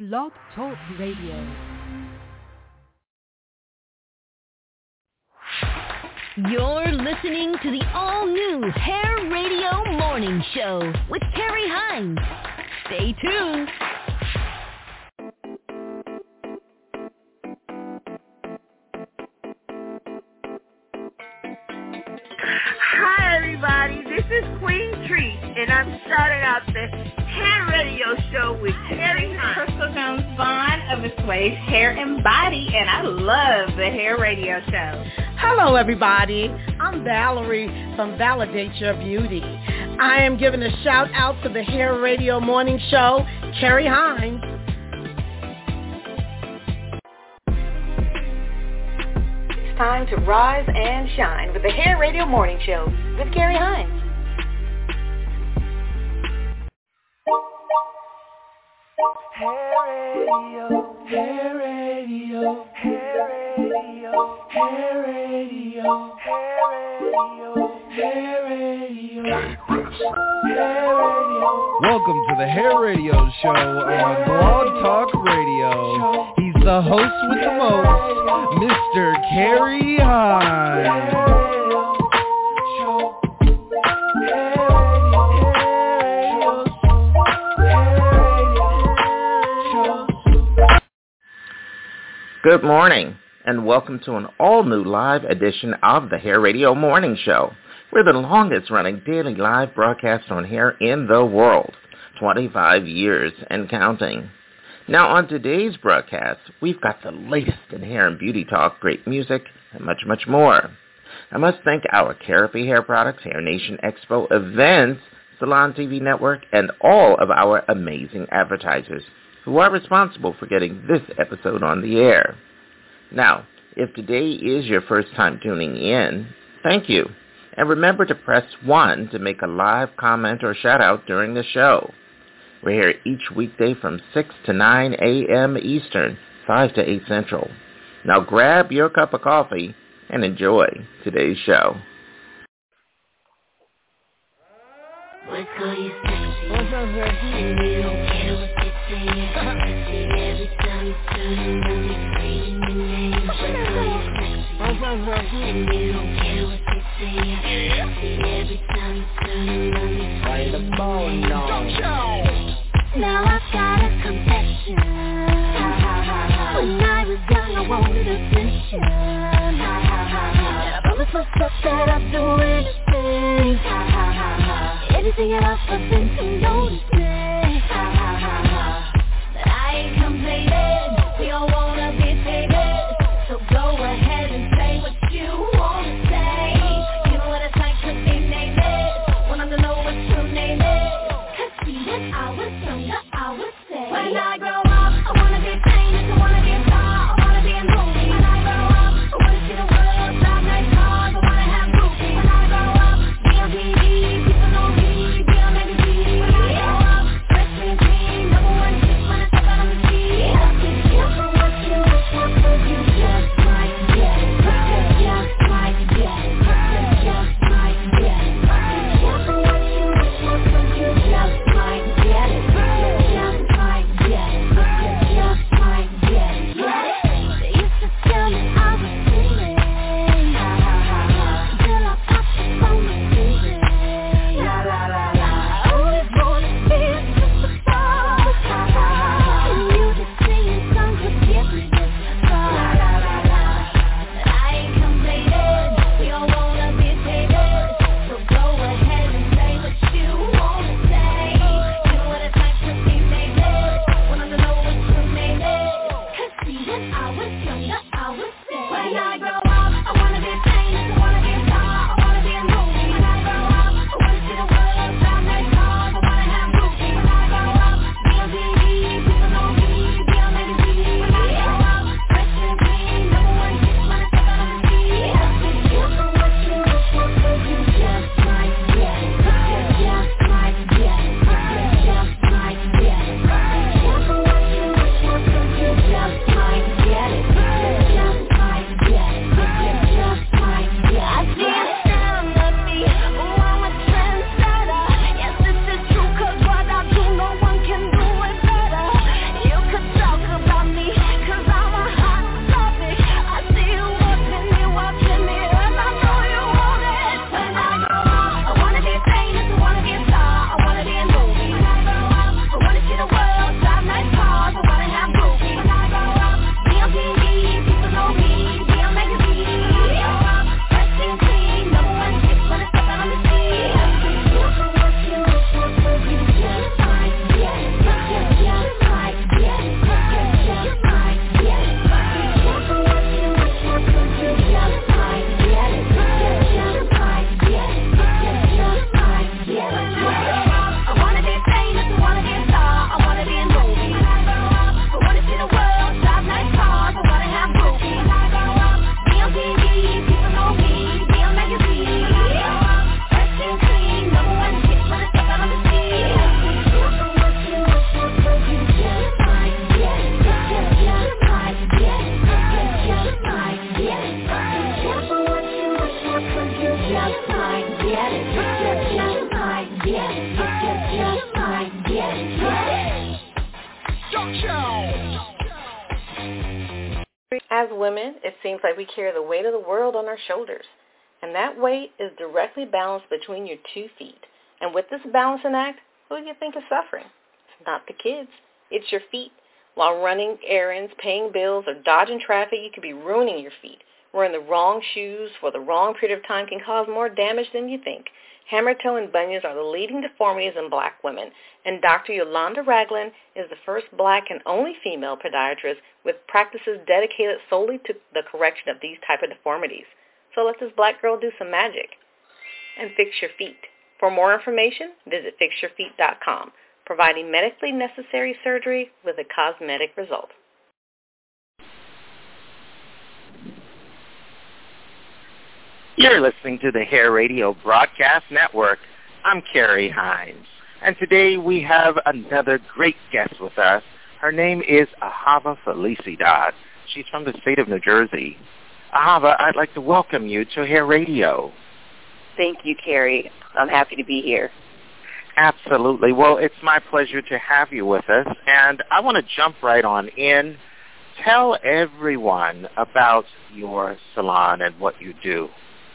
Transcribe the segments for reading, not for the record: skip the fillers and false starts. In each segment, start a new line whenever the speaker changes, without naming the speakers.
Blog Talk Radio.
You're listening to the all-new Hair Radio Morning Show with Terry Hines. Stay tuned.
Hi, everybody. This is Queen Treat, and I'm starting out the Hair Radio Show with Terry Hines.
Crystal Jones Vaughn of Assuage Hair and Body, and I love the Hair Radio Show.
Hello, everybody. I'm Valerie from Validate Your Beauty. I am giving a shout out to the Hair Radio Morning Show, Terry Hines.
It's time to rise and shine with the Hair Radio Morning Show with Carrie Hines.
Hair Radio, Hair Radio, Hair Radio, Hair Radio, Hair Radio, Hair Radio, Hair Radio.
Welcome to the Hair Radio Show on Blog Talk Radio. He's the host with the most, Mr. Carrie Hines.
Good morning, and welcome to an all-new live edition of the Hair Radio Morning Show. We're the longest-running daily live broadcast on hair in the world, 25 years and counting. Now, on today's broadcast, we've got the latest in hair and beauty talk, great music, and much, much more. I must thank our Therapy Hair Products, Hair Nation Expo events, Salon TV Network, and all of our amazing advertisers who are responsible for getting this episode on the air. Now, if today is your first time tuning in, thank you. And remember to press 1 to make a live comment or shout out during the show. We're here each weekday from 6 to 9 a.m. Eastern, 5 to 8 Central. Now grab your cup of coffee and enjoy today's show.
Boys call you sexy, and you don't care what they say. Every time you turn around, they scream your name. Boys call you sexy, and you don't care what they say. Every time you turn around, they scream your name. Now I've got a confession. When I was young, I wanted attention. I promised myself that I'd do anything. Anything else but then to notice me. But I ain't complaining. We all wanna be famous. So go ahead and say what you wanna say. You know what it's like to be nameless. When I'm to know what your name is. 'Cause see, when I was younger, I would say, when I grow up, I wanna be famous. I wanna be a star. I wanna be a movie. When I grow up, I wanna see the world. Drive nice cars. I wanna have groupies. When I grow up, be on TV. People know me.
As women, it seems like we carry the weight of the world on our shoulders, and that weight is directly balanced between your 2 feet. And with this balancing act, who do you think is suffering? It's not the kids. It's your feet. While running errands, paying bills, or dodging traffic, you could be ruining your feet. Wearing the wrong shoes for the wrong period of time can cause more damage than you think. Hammer toe and bunions are the leading deformities in black women, and Dr. Yolanda Ragland is the first black and only female podiatrist with practices dedicated solely to the correction of these type of deformities. So let this black girl do some magic and fix your feet. For more information, visit fixyourfeet.com, providing medically necessary surgery with a cosmetic result.
You're listening to the Hair Radio Broadcast Network. I'm Carrie Hines, and today we have another great guest with us. Her name is Ahava Felicidad. She's from the state of New Jersey. Ahava, I'd like to welcome you to Hair Radio.
Thank you, Carrie. I'm happy to be here.
Absolutely. Well, it's my pleasure to have you with us, and I want to jump right on in. Tell everyone about your salon and what you do.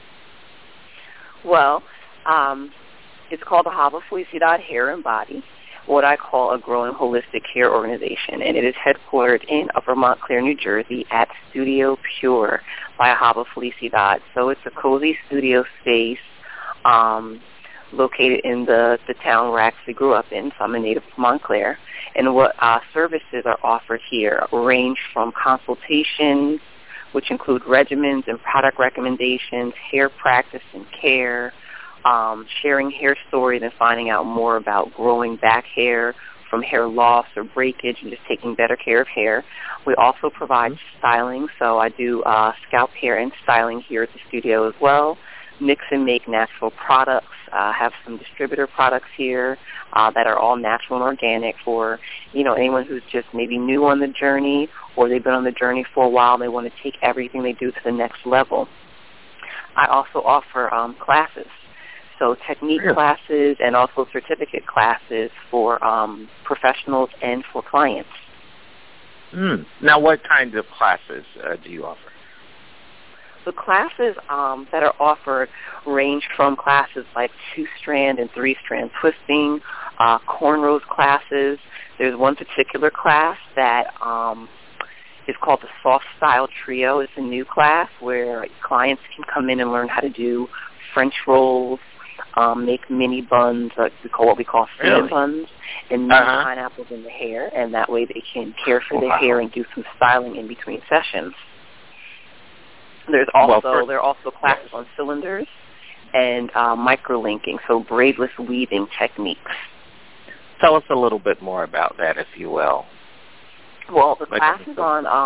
Well, it's called Ahava Felicidad Hair and Body, what I call a growing holistic hair organization, and it is headquartered in Upper Montclair, New Jersey at Studio Pure by Ahava Felicidad. So it's a cozy studio space located in the town where I actually grew up in, so I'm a native of Montclair. And what services are offered here range from consultations, which include regimens and product recommendations, hair practice and care, sharing hair stories and finding out more about growing back hair from hair loss or breakage and just taking better care of hair. We also provide styling, so I do scalp hair and styling here at the studio as well. Mix and make natural products. Have some distributor products here that are all natural and organic for, anyone who's just maybe new on the journey or they've been on the journey for a while and they want to take everything they do to the next level. I also offer classes, so technique classes and also certificate classes for professionals and for clients.
Now, what kinds of classes do you offer?
The classes that are offered range from classes like 2-strand and 3-strand twisting, cornrows classes. There's one particular class that is called the Soft Style Trio. It's a new class where clients can come in and learn how to do French rolls, make mini buns, what we call cinnamon buns, and mini pineapples in the hair, and that way they can care for their hair and do some styling in between sessions. There are also classes on cylinders and microlinking, so braidless weaving techniques.
Tell us a little bit more about that, if you will.
Well, the classes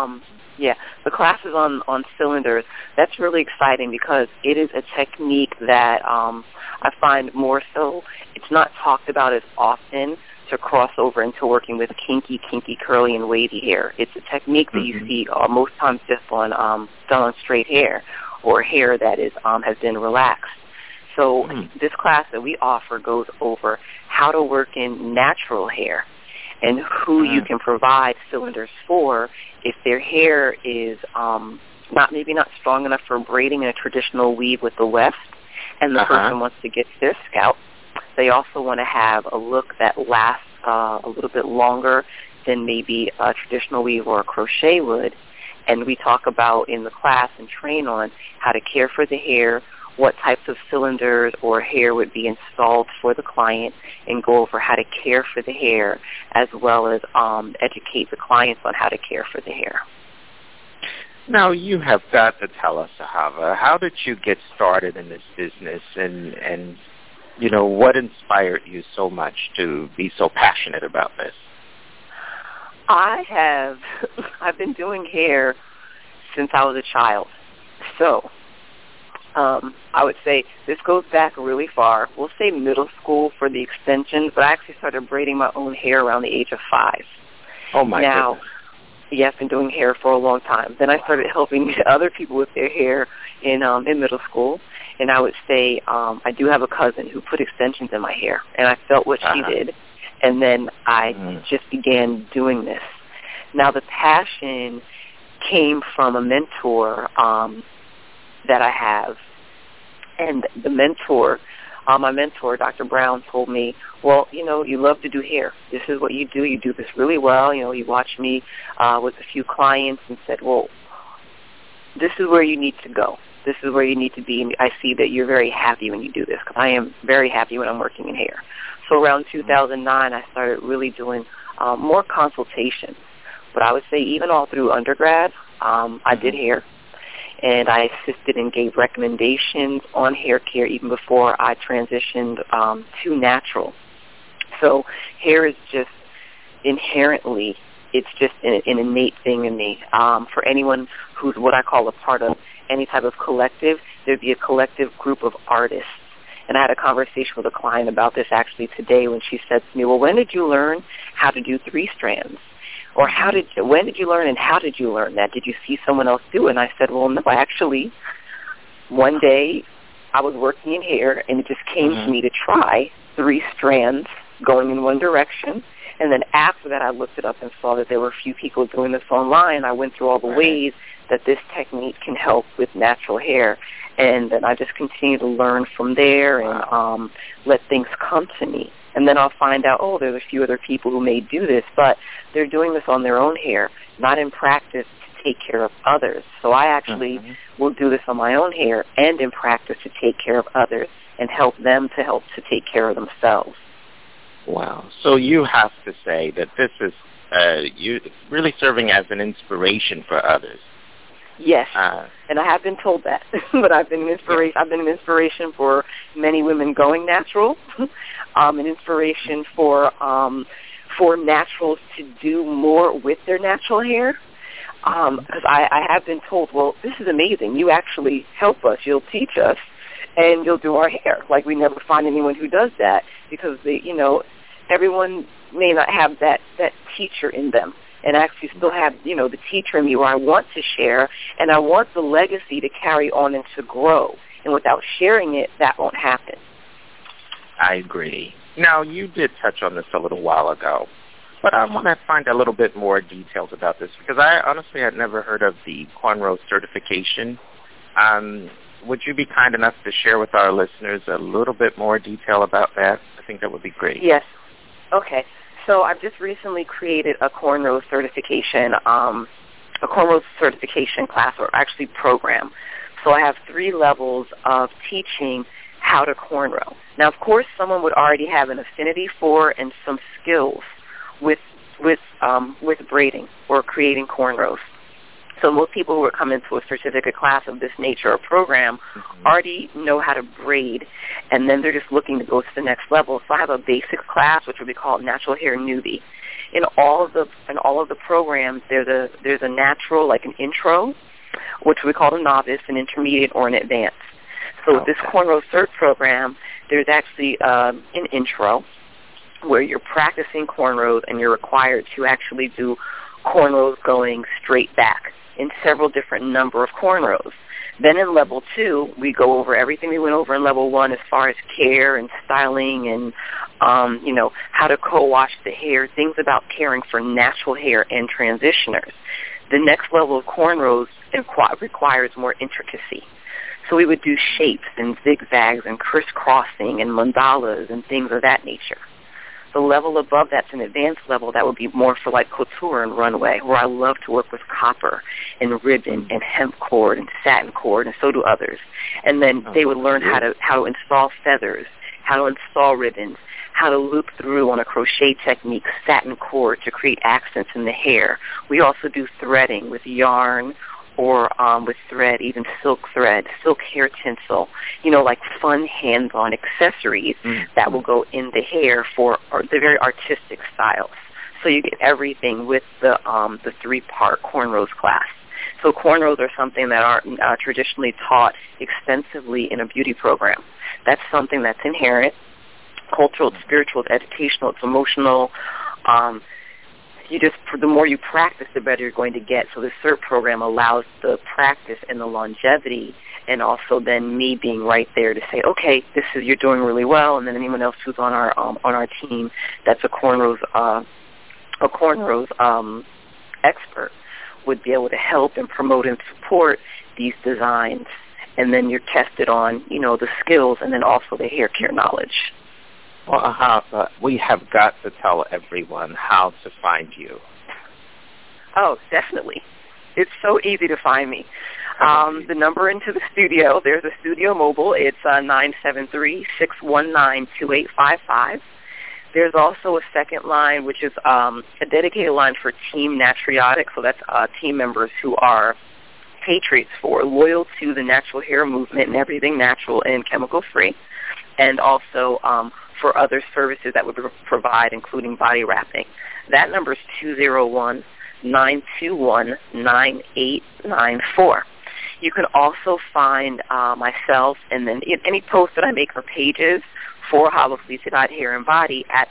on cylinders, that's really exciting because it is a technique that I find more so it's not talked about as often to cross over into working with kinky, curly, and wavy hair. It's a technique that you see most times just on done on straight hair or hair that is has been relaxed. So this class that we offer goes over how to work in natural hair and who you can provide cylinders for if their hair is not strong enough for braiding in a traditional weave with the weft, and the person wants to get to their scalp. They also want to have a look that lasts a little bit longer than maybe a traditional weave or a crochet would. And we talk about in the class and train on how to care for the hair, what types of cylinders or hair would be installed for the client, and go over how to care for the hair as well as educate the clients on how to care for the hair.
Now, you have got to tell us, Ahava, how did you get started in this business and what inspired you so much to be so passionate about this?
I've been doing hair since I was a child. So I would say this goes back really far. We'll say middle school for the extensions, but I actually started braiding my own hair around the age of 5.
Oh, my goodness.
Yeah, I've been doing hair for a long time. Then I started helping other people with their hair in middle school. And I would say I do have a cousin who put extensions in my hair, and I felt what she did. And then I just began doing this. Now, the passion came from a mentor that I have. And the mentor, my mentor, Dr. Brown, told me, well, you love to do hair. This is what you do. You do this really well. He watched me with a few clients and said, well, this is where you need to go. This is where you need to be. And I see that you're very happy when you do this, because I am very happy when I'm working in hair. So around 2009, I started really doing more consultations. But I would say even all through undergrad, I did hair. And I assisted and gave recommendations on hair care even before I transitioned to natural. So hair is just inherently, it's just an innate thing in me. For anyone who's what I call a part of any type of collective, there'd be a collective group of artists. And I had a conversation with a client about this actually today when she said to me, well, when did you learn how to do 3 strands? Or when did you learn and how did you learn that? Did you see someone else do it? And I said, well, no, actually, one day I was working in hair and it just came to me to try 3 strands going in one direction. And then after that, I looked it up and saw that there were a few people doing this online. I went through all the ways that this technique can help with natural hair. And then I just continue to learn from there and let things come to me. And then I'll find out, there's a few other people who may do this, but they're doing this on their own hair, not in practice to take care of others. So I actually will do this on my own hair and in practice to take care of others and help them to take care of themselves.
Wow. So you have to say that this is you really serving as an inspiration for others.
Yes, and I have been told that, but I've been an inspiration. I've been an inspiration for many women going natural, an inspiration for naturals to do more with their natural hair. Because I have been told, well, this is amazing. You actually help us. You'll teach us, and you'll do our hair. Like we never find anyone who does that because everyone may not have that teacher in them. And actually still have, the teacher in me where I want to share, and I want the legacy to carry on and to grow. And without sharing it, that won't happen.
I agree. Now, you did touch on this a little while ago, but I want to find a little bit more details about this because I honestly had never heard of the cornrow certification. Would you be kind enough to share with our listeners a little bit more detail about that? I think that would be great.
Yes. Okay. So I've just recently created a cornrow certification, class, or actually program. So I have 3 levels of teaching how to cornrow. Now, of course, someone would already have an affinity for and some skills with braiding or creating cornrows. So most people who are coming to a certificate class of this nature or program already know how to braid, and then they're just looking to go to the next level. So I have a basic class, which would be called Natural Hair Newbie. In all of the programs, there's a natural, like an intro, which we call a novice, an intermediate, or an advanced. So with this cornrow cert program, there's actually an intro where you're practicing cornrows and you're required to actually do cornrows going straight back in several different number of cornrows. Then in level 2, we go over everything we went over in level 1 as far as care and styling and, how to co-wash the hair, things about caring for natural hair and transitioners. The next level of cornrows requires more intricacy. So we would do shapes and zigzags and crisscrossing and mandalas and things of that nature. The level above that's an advanced level that would be more for like couture and runway, where I love to work with copper and ribbon and hemp cord and satin cord, and so do others. And then they would learn how to install feathers, how to install ribbons, how to loop through on a crochet technique satin cord to create accents in the hair. We also do threading with yarn or with thread, even silk thread, silk hair tinsel, like fun hands-on accessories that will go in the hair for the very artistic styles. So you get everything with the 3-part cornrows class. So cornrows are something that aren't traditionally taught extensively in a beauty program. That's something that's inherent, cultural, it's spiritual, it's educational, it's emotional. The more you practice, the better you're going to get. So the CERT program allows the practice and the longevity and also then me being right there to say, okay, you're doing really well, and then anyone else who's on our team that's a cornrows expert would be able to help and promote and support these designs. And then you're tested on, the skills and then also the hair care knowledge.
Well, we have got to tell everyone how to find you.
Oh, definitely. It's so easy to find me. The number into the studio, there's a studio mobile. It's 973-619-2855. There's also a second line, which is a dedicated line for Team Natriotic. So that's team members who are patriots for, loyal to the natural hair movement and everything natural and chemical-free, and also for other services that would provide, including body wrapping. That number is 201-921-9894. You can also find myself and then any posts that I make for pages for Ahava Felici Hair and Body at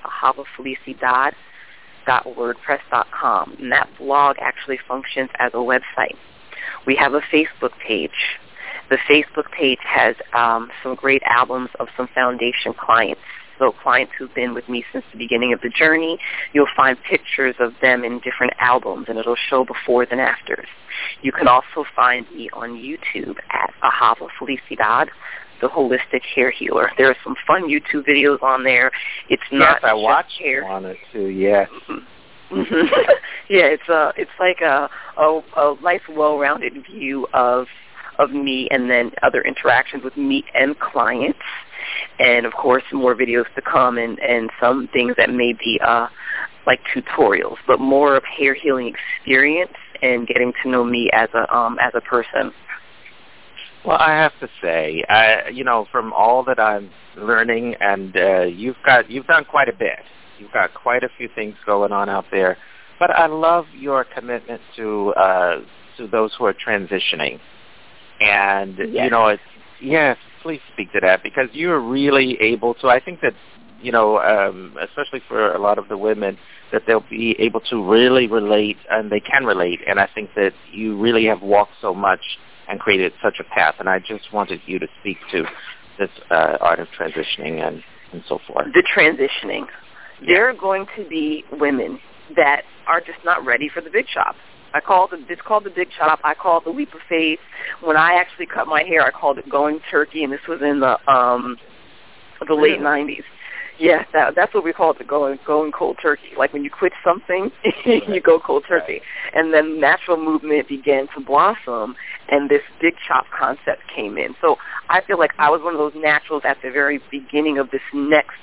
ahavafelici.wordpress.com. And that blog actually functions as a website. We have a Facebook page. The Facebook page has some great albums of some foundation clients. So clients who've been with me since the beginning of the journey, you'll find pictures of them in different albums, and it'll show befores and afters. You can also find me on YouTube at Ahava Felicidad, the Holistic Hair Healer. There are some fun YouTube videos on there. It's not
I watched
hair.
On it too. Yes.
Yeah, it's like a nice, well-rounded view of me, and then other interactions with me and clients, and of course more videos to come, and some things that may be like tutorials, but more of hair healing experience and getting to know me as a person.
Well, I have to say, from all that I'm learning, and you've done quite a bit. You've got quite a few things going on out there, but I love your commitment to those who are transitioning. And, yes, please speak to that, because you're really able to, I think that, especially for a lot of the women, that they'll be able to really relate, and they can relate. And I think that you really have walked so much and created such a path. And I just wanted you to speak to this art of transitioning and so forth.
The transitioning. There are going to be women that are just not ready for the big shop. It's called the big chop. I call it the leap of faith. When I actually cut my hair, I called it going turkey, and this was in the late 90s. Yeah, that's what we called it, going cold turkey. Like when you quit something, you go cold turkey. And then natural movement began to blossom, and this big chop concept came in. So I feel like I was one of those naturals at the very beginning of this next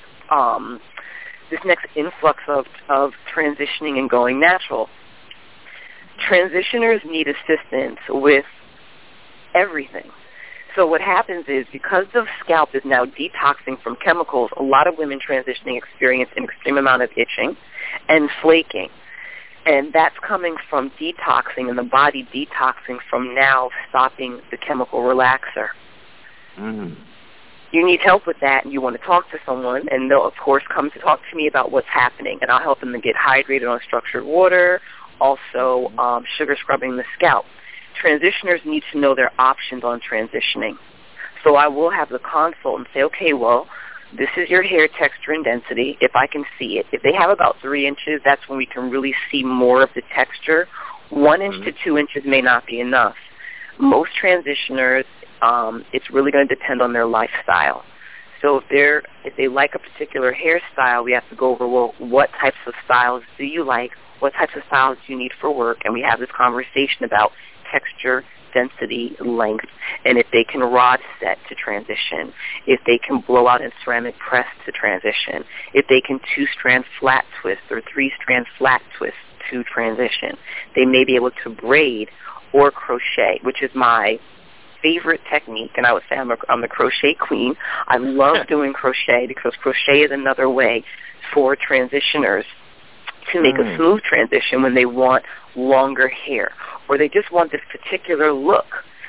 influx of transitioning and going natural. Transitioners need assistance with everything. So what happens is, because the scalp is now detoxing from chemicals, a lot of women transitioning experience an extreme amount of itching and flaking. And that's coming from detoxing and the body detoxing from now stopping the chemical relaxer.
Mm.
You need help with that, and you want to talk to someone, and they'll, of course, come to talk to me about what's happening. And I'll help them to get hydrated on structured water, also sugar scrubbing the scalp. Transitioners need to know their options on transitioning. So I will have the consult and say, okay, well, this is your hair texture and density, if I can see it. If they have about 3 inches, that's when we can really see more of the texture. 1 inch to 2 inches may not be enough. Most transitioners, it's really going to depend on their lifestyle. So if they like a particular hairstyle, we have to go over, well, what types of styles do you like? What types of styles do you need for work? And we have this conversation about texture, density, length, and if they can rod set to transition, if they can blow out and ceramic press to transition, if they can 2-strand flat twist or 3-strand flat twist to transition. They may be able to braid or crochet, which is my favorite technique, and I would say I'm the crochet queen. I love doing crochet because crochet is another way for transitioners to make a smooth transition when they want longer hair, or they just want this particular look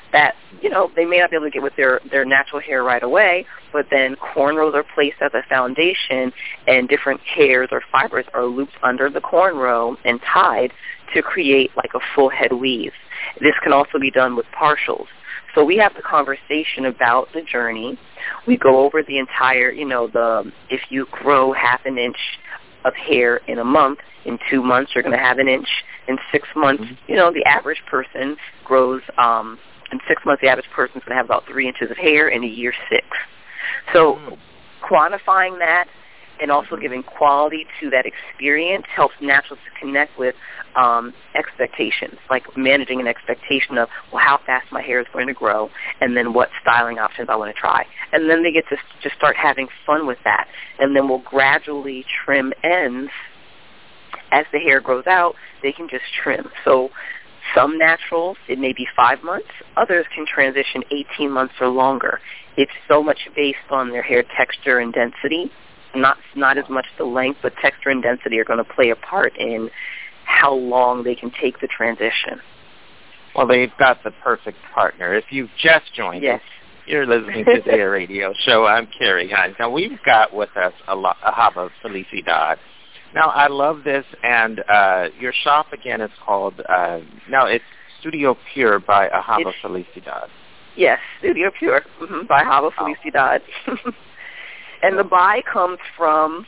that, they may not be able to get with their natural hair right away, but then cornrows are placed as a foundation, and different hairs or fibers are looped under the cornrow and tied to create like a full head weave. This can also be done with partials. So we have the conversation about the journey. We go over the entire, if you grow half an inch of hair in a month, in 2 months you're going to have an inch. In 6 months, the average person grows, in 6 months the average person's going to have about 3 inches of hair. In a year, 6. So quantifying that and also giving quality to that experience helps naturals to connect with expectations, like managing an expectation of, well, how fast my hair is going to grow, and then what styling options I want to try. And then they get to just start having fun with that. And then we'll gradually trim ends. As the hair grows out, they can just trim. So some naturals, it may be 5 months. Others can transition 18 months or longer. It's so much based on their hair texture and density. Not as much the length, but texture and density are going to play a part in how long they can take the transition.
Well, they've got the perfect partner. If you've just joined us, you're listening to the Hair Radio Show. I'm Carrie Hines. Now, we've got with us Ahava Felicidad. Now, I love this, and your shop, again, is called, it's Studio Pure by Ahava Felicidad.
Yes, Studio Pure by Ahava Felicidad. And the buy comes from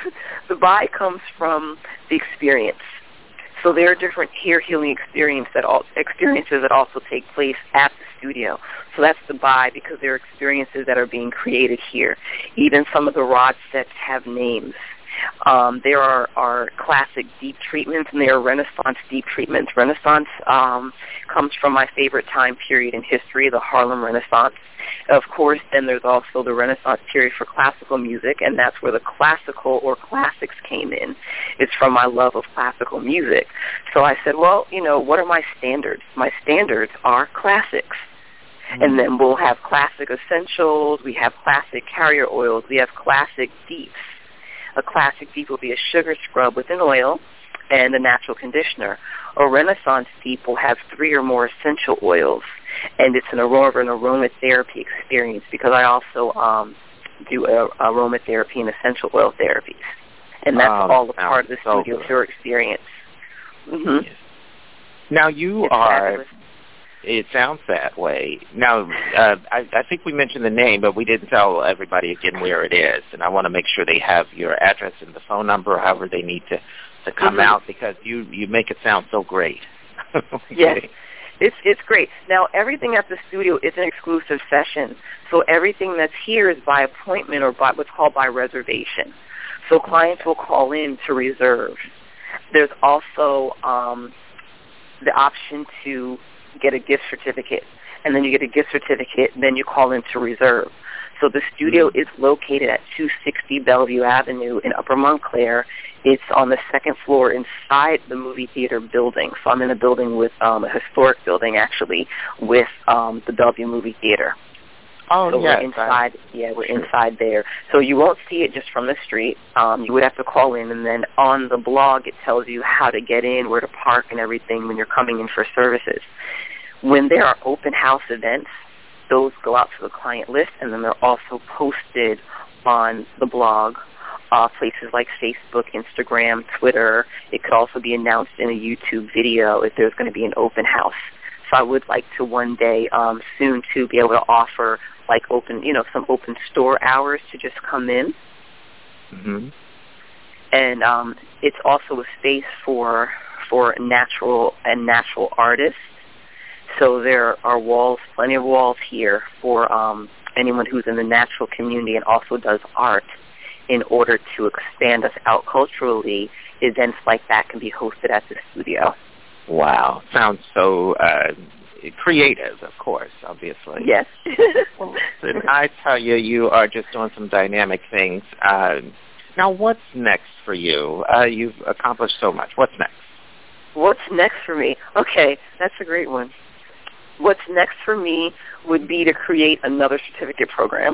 the experience. So there are different hair healing experiences that also take place at the studio. So that's the buy, because there are experiences that are being created here. Even some of the rod sets have names. There are classic deep treatments, and there are Renaissance deep treatments. Renaissance comes from my favorite time period in history, the Harlem Renaissance. Of course, then there's also the Renaissance period for classical music, and that's where the classical or classics came in. It's from my love of classical music. So I said, well, what are my standards? My standards are classics. And then we'll have classic essentials, we have classic carrier oils, we have classic deeps. A classic deep will be a sugar scrub with an oil and a natural conditioner. A Renaissance deep will have 3 or more essential oils, and it's an aromatherapy experience, because I also do aromatherapy and essential oil therapies, and that's all a part of the Studio Pure experience.
Yes. Now you are. It sounds that way. Now, I think we mentioned the name, but we didn't tell everybody again where it is, and I want to make sure they have your address and the phone number, or however they need to come out, because you make it sound so great.
Yes, it's great. Now, everything at the studio is an exclusive session, so everything that's here is by appointment or by what's called by reservation. So clients will call in to reserve. There's also the option to get a gift certificate, and then you get a gift certificate, and then you call in to reserve. So the studio is located at 260 Bellevue Avenue in Upper Montclair. It's on the 2nd floor inside the movie theater building. So I'm in a building with a historic building, actually, with the Bellevue movie theater.
Oh,
so we're inside. Yeah, we're inside there. So you won't see it just from the street. You would have to call in, and then on the blog it tells you how to get in, where to park, and everything when you're coming in for services. When there are open house events, those go out to the client list, and then they're also posted on the blog, places like Facebook, Instagram, Twitter. It could also be announced in a YouTube video if there's going to be an open house. So I would like to one day soon to be able to offer like some open store hours to just come in. And it's also a space for natural artists. So there are plenty of walls here for anyone who's in the natural community and also does art. In order to expand us out culturally, events like that can be hosted at the studio.
Wow. Sounds so creative, of course, obviously.
Yes.
Well, listen, I tell you, you are just doing some dynamic things. Now, what's next for you? You've accomplished so much. What's next?
What's next for me? Okay, that's a great one. What's next for me would be to create another certificate program.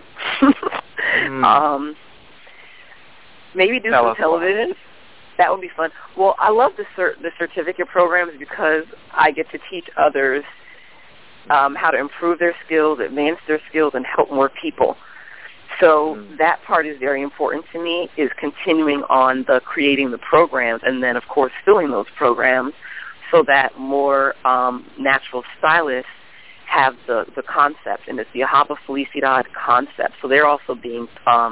Maybe do some television. That would be fun. Well, I love the certificate programs because I get to teach others how to improve their skills, advance their skills, and help more people. So that part is very important to me, is continuing on the creating the programs and then, of course, filling those programs so that more natural stylists have the concept, and it's the Ahava Felicidad concept. So they're also being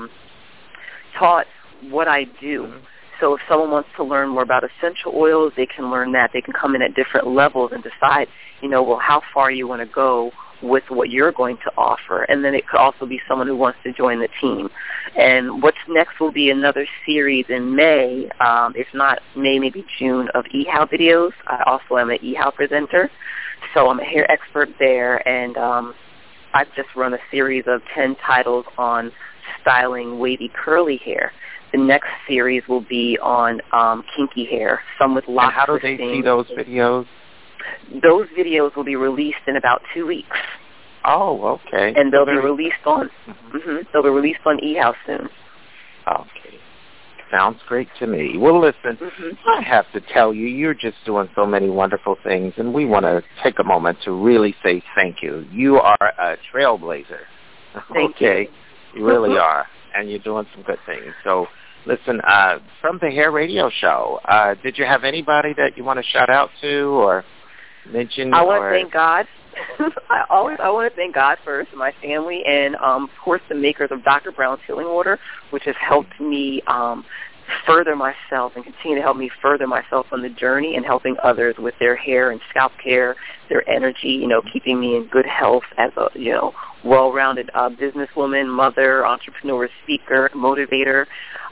taught what I do. So if someone wants to learn more about essential oils, they can learn that. They can come in at different levels and decide, well, how far you want to go with what you're going to offer. And then it could also be someone who wants to join the team. And what's next will be another series in May, if not May, maybe June, of eHow videos. I also am an eHow presenter, so I'm a hair expert there, and I've just run a series of 10 titles on styling wavy curly hair. The next series will be on kinky hair, some with locks.
And how do they see those videos?
Those videos will be released in about 2 weeks.
Oh, okay.
And they'll be released on they'll be released on eHow soon.
Okay. Sounds great to me. Well, listen, I have to tell you, you're just doing so many wonderful things, and we want to take a moment to really say thank you. You are a trailblazer.
Thank you.
You really are, and you're doing some good things. So, listen, from the Hair Radio Show, did you have anybody that you want to shout out to or mention?
I want to thank God. I want to thank God first, my family, and of course the makers of Dr. Brown's Healing Water, which has helped me further myself and continue to help me further myself on the journey and helping others with their hair and scalp care, their energy, keeping me in good health as a, well-rounded businesswoman, mother, entrepreneur, speaker, motivator.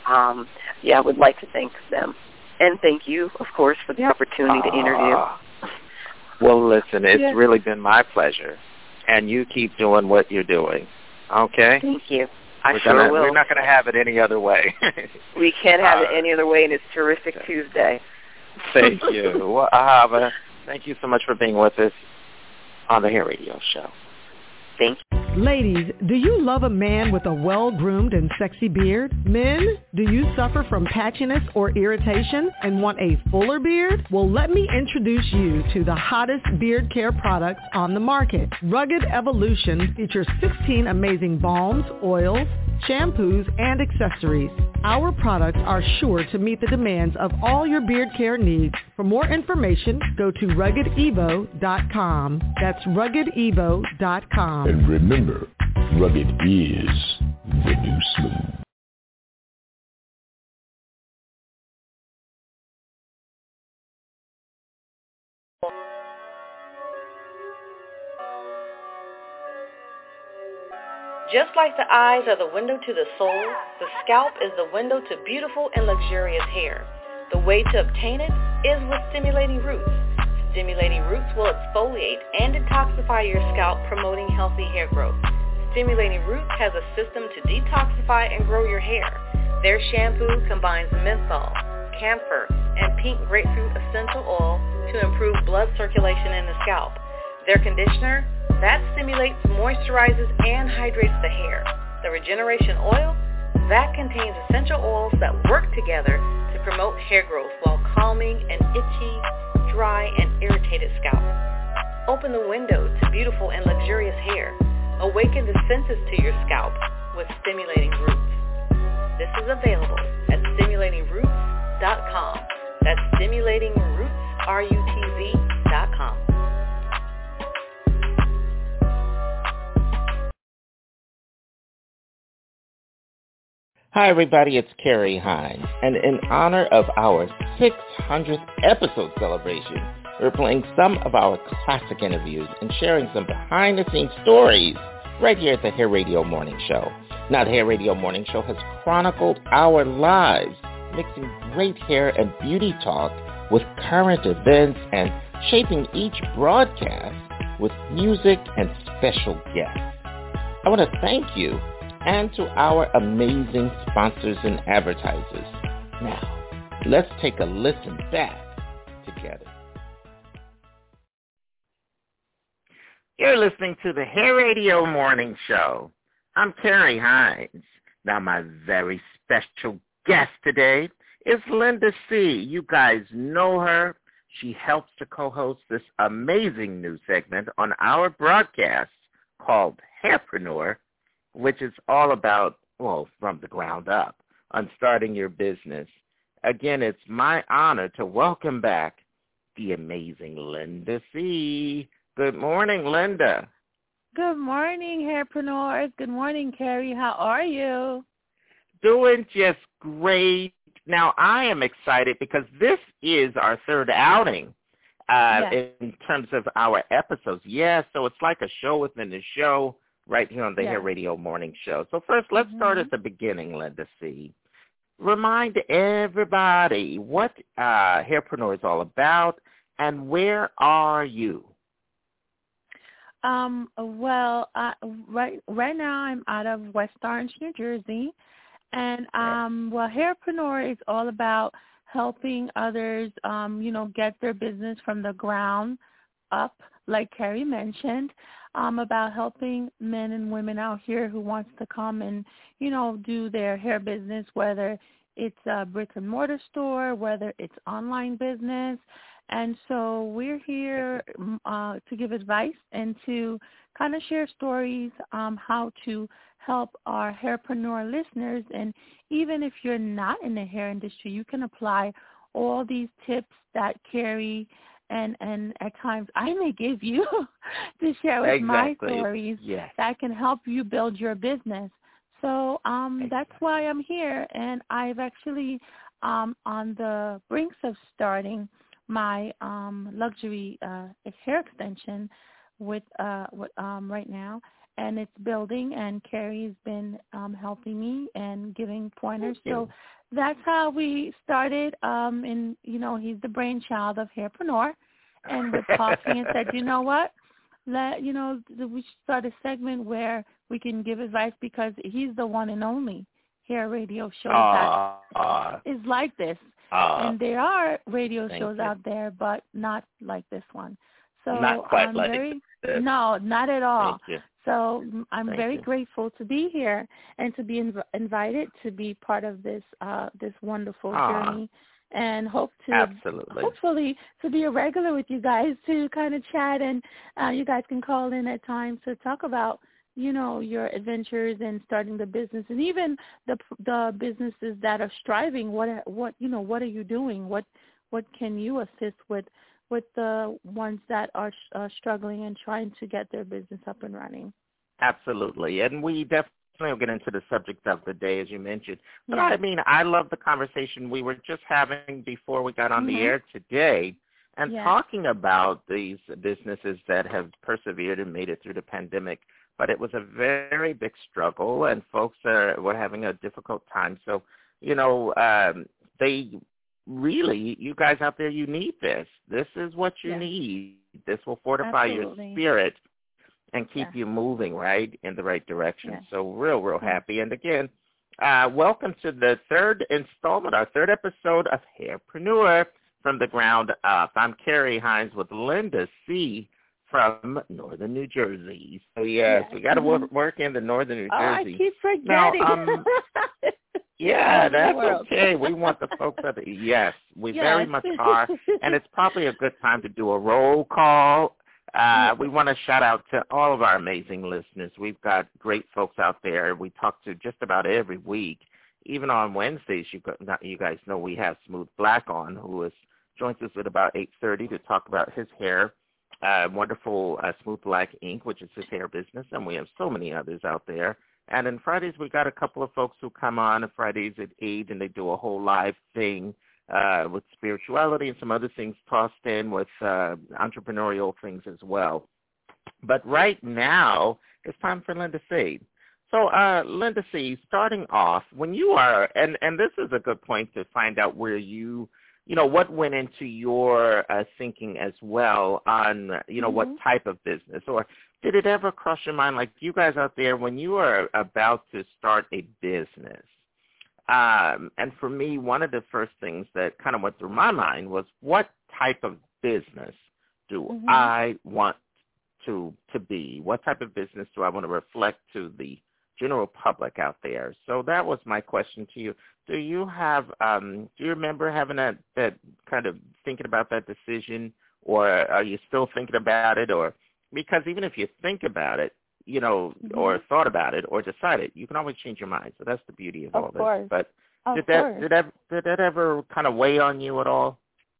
I would like to thank them. And thank you, of course, for the opportunity to interview.
Well, listen, it's really been my pleasure. And you keep doing what you're doing. Okay?
Thank you.
We're not going to have it any other way.
We can't have it any other way, and it's Terrific Tuesday.
Thank you. Well, Ahava, thank you so much for being with us on the Hair Radio Show.
Thank you.
Ladies, do you love a man with a well-groomed and sexy beard? Men, do you suffer from patchiness or irritation and want a fuller beard? Well, let me introduce you to the hottest beard care products on the market. Rugged Evolution features 16 amazing balms, oils, shampoos, and accessories. Our products are sure to meet the demands of all your beard care needs. For more information, go to RuggedEvo.com. That's RuggedEvo.com.
And remember, rugged is the new smooth.
Just like the eyes are the window to the soul, the scalp is the window to beautiful and luxurious hair. The way to obtain it is with Stimulating Roots. Stimulating Roots will exfoliate and detoxify your scalp, promoting healthy hair growth. Stimulating Roots has a system to detoxify and grow your hair. Their shampoo combines menthol, camphor, and pink grapefruit essential oil to improve blood circulation in the scalp. Their conditioner, that stimulates, moisturizes, and hydrates the hair. The Regeneration Oil, that contains essential oils that work together to promote hair growth while calming an itchy, dry, and irritated scalp. Open the window to beautiful and luxurious hair. Awaken the senses to your scalp with Stimulating Roots. This is available at StimulatingRoots.com. That's StimulatingRoots.com.
Hi, everybody. It's Carrie Hines. And in honor of our 600th episode celebration, we're playing some of our classic interviews and sharing some behind-the-scenes stories right here at the Hair Radio Morning Show. Now, the Hair Radio Morning Show has chronicled our lives, mixing great hair and beauty talk with current events and shaping each broadcast with music and special guests. I want to thank you and to our amazing sponsors and advertisers. Now, let's take a listen back together. You're listening to the Hair Radio Morning Show. I'm Carrie Hines. Now, my very special guest today is Linda C. You guys know her. She helps to co-host this amazing new segment on our broadcast called Hairpreneur, which is all about, well, from the ground up, on starting your business. Again, it's my honor to welcome back the amazing Linda C. Good morning, Linda.
Good morning, Hairpreneurs. Good morning, Carrie. How are you?
Doing just great. Now, I am excited because this is our third outing in terms of our episodes. Yeah, so it's like a show within the show right here on the Hair Radio Morning Show. So first, let's start at the beginning, Linda C. Remind everybody what Hairpreneur is all about and where are you?
Well, right now I'm out of West Orange, New Jersey. And, Hairpreneur is all about helping others, get their business from the ground up, like Carrie mentioned, about helping men and women out here who wants to come and, do their hair business, whether it's a brick-and-mortar store, whether it's online business. And so we're here to give advice and to kind of share stories how to help our hairpreneur listeners. And even if you're not in the hair industry, you can apply all these tips that Carrie and at times I may give you to share with my stories that can help you build your business. So that's why I'm here. And I've actually on the brinks of starting my luxury hair extension with right now, and it's building, and Carrie's been helping me and giving pointers. So that's how we started, and he's the brainchild of Hairpreneur, and we're talking and said, you know what, we should start a segment where we can give advice because he's the one and only hair radio show that is like this. And there are radio shows out there, but not like this one. So
not quite like this.
No, not at all.
Thank you.
So I'm very grateful to be here and to be invited to be part of this this wonderful journey, and hope to hopefully to be a regular with you guys to kind of chat, and you guys can call in at times to talk about your adventures and starting the business, and even the businesses that are striving. What are you doing? What can you assist with the ones that are struggling and trying to get their business up and running?
Absolutely, and we definitely will get into the subject of the day, as you mentioned. But I mean, I love the conversation we were just having before we got on the air today, and talking about these businesses that have persevered and made it through the pandemic. But it was a very big struggle, and folks were having a difficult time. So, they really, you guys out there, you need this. This is what you need. This will fortify your spirit and keep you moving, right, in the right direction. So real happy. And again, welcome to the third installment, our third episode of Hairpreneur from the Ground Up. I'm Carrie Hines with Linda C. from Northern New Jersey. So, yes, we got to work in the Northern New Jersey.
I keep forgetting.
Now, that's okay. We want the folks of we very much are. And it's probably a good time to do a roll call. We want to shout out to all of our amazing listeners. We've got great folks out there. We talk to just about every week. Even on Wednesdays, you guys know we have Smooth Black on, who joins us at about 8:30 to talk about his hair. Wonderful Smooth Black Inc., which is his hair business, and we have so many others out there. And on Fridays, we got a couple of folks who come on Fridays at 8, and they do a whole live thing with spirituality and some other things tossed in with entrepreneurial things as well. But right now, it's time for Linda C. So, Linda C., starting off, when you are, and this is a good point to find out where what went into your thinking as well on, what type of business, or did it ever cross your mind, like you guys out there, when you are about to start a business? And for me, one of the first things that kind of went through my mind was, what type of business do I want to be? What type of business do I want to reflect to the general public out there. So that was my question to you. Do you have, do you remember having that kind of thinking about that decision, or are you still thinking about it? Or because even if you think about it, or thought about it or decided, you can always change your mind. So that's the beauty of all this. But did that ever kind of weigh on you at all?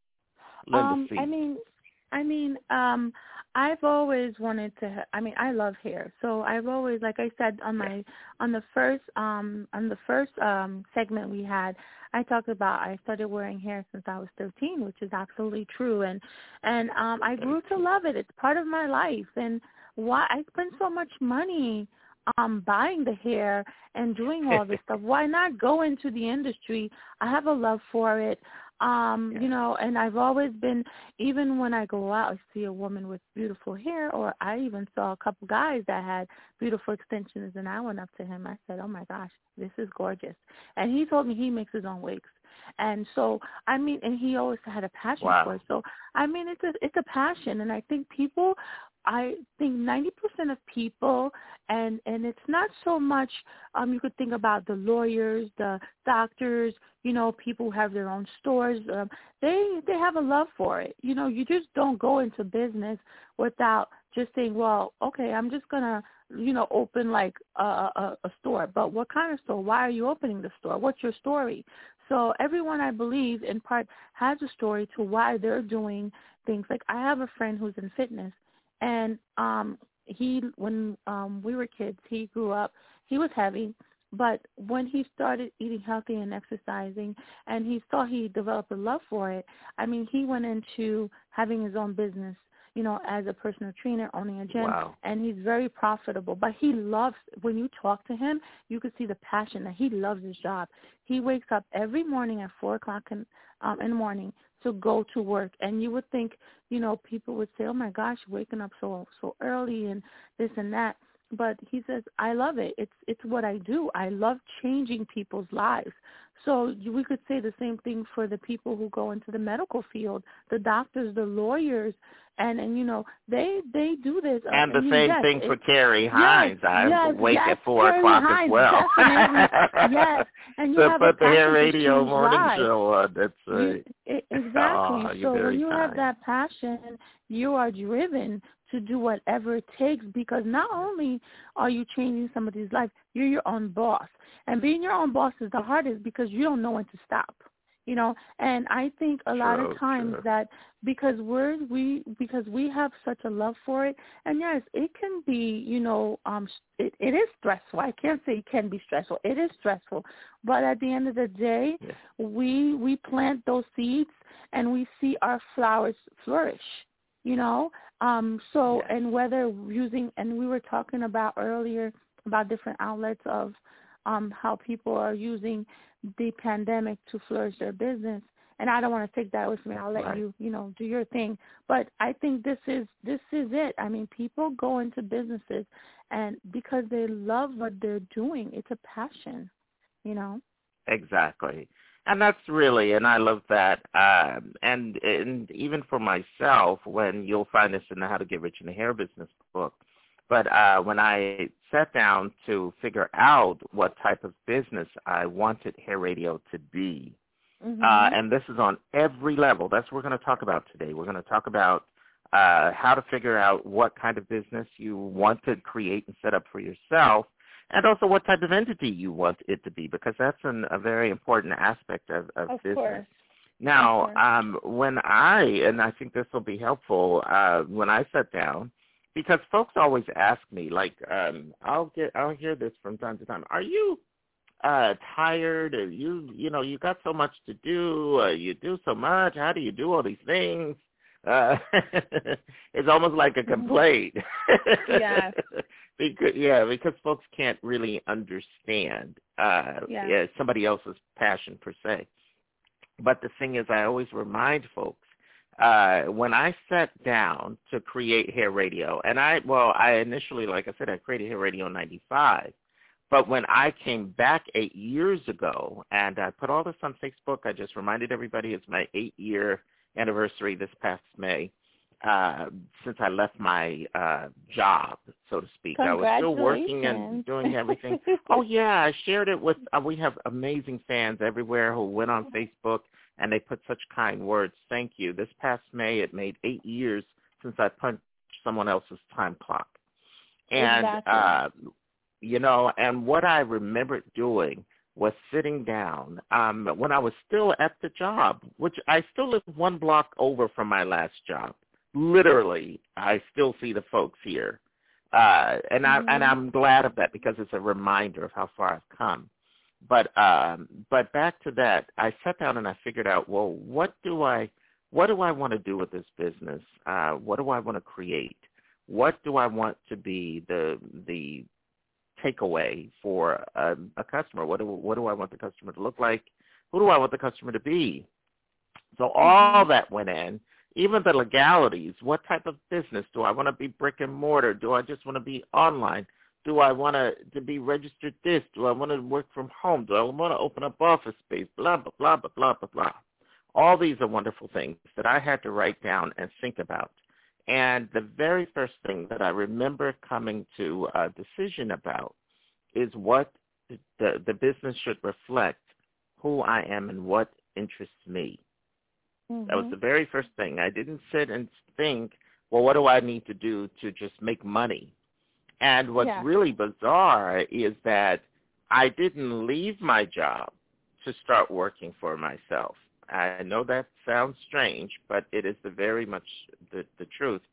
I've always wanted to. I love hair, so I've always, like I said on the first segment we had, I talked about I started wearing hair since I was 13, which is absolutely true, and I grew to love it. It's part of my life, and why I spend so much money buying the hair and doing all this stuff. Why not go into the industry? I have a love for it. And I've always been, even when I go out, I see a woman with beautiful hair, or I even saw a couple guys that had beautiful extensions, and I went up to him. I said, oh, my gosh, this is gorgeous. And he told me he makes his own wigs. And so, and he always had a passion for it. So, it's a passion, and I think 90% of people, and it's not so much, you could think about the lawyers, the doctors, people who have their own stores, they have a love for it. You just don't go into business without just saying, well, okay, I'm just going to, open like a store. But what kind of store? Why are you opening the store? What's your story? So everyone, I believe, in part, has a story to why they're doing things. Like I have a friend who's in fitness, and when we were kids, he grew up, he was heavy, but when he started eating healthy and exercising, and he saw he developed a love for it, he went into having his own business, as a personal trainer, owning a gym, and he's very profitable. But he loves, when you talk to him, you could see the passion that he loves his job. He wakes up every morning at 4 o'clock in the morning to go to work. And you would think, people would say, oh, my gosh, waking up so early and this and that. But he says, I love it. It's what I do. I love changing people's lives. So we could say the same thing for the people who go into the medical field, the doctors, the lawyers, and they do this.
And the same thing for Carrie Hines. I wake at 4 o'clock as well.
Yes, and you
so
have
put the
passion
Hair Radio morning
lives.
show on.
Exactly. So when you have that passion, you are driven to do whatever it takes, because not only are you changing somebody's life, you're your own boss. And being your own boss is the hardest because you don't know when to stop. And I think a lot of times that because we have such a love for it, and yes, it can be, it is stressful. I can't say it can be stressful. It is stressful. But at the end of the day, we plant those seeds and we see our flowers flourish. And whether using, and we were talking about earlier about different outlets of how people are using the pandemic to flourish their business. And I don't want to take that with me. I'll let you, do your thing. But I think this is it. People go into businesses and because they love what they're doing. It's a passion,
Exactly. And that's really, and I love that. And even for myself, when you'll find this in the How to Get Rich in the Hair Business book, but when I sat down to figure out what type of business I wanted Hair Radio to be, and this is on every level. That's what we're going to talk about today. We're going to talk about how to figure out what kind of business you want to create and set up for yourself, and also what type of entity you want it to be, because that's a very important aspect of business.
Course.
Now, when and I think this will be helpful, when I sat down, because folks always ask me, like, I'll hear this from time to time. Are you tired? Or you got so much to do. You do so much. How do you do all these things? It's almost like a complaint.
Yes.
Because folks can't really understand somebody else's passion per se. But the thing is, I always remind folks, when I sat down to create Hair Radio, and I initially, like I said, I created Hair Radio in 95. But when I came back 8 years ago, and I put all this on Facebook, I just reminded everybody it's my 8-year anniversary this past May. since I left my job, so to speak. I was still working and doing everything. Oh, yeah, I shared it with, we have amazing fans everywhere who went on Facebook, and they put such kind words. Thank you. This past May, it made 8 years since I punched someone else's time clock. And, you know, and what I remembered doing was sitting down when I was still at the job, which I still live 1 block over from my last job. Literally, I still see the folks here. And I'm glad of that because it's a reminder of how far I've come. But back to that, I sat down and I figured out, well, what do I want to do with this business? What do I want to create? What do I want to be the takeaway for a customer? What do I want the customer to look like? Who do I want the customer to be? So all that went in, even the legalities. What type of business? Do I want to be brick and mortar? Do I just want to be online? Do I want to be registered this? Do I want to work from home? Do I want to open up office space? Blah, blah, blah, blah, blah, blah, blah. All these are wonderful things that I had to write down and think about. And the very first thing that I remember coming to a decision about is what the business should reflect who I am and what interests me. That was the very first thing. I didn't sit and think, well, what do I need to do to just make money? And what's really bizarre is that I didn't leave my job to start working for myself. I know that sounds strange, but it is very much the truth.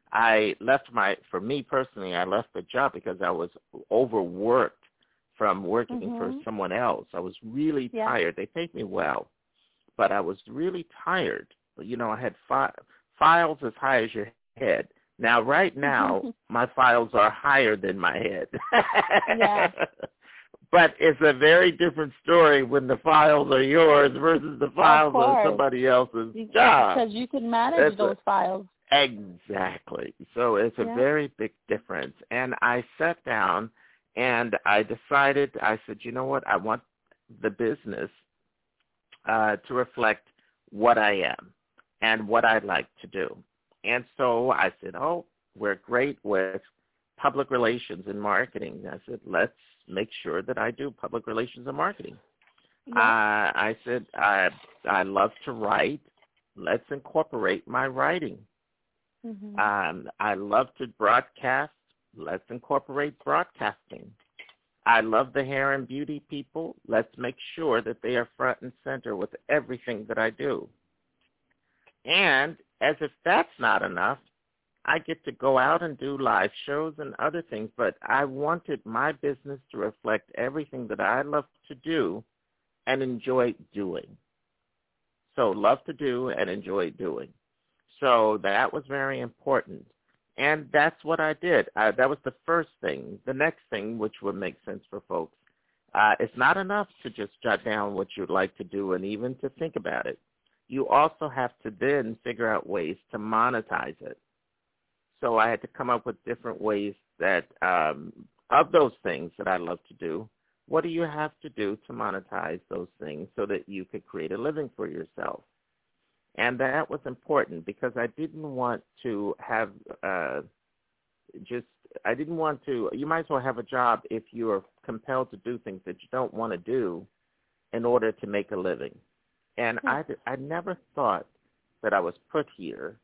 For me personally, I left the job because I was overworked from working for someone else. I was really tired. They paid me well, but I was really tired. You know, I had files as high as your head. Now, right now, my files are higher than my head. But it's a very different story when the files are yours versus the files of somebody else's job.
Because you can manage those files.
Exactly. So it's a very big difference. And I sat down and I decided, I said, you know what, I want the business to reflect what I am and what I'd like to do. And so I said, we're great with public relations and marketing. I said, let's make sure that I do public relations and marketing. I said, I love to write. Let's incorporate my writing. I love to broadcast. Let's incorporate broadcasting. I love the hair and beauty people. Let's make sure that they are front and center with everything that I do. And as if that's not enough, I get to go out and do live shows and other things, but I wanted my business to reflect everything that I love to do and enjoy doing. So love to do and enjoy doing. So that was very important. And that's what I did. That was the first thing. The next thing, which would make sense for folks, it's not enough to just jot down what you'd like to do and even to think about it. You also have to then figure out ways to monetize it. So I had to come up with different ways that, of those things that I love to do, what do you have to do to monetize those things so that you could create a living for yourself? And that was important because I didn't want to have you might as well have a job if you are compelled to do things that you don't want to do in order to make a living. And I never thought that I was put here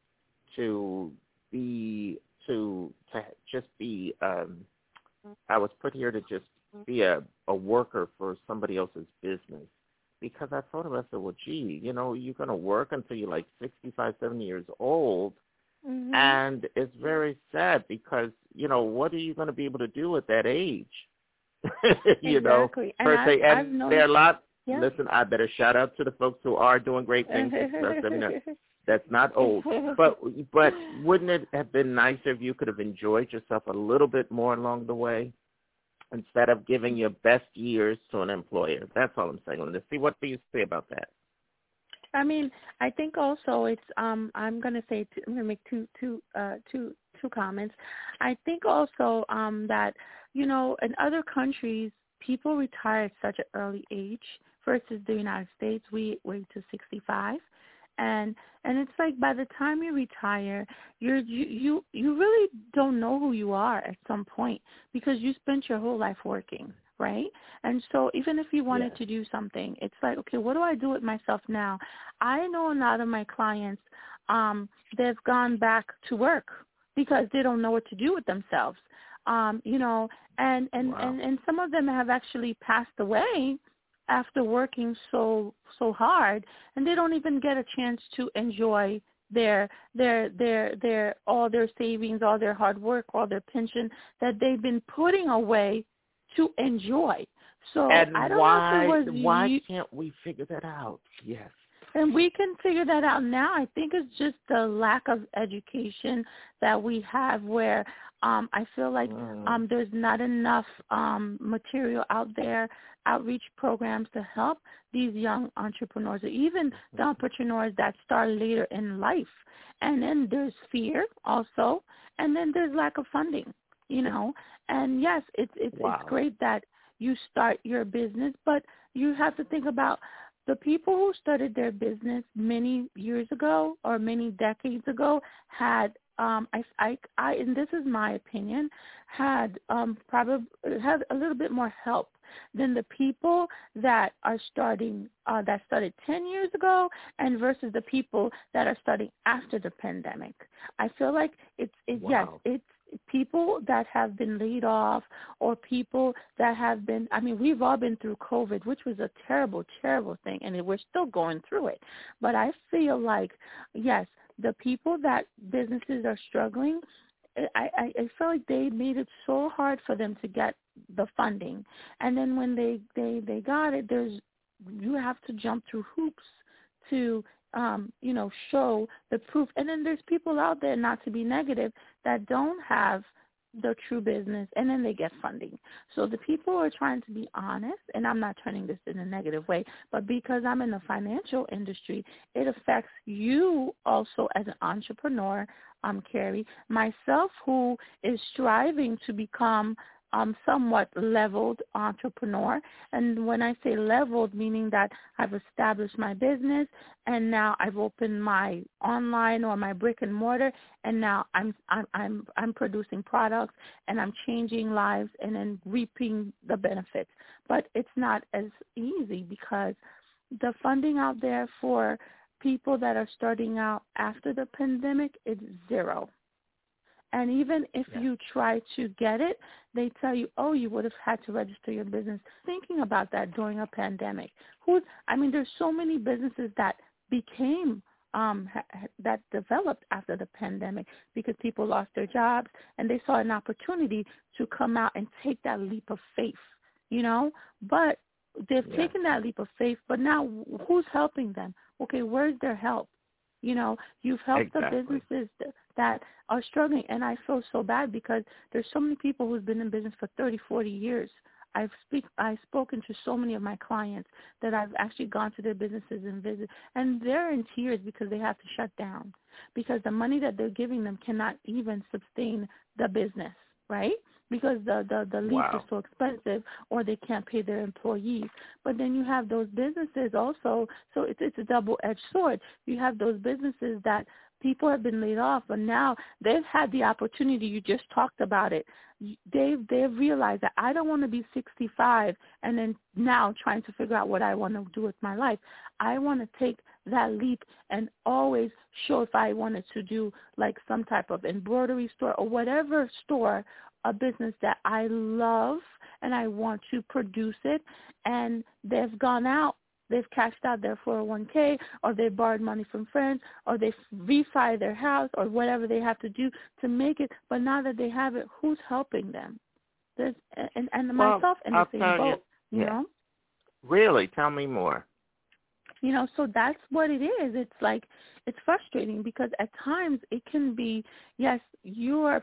I was put here to just be a worker for somebody else's business. Because I thought about it, well, gee, you know, you're going to work until you're like 65, 70 years old. And it's very sad because, you know, what are you going to be able to do at that age? You know, per se. And there are a lot. Listen, I better shout out to the folks who are doing great things. That's not old. But wouldn't it have been nicer if you could have enjoyed yourself a little bit more along the way instead of giving your best years to an employer? That's all I'm saying. Let's see, what do you say about that?
I mean, I think also it's I'm going to make two comments. I think also that, you know, in other countries, people retire at such an early age versus the United States. We wait to 65. And it's like by the time you retire, you really don't know who you are at some point because you spent your whole life working, right? And so even if you wanted to do something, it's like, okay, what do I do with myself now? I know a lot of my clients, they've gone back to work because they don't know what to do with themselves, you know, and some of them have actually passed away after working so hard, and they don't even get a chance to enjoy their all their savings, all their hard work, all their pension that they've been putting away to enjoy. So
and
I don't
why
know if it was
why can't we figure that out? Yes.
And we can figure that out now. I think it's just the lack of education that we have where I feel like there's not enough material out there, outreach programs to help these young entrepreneurs, or even the entrepreneurs that start later in life. And then there's fear also, and then there's lack of funding, you know. And, yes, it's great that you start your business, but you have to think about the people who started their business many years ago or many decades ago had, and this is my opinion, had probably had a little bit more help than the people that are starting that started 10 years ago and versus the people that are starting after the pandemic. I feel like it's people that have been laid off or people that have been, I mean, we've all been through COVID, which was a terrible, terrible thing, and we're still going through it. But I feel like, yes, the people that businesses are struggling, I feel like they made it so hard for them to get the funding. And then when they got it, you have to jump through hoops to show the proof. And then there's people out there, not to be negative, that don't have the true business, and then they get funding. So the people who are trying to be honest, and I'm not turning this in a negative way, but because I'm in the financial industry, it affects you also as an entrepreneur, Carrie, myself who is striving to become somewhat leveled entrepreneur. And when I say leveled, meaning that I've established my business and now I've opened my online or my brick and mortar, and now I'm producing products and I'm changing lives and then reaping the benefits. But it's not as easy because the funding out there for people that are starting out after the pandemic is zero. And even if you try to get it, they tell you, oh, you would have had to register your business. Thinking about that during a pandemic. There's so many businesses that became, that developed after the pandemic because people lost their jobs and they saw an opportunity to come out and take that leap of faith, you know. But they've taken that leap of faith, but now who's helping them? Okay, where's their help? You know, you've helped the businesses that are struggling, and I feel so bad because there's so many people who've been in business for 30, 40 years. I've spoken to so many of my clients that I've actually gone to their businesses and visited, and they're in tears because they have to shut down because the money that they're giving them cannot even sustain the business, right? Because the lease is so expensive, or they can't pay their employees. But then you have those businesses also, so it's a double-edged sword. You have those businesses that people have been laid off, but now they've had the opportunity. You just talked about it. They've realized that I don't want to be 65 and then now trying to figure out what I want to do with my life. I want to take that leap and always show if I wanted to do like some type of embroidery store or whatever store, a business that I love and I want to produce it. And they've gone out. They've cashed out their 401k, or they borrowed money from friends, or they refi their house, or whatever they have to do to make it. But now that they have it, who's helping them? Myself in the same boat, you know?
Really? Tell me more.
You know, so that's what it is. It's like, it's frustrating because at times it can be, yes, you're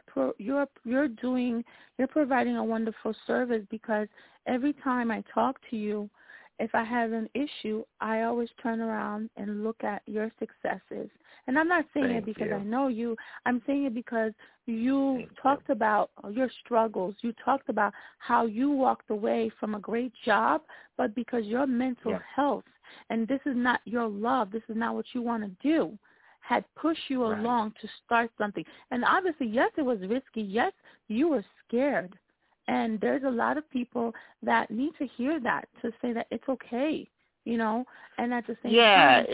providing a wonderful service because every time I talk to you, if I have an issue, I always turn around and look at your successes. And I'm not saying it because I know you. I'm saying it because you talked about your struggles. You talked about how you walked away from a great job, but because your mental health and this is not your love, this is not what you want to do, had pushed you along to start something. And obviously, yes, it was risky. Yes, you were scared. And there's a lot of people that need to hear that, to say that it's okay, you know, and at the same time.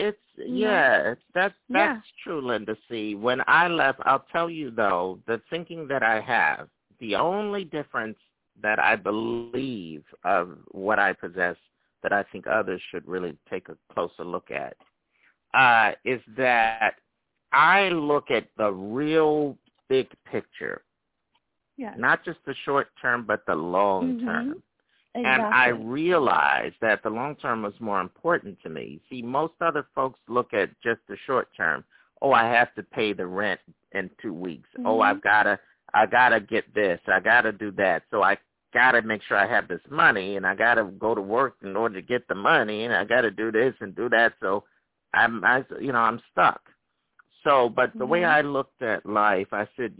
That's true, Linda C. When I left, I'll tell you, though, the thinking that I have, the only difference that I believe of what I possess that I think others should really take a closer look at is that I look at the real big picture, not just the short term, but the long term. Exactly. And I realized that the long term was more important to me. See, most other folks look at just the short term. Oh, I have to pay the rent in 2 weeks. Oh, I gotta get this. I gotta do that. So I gotta make sure I have this money, and I gotta go to work in order to get the money, and I gotta do this and do that. So I'm stuck. So, but the way I looked at life, I said,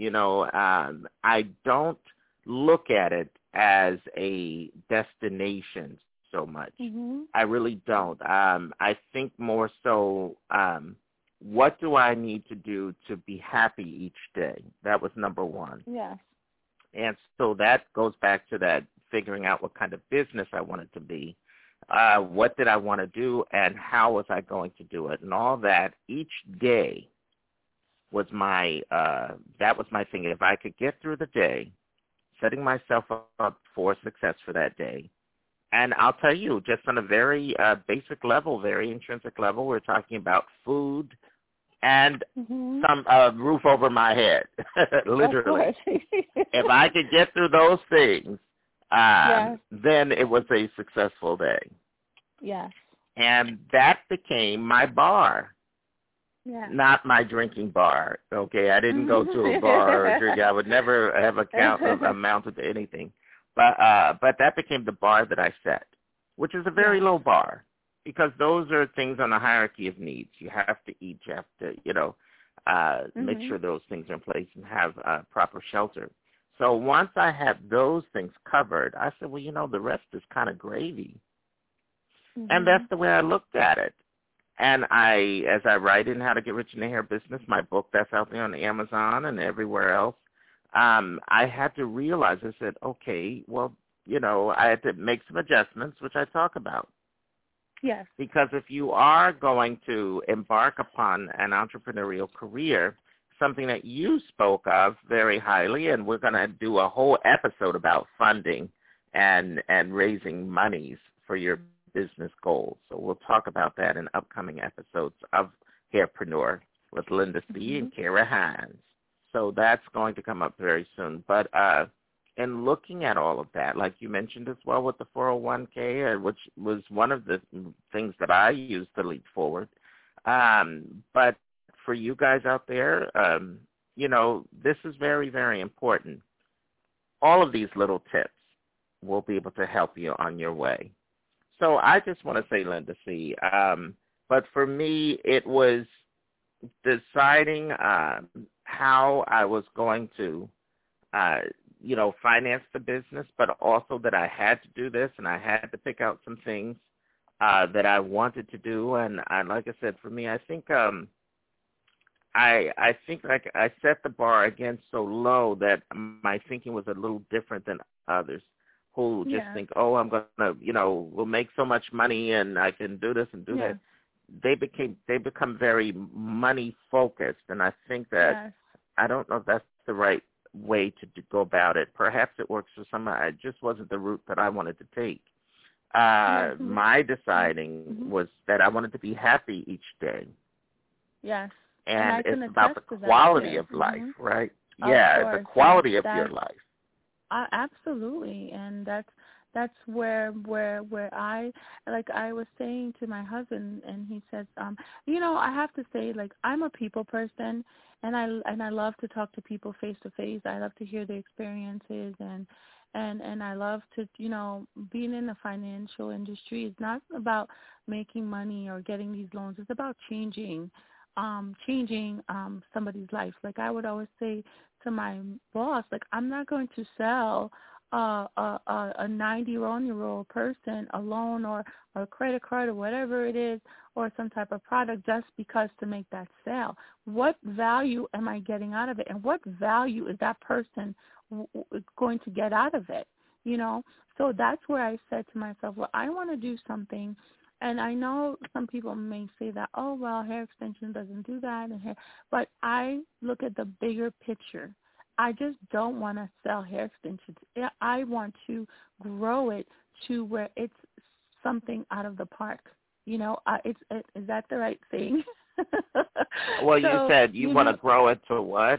I don't look at it as a destination so much. I really don't. I think more so, what do I need to do to be happy each day? That was number one.
Yes.
And so that goes back to that figuring out what kind of business I wanted to be. What did I want to do, and how was I going to do it? And all that each day was my thing. If I could get through the day, setting myself up for success for that day. And I'll tell you, just on a very basic level, very intrinsic level, we're talking about food and some roof over my head, literally. If I could get through those things, then it was a successful day.
Yes.
And that became my bar.
Yeah.
Not my drinking bar, okay? I didn't go to a bar or drink. I would never have amounted to anything. But that became the bar that I set, which is a very low bar, because those are things on the hierarchy of needs. You have to eat. You have to, make sure those things are in place and have proper shelter. So once I had those things covered, I said, well, the rest is kind of gravy. And that's the way I looked at it. And as I write in How to Get Rich in the Hair Business, my book that's out there on Amazon and everywhere else, I had to realize, I said, okay, well, I had to make some adjustments, which I talk about.
Yes.
Because if you are going to embark upon an entrepreneurial career, something that you spoke of very highly, and we're going to do a whole episode about funding and raising monies for your business goals. So we'll talk about that in upcoming episodes of Hairpreneur with Linda C. and Kara Hines. So that's going to come up very soon. But in looking at all of that, like you mentioned as well with the 401k, which was one of the things that I used to leap forward. But for you guys out there, this is very, very important. All of these little tips will be able to help you on your way. So I just want to say, Linda C., but for me, it was deciding how I was going to, finance the business, but also that I had to do this, and I had to pick out some things that I wanted to do. And like I said, for me, I think I think like I set the bar again so low that my thinking was a little different than others who just think, oh, I'm going to, we'll make so much money and I can do this and do that. They become very money focused, and I think that I don't know if that's the right way to go about it. Perhaps it works for some. It just wasn't the route that I wanted to take. My deciding was that I wanted to be happy each day.
Yes.
And it's about the quality of life, right? The quality of your life.
Absolutely, and that's where I was saying to my husband, and he says, I have to say, like, I'm a people person, and I love to talk to people face to face. I love to hear their experiences, and I love to, being in the financial industry is not about making money or getting these loans. It's about changing somebody's life. Like I would always say to my boss, like, I'm not going to sell a 90-year-old person a loan or a credit card or whatever it is, or some type of product just because to make that sale. What value am I getting out of it, and what value is that person going to get out of it? You know, so that's where I said to myself, well, I want to do something. And I know some people may say that, oh, well, hair extension doesn't do that, but I look at the bigger picture. I just don't want to sell hair extensions. I want to grow it to where it's something out of the park. You know, is that the right thing?
Well, you said you want to grow it to what?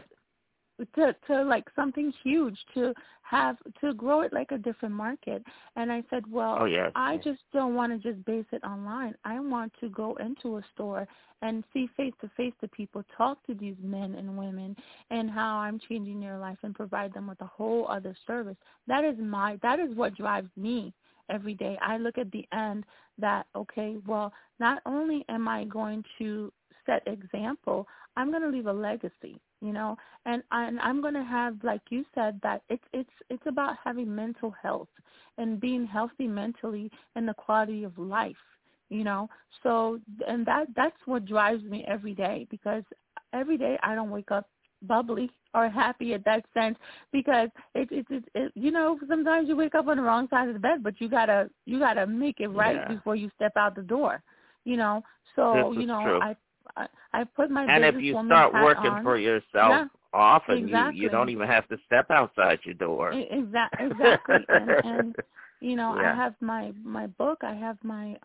To like something huge, to grow it like a different market. And I said, well, I just don't want to just base it online. I want to go into a store and see face-to-face the people, talk to these men and women, and how I'm changing their life and provide them with a whole other service. That is what drives me every day. I look at the end that, okay, well, not only am I going to set example, I'm going to leave a legacy, you know, and I'm going to have, like you said, that it's about having mental health and being healthy mentally and the quality of life, you know. So, and that's what drives me every day, because every day I don't wake up bubbly or happy in that sense, because it you know, sometimes you wake up on the wrong side of the bed, but you gotta make it right before you step out the door, you know. So you know, true. I put my
and if you start working for yourself often, you don't even have to step outside your door.
Exactly. and you know, I have my book. I have my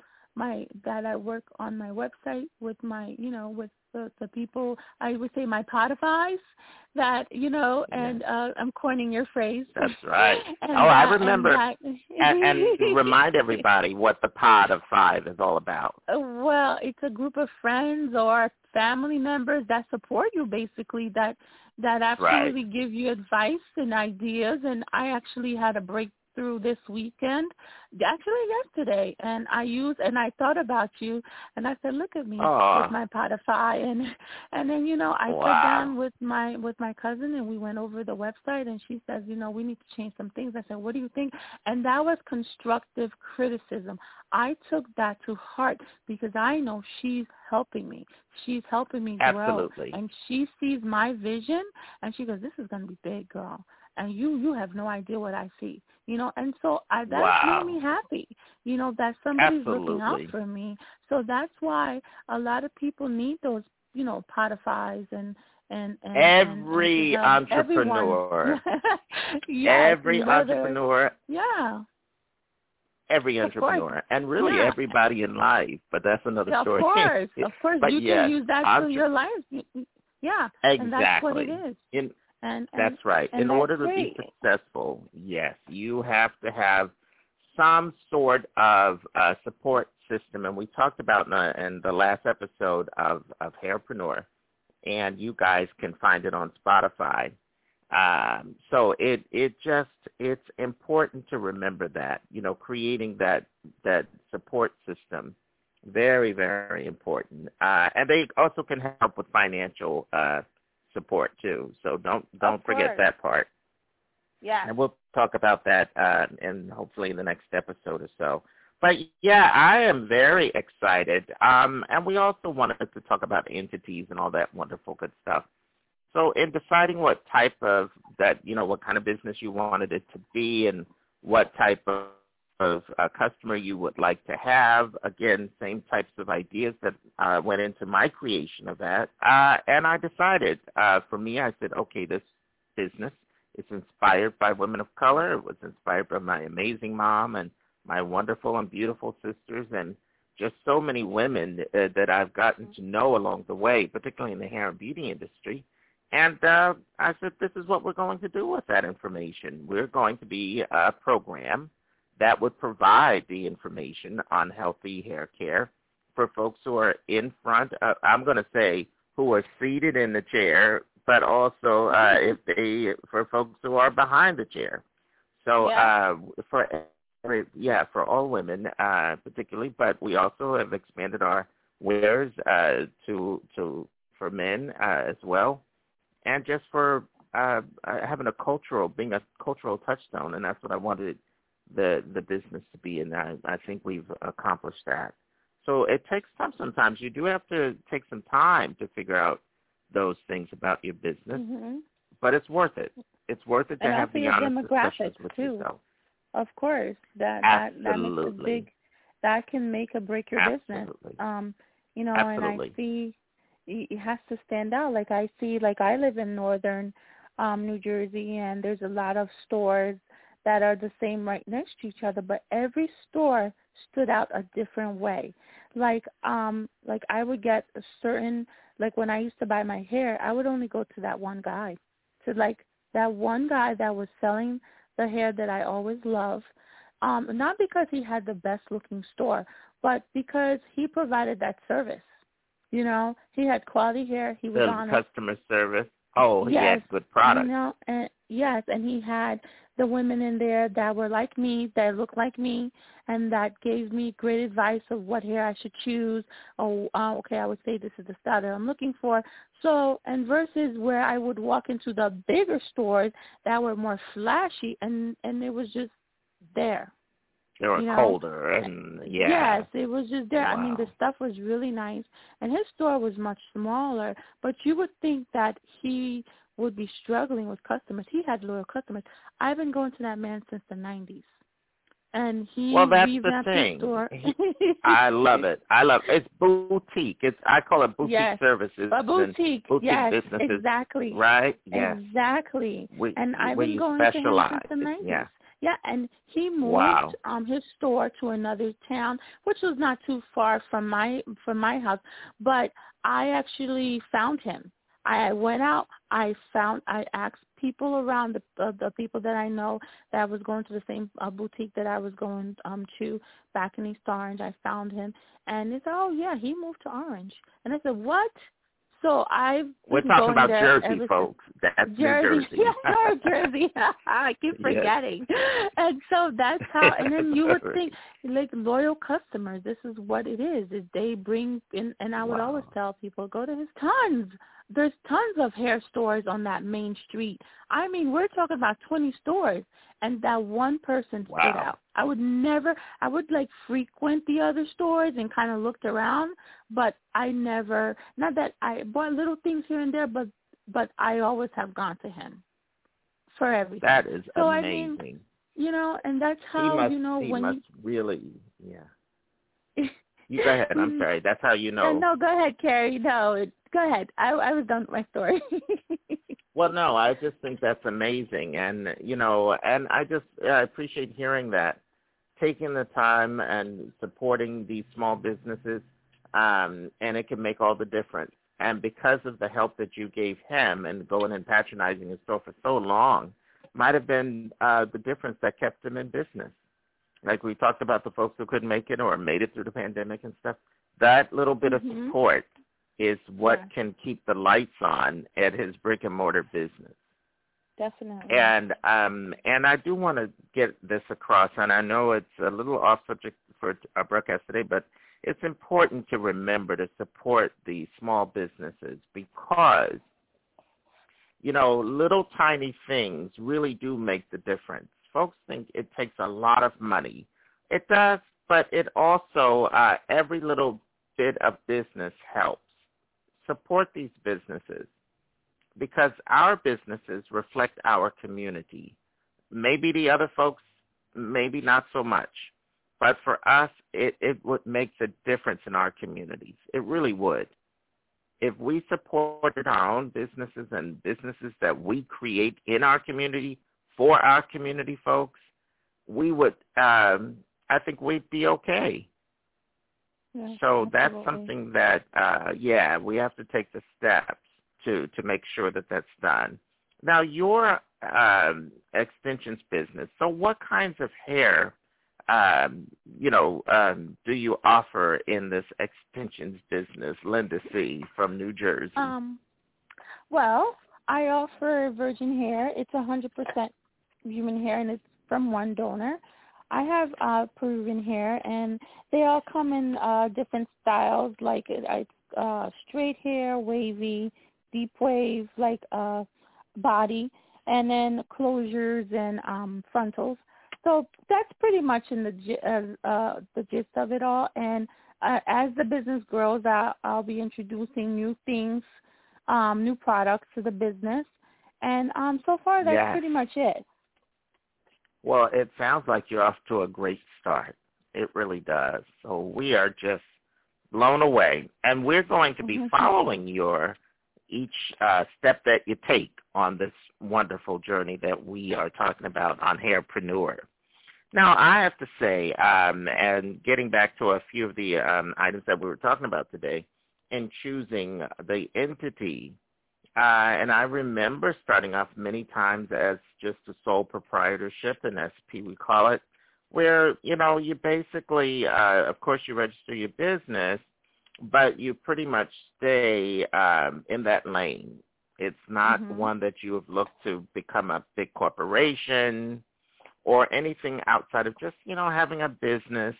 that I work on my website with my, you know, with the people, I would say my potifies that, you know, and I'm coining your phrase.
That's right. I remember. And remind everybody what the Pod of Five is all about.
Well, it's a group of friends or family members that support you, basically, that absolutely give you advice and ideas. And I actually had a breakthrough this weekend, actually yesterday, and I thought about you, and I said, look at me with my Spotify, and then, you know, I sat down with my cousin, and we went over the website, and she says, you know, we need to change some things. I said, what do you think? And that was constructive criticism. I took that to heart because I know she's helping me. She's helping me grow.
Absolutely.
And she sees my vision, and she goes, this is going to be big, girl. And you have no idea what I see, you know, and so that made me happy, you know, that somebody's looking out for me. So that's why a lot of people need those, you know, Spotifys and
every entrepreneur, every entrepreneur, every entrepreneur, and really everybody in life. But that's another story.
Of course, but you can use that to your life. Yeah,
exactly.
And that's what it is.
That's right. In order to be successful, yes, you have to have some sort of support system. And we talked about in the last episode of Hairpreneur, and you guys can find it on Spotify. So it's important to remember that, you know, creating that support system, very, very important. And they also can help with financial support too, so don't forget that part.
Yeah,
and we'll talk about that in hopefully in the next episode or so. But yeah, I am very excited. And we also wanted to talk about entities and all that wonderful good stuff. So in deciding what type of what kind of business you wanted it to be and what type of customer you would like to have. Again, same types of ideas that went into my creation of that. And I decided, for me, I said, okay, this business is inspired by women of color. It was inspired by my amazing mom and my wonderful and beautiful sisters and just so many women that I've gotten to know along the way, particularly in the hair and beauty industry. And I said, this is what we're going to do with that information. We're going to be a program that would provide the information on healthy hair care for folks who are in front of, I'm going to say, who are seated in the chair, but also for folks who are behind the chair. So for all women particularly, but we also have expanded our wares for men as well, and just for having being a cultural touchstone, and that's what I wanted the business to be, and I think we've accomplished that. So it takes time sometimes. You do have to take some time to figure out those things about your business, but it's worth it. It's worth it to have the honest discussions with yourself.
Of course, that makes a big, that can make or break your business. You know, and I see it has to stand out. Like I live in northern New Jersey, and there's a lot of stores that are the same right next to each other, but every store stood out a different way. Like I would get a certain, like when I used to buy my hair, I would only go to that one guy, that one guy that was selling the hair that I always love, not because he had the best looking store, but because he provided that service. You know, he had quality hair. He was on
customer service. Oh, yes, he had good products.
You know, and he had the women in there that were like me, that looked like me, and that gave me great advice of what hair I should choose. Okay, I would say this is the style that I'm looking for. So, and versus where I would walk into the bigger stores that were more flashy, and it was just there.
They were colder, and
Yes, it was just there.
Wow.
I mean, the stuff was really nice, and his store was much smaller, but you would think that he would be struggling with customers. He had loyal customers. I've been going to that man since the 90s, and he revamped his store.
I love it. It's boutique. I call it boutique services.
A boutique, yes,
businesses.
Exactly.
Right? Yes.
Exactly. And I've been going to him since the 90s.
Yeah.
Yeah, and he moved his store to another town, which was not too far from my house. But I actually found him. I went out. I asked people around, the people that I know that was going to the same boutique that I was going to back in East Orange. I found him, and they said, "Oh yeah, he moved to Orange." And I said, "What?" So
we're talking about Jersey, folks. That's
Jersey.
New Jersey.
Yeah, Jersey. I keep forgetting. Yes. And so that's how. And then you would think, like, loyal customers. This is what it is. They bring in, and I would always tell people, go to his tons. There's tons of hair stores on that main street. I mean, we're talking about 20 stores, and that one person stood out. I would like frequent the other stores and kind of looked around, but I never, not that I bought little things here and there, but I always have gone to him for everything.
That is
so
amazing.
I mean, you know, and that's how,
he must really, You go ahead. I'm sorry. That's how you know.
No, go ahead, Carrie. No, go ahead. I was done with my story.
Well, no, I just think that's amazing. And, and I appreciate hearing that, taking the time and supporting these small businesses, and it can make all the difference. And because of the help that you gave him and going and patronizing his store for so long, might have been the difference that kept him in business. Like we talked about the folks who couldn't make it or made it through the pandemic and stuff. That little bit of support is what can keep the lights on at his brick and mortar business.
Definitely.
And I do want to get this across, and I know it's a little off subject for our broadcast today, but it's important to remember to support the small businesses because, little tiny things really do make the difference. Folks think it takes a lot of money. It does, but it also, every little bit of business helps. Support these businesses because our businesses reflect our community. Maybe the other folks, maybe not so much. But for us, it would make the difference in our communities. It really would. If we supported our own businesses and businesses that we create in our community, for our community folks, we would, I think we'd be okay.
Yeah,
so
absolutely.
That's something that, we have to take the steps to make sure that that's done. Now, your extensions business, so what kinds of hair, do you offer in this extensions business, Linda C. from New Jersey?
Well, I offer virgin hair. It's 100% human hair, and it's from one donor. I have Peruvian hair, and they all come in different styles, like straight hair, wavy, deep wave, like body, and then closures and frontals. So that's pretty much in the gist of it all. And as the business grows, I'll be introducing new things, new products to the business. And so far, that's pretty much it.
Well, it sounds like you're off to a great start. It really does. So we are just blown away. And we're going to be following each step that you take on this wonderful journey that we are talking about on Hairpreneur. Now, I have to say, and getting back to a few of the items that we were talking about today, in choosing the entity, and I remember starting off many times as just a sole proprietorship, an SP we call it, where, you basically, of course, you register your business, but you pretty much stay in that lane. It's not one that you have looked to become a big corporation or anything outside of just, having a business,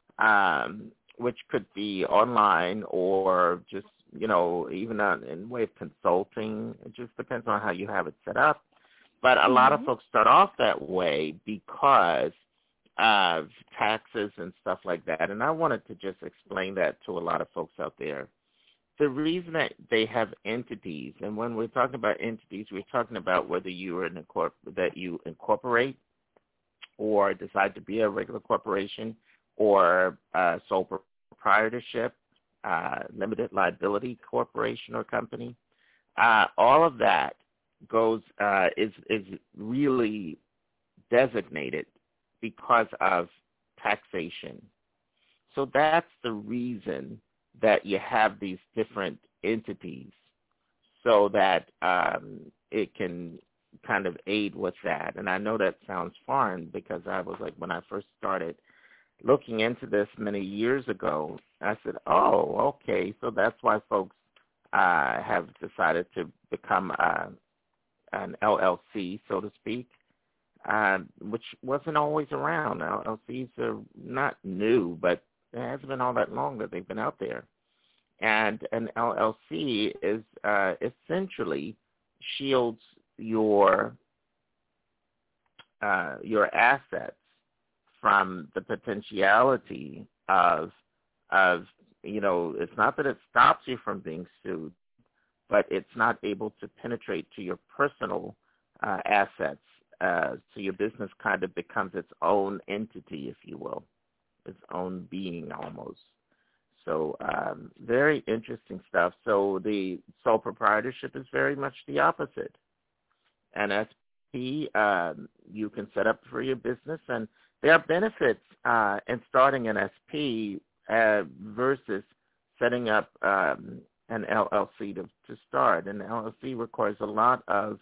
which could be online or just, even in way of consulting. It just depends on how you have it set up. But a lot of folks start off that way because of taxes and stuff like that. And I wanted to just explain that to a lot of folks out there. The reason that they have entities, and when we're talking about entities, we're talking about whether you are that you incorporate or decide to be a regular corporation or sole proprietorship, limited liability corporation or company. All of that is really designated because of taxation. So that's the reason that you have these different entities, so that it can kind of aid with that. And I know that sounds foreign because I was like, when I first started looking into this many years ago, I said, oh, okay, so that's why folks have decided to become an LLC, so to speak, which wasn't always around. LLCs are not new, but it hasn't been all that long that they've been out there. And an LLC is essentially shields your assets from the potentiality of it's not that it stops you from being sued, but it's not able to penetrate to your personal assets. So your business kind of becomes its own entity, if you will, its own being almost. So very interesting stuff. So the sole proprietorship is very much the opposite. An SP, you can set up for your business, and there are benefits in starting an SP versus setting up an LLC to start. An LLC requires a lot of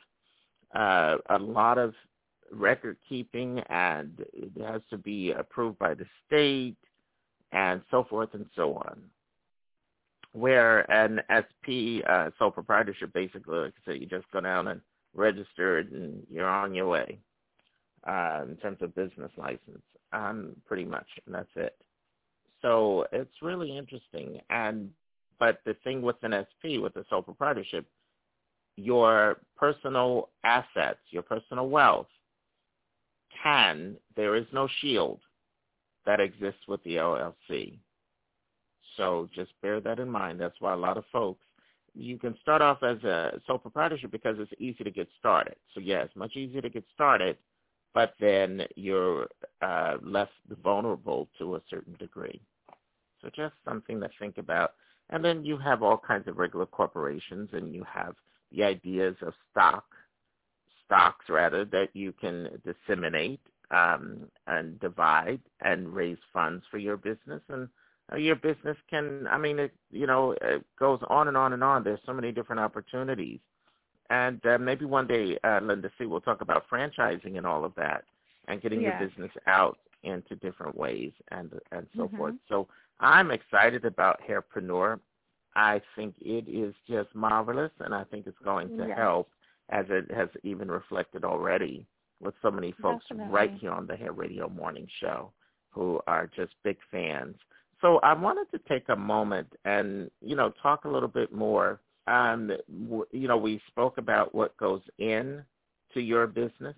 record keeping, and it has to be approved by the state, and so forth and so on. Where an SP, sole proprietorship, basically, like I said, you just go down and register it, and you're on your way in terms of business license, pretty much, and that's it. So it's really interesting. But the thing with an SP, with the sole proprietorship, your personal assets, your personal wealth, there is no shield that exists with the LLC. So just bear that in mind. That's why a lot of folks, you can start off as a sole proprietorship because it's easy to get started. So yeah, it's much easier to get started, but then you're less vulnerable to a certain degree. So just something to think about. And then you have all kinds of regular corporations, and you have the ideas of stocks that you can disseminate and divide and raise funds for your business. And your business can, it goes on and on and on. There's so many different opportunities. And maybe one day, Linda C., we'll talk about franchising and all of that and getting your business out into different ways and so forth. So I'm excited about Hairpreneur. I think it is just marvelous, and I think it's going to help, as it has even reflected already with so many folks right here on the Hair Radio Morning Show who are just big fans. So I wanted to take a moment and, talk a little bit more we spoke about what goes in to your business,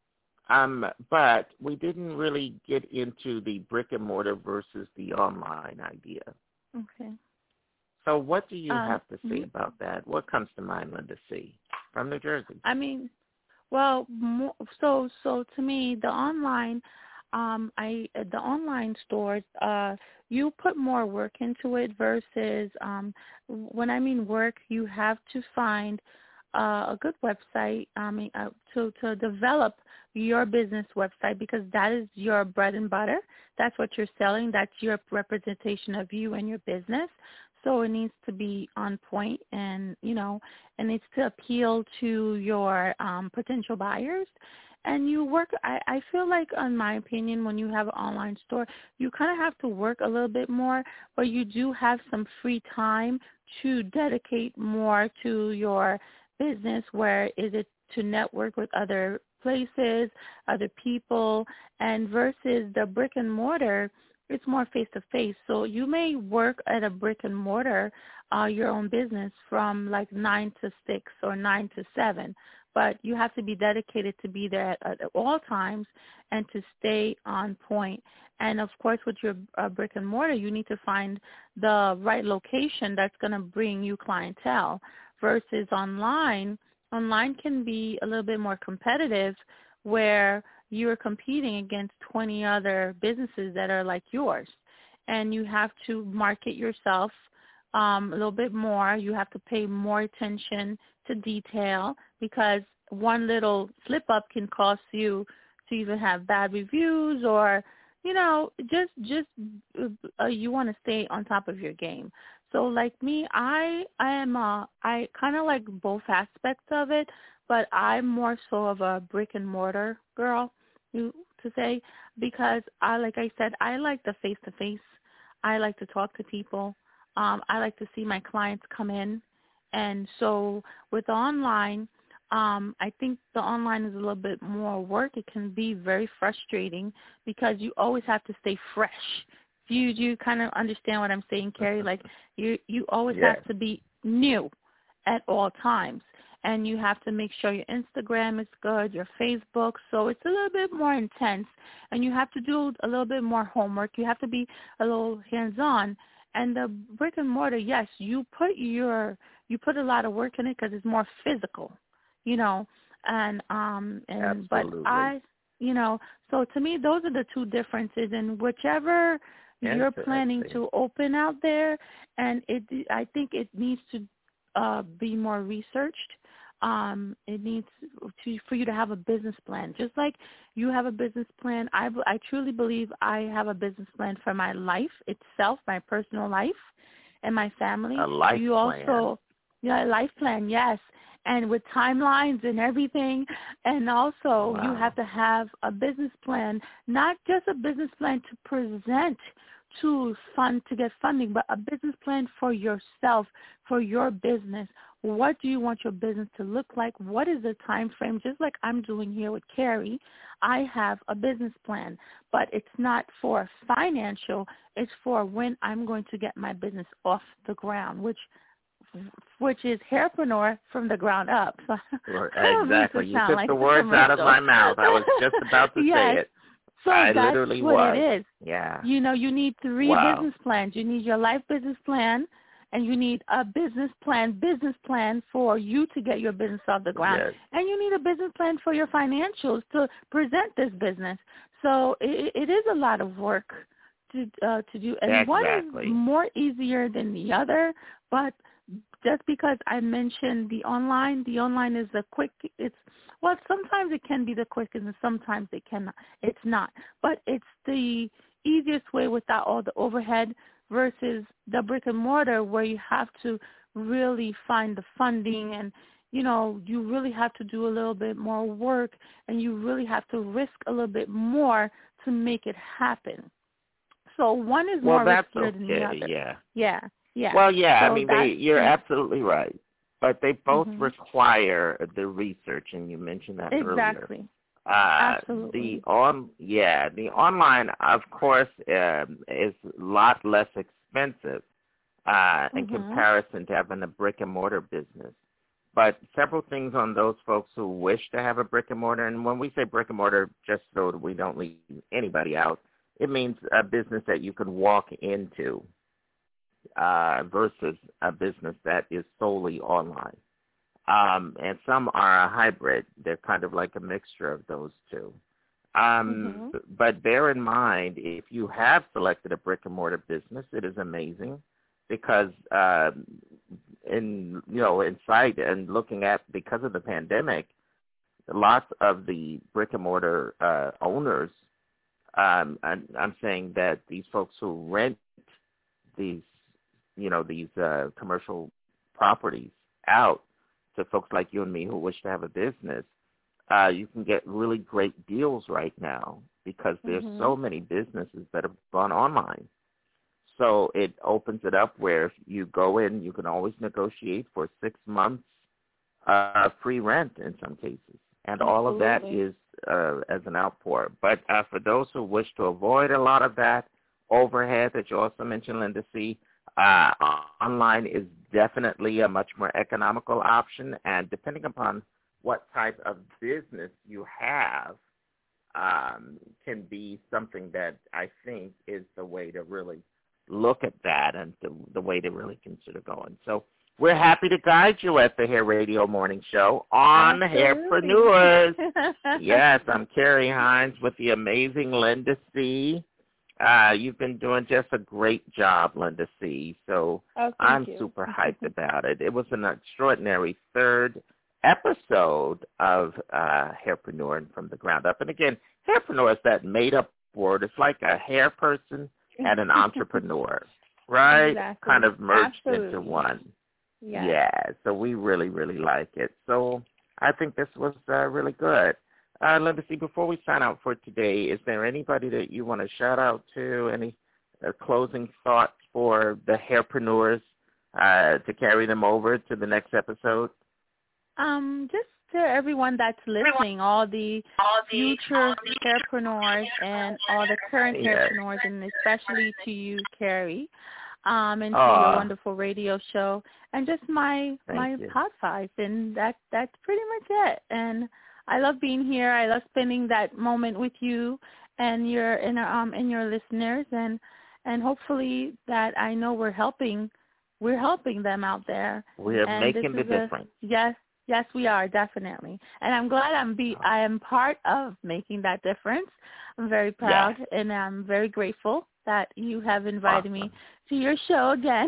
but we didn't really get into the brick and mortar versus the online idea.
Okay.
So what do you have to say about that? What comes to mind, Linda C. from New Jersey?
I mean, well, so to me, the online, the online stores, you put more work into it versus when I mean work, you have to find a good website. To develop your business website, because that is your bread and butter. That's what you're selling. That's your representation of you and your business. So it needs to be on point, and it needs to appeal to your potential buyers. And you work, I feel like, in my opinion, when you have an online store, you kind of have to work a little bit more, but you do have some free time to dedicate more to your business, where is it to network with other places, other people, and versus the brick and mortar, it's more face-to-face. So you may work at a brick and mortar, your own business, from like 9 to 6 or 9 to 7, but you have to be dedicated to be there at all times and to stay on point. And, of course, with your brick and mortar, you need to find the right location that's going to bring you clientele versus online. Online can be a little bit more competitive, where you're competing against 20 other businesses that are like yours, and you have to market yourself a little bit more. You have to pay more attention to detail, because one little slip up can cost you to even have bad reviews, or just you want to stay on top of your game. So like me, I kind of like both aspects of it, but I'm more so of a brick and mortar girl, to say, because like I said, I like the face-to-face. I like to talk to people. I like to see my clients come in. And so with online, I think the online is a little bit more work. It can be very frustrating because you always have to stay fresh. Do you kind of understand what I'm saying, Carrie? Like you always have to be new at all times. And you have to make sure your Instagram is good, your Facebook. So it's a little bit more intense. And you have to do a little bit more homework. You have to be a little hands-on. And the brick and mortar, yes, you put a lot of work in it because it's more physical, And but so to me, those are the two differences. And whichever you're planning to open out there, and I think it needs to be more researched. It needs for you to have a business plan. Just like you have a business plan, I truly believe I have a business plan for my life itself, my personal life, and my family.
A life plan.
A life plan, yes. And with timelines and everything. And also you have to have a business plan, not just a business plan to present to get funding, but a business plan for yourself, for your business. What do you want your business to look like? What is the time frame? Just like I'm doing here with Carrie, I have a business plan, but it's not for financial. It's for when I'm going to get my business off the ground, which is Hairpreneur from the ground up. So
exactly. You took the words out of my mouth. I was just about to say it.
So
I
that's
literally
what
was.
it is.
Yeah.
You need 3 business plans. You need your life business plan, and you need a business plan for you to get your business off the ground.
Yes.
And you need a business plan for your financials to present this business. So it is a lot of work to do. And one is more easier than the other, but just because I mentioned the online is the quick. Sometimes it can be the quickest, and sometimes it cannot. It's not, but it's the easiest way without all the overhead versus the brick and mortar, where you have to really find the funding, and you really have to do a little bit more work, and you really have to risk a little bit more to make it happen. So one is more riskier than the other. Yeah.
Well, yeah,
So
you're absolutely right. But they both require the research, and you mentioned that earlier.
Exactly. Absolutely.
The online, of course, is a lot less expensive in comparison to having a brick-and-mortar business. But several things on those folks who wish to have a brick-and-mortar, and when we say brick-and-mortar, just so that we don't leave anybody out, it means a business that you can walk into versus a business that is solely online. And some are a hybrid. They're kind of like a mixture of those two. But bear in mind, if you have selected a brick-and-mortar business, it is amazing because in sight and looking at, because of the pandemic, lots of the brick-and-mortar owners, I'm saying that these folks who rent these commercial properties out to folks like you and me who wish to have a business, you can get really great deals right now because there's so many businesses that have gone online. So it opens it up where if you go in, you can always negotiate for 6 months free rent in some cases. And all of that is as an outpour. But for those who wish to avoid a lot of that overhead that you also mentioned, Linda C., online is definitely a much more economical option. And depending upon what type of business you have, can be something that I think is the way to really look at that and the way to really consider going. So we're happy to guide you at the Hair Radio Morning Show on Hairpreneurs. Yes, I'm Carrie Hines with the amazing Linda C. You've been doing just a great job, Linda C. So I'm super hyped about it. It was an extraordinary third episode of Hairpreneur and From the Ground Up. And again, Hairpreneur is that made-up word. It's like a hair person and an entrepreneur, right?
Exactly.
Kind of merged into one.
Yes.
Yeah, so we really, really like it. So I think this was really good. Linda C., before we sign out for today, is there anybody that you want to shout out to, any closing thoughts for the Hairpreneurs to carry them over to the next episode?
Just to everyone that's listening, all the future hairpreneurs and all the current hairpreneurs, and especially to you, Carrie, and to your wonderful radio show, and just my hot five, and that's pretty much it. And I love being here. I love spending that moment with you and your listeners, and hopefully that I know we're helping them out there.
We are making the difference.
Yes, we are, definitely. And I'm glad I am part of making that difference. I'm very proud, and I'm very grateful that you have invited me to your show again.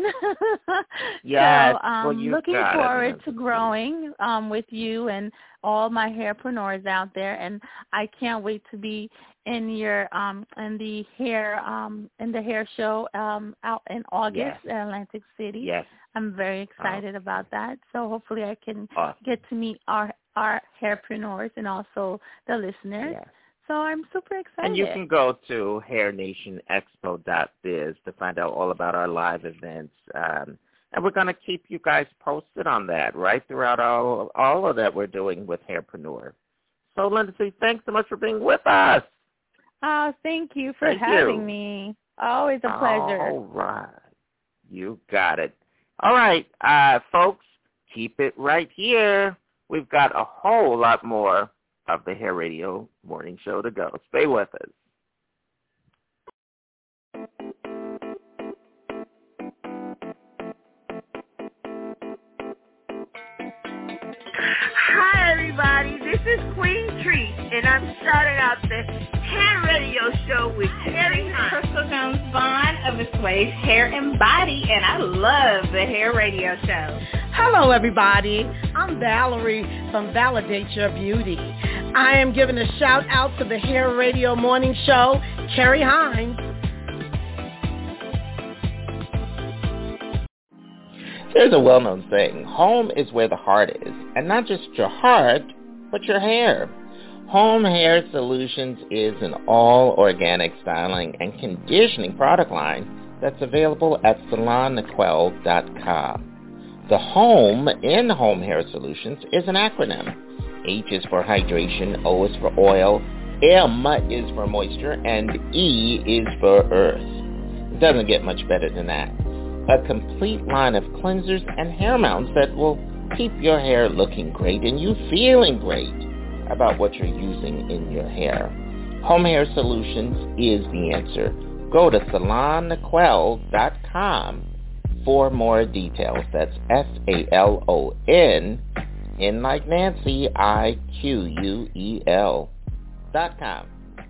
Yes.
So looking forward to growing with you and all my hairpreneurs out there, and I can't wait to be in your in the hair show out in August in Atlantic City.
Yes.
I'm very excited about that. So hopefully I can get to meet our hairpreneurs and also the listeners.
Yes.
So I'm super excited.
And you can go to hairnationexpo.biz to find out all about our live events. And we're going to keep you guys posted on that right throughout all of that we're doing with Hairpreneur. So, Linda C., thanks so much for being with us.
Oh, thank you for having me. Always a pleasure.
All right. You got it. All right, folks, keep it right here. We've got a whole lot more of the Hair Radio Morning Show to go. Stay with us.
Hi, everybody. This is Queen Treat, and I'm starting out the Hair Radio Show with Carrie Hines.
Crystal Jones Vaughn of Assuage Hair and Body, and I love the Hair Radio Show.
Hello, everybody. I'm Valerie from Validate Your Beauty. I am giving a shout out to the Hair Radio Morning Show, Carrie Hines.
There's a well-known saying, home is where the heart is, and not just your heart, but your hair. Home Hair Solutions is an all-organic styling and conditioning product line that's available at salonniquel.com. The home in Home Hair Solutions is an acronym. H is for hydration, O is for oil, M is for moisture, and E is for earth. It doesn't get much better than that. a complete line of cleansers and hair mounts that will keep your hair looking great and you feeling great about what you're using in your hair. Home Hair Solutions is the answer. Go to salonniquel.com for more details. That's SALON, N like Nancy, IQUEL.com.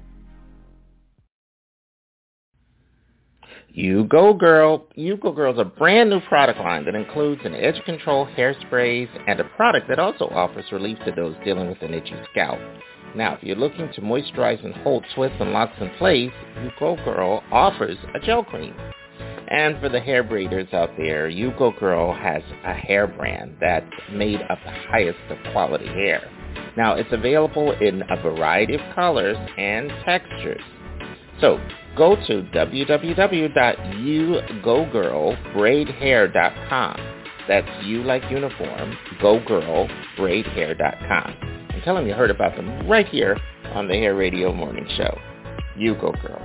You Go Girl. You Go Girl is a brand new product line that includes an edge control, hairsprays, and a product that also offers relief to those dealing with an itchy scalp. Now, if you're looking to moisturize and hold twists and locks in place, You Go Girl offers a gel cream. And for the hair braiders out there, You Go Girl has a hair brand that's made of the highest of quality hair. Now, it's available in a variety of colors and textures. So, go to www.yougogirlbraidhair.com. That's you like uniform, gogirlbraidhair.com. And tell them you heard about them right here on the Hair Radio Morning Show. You Go Girl.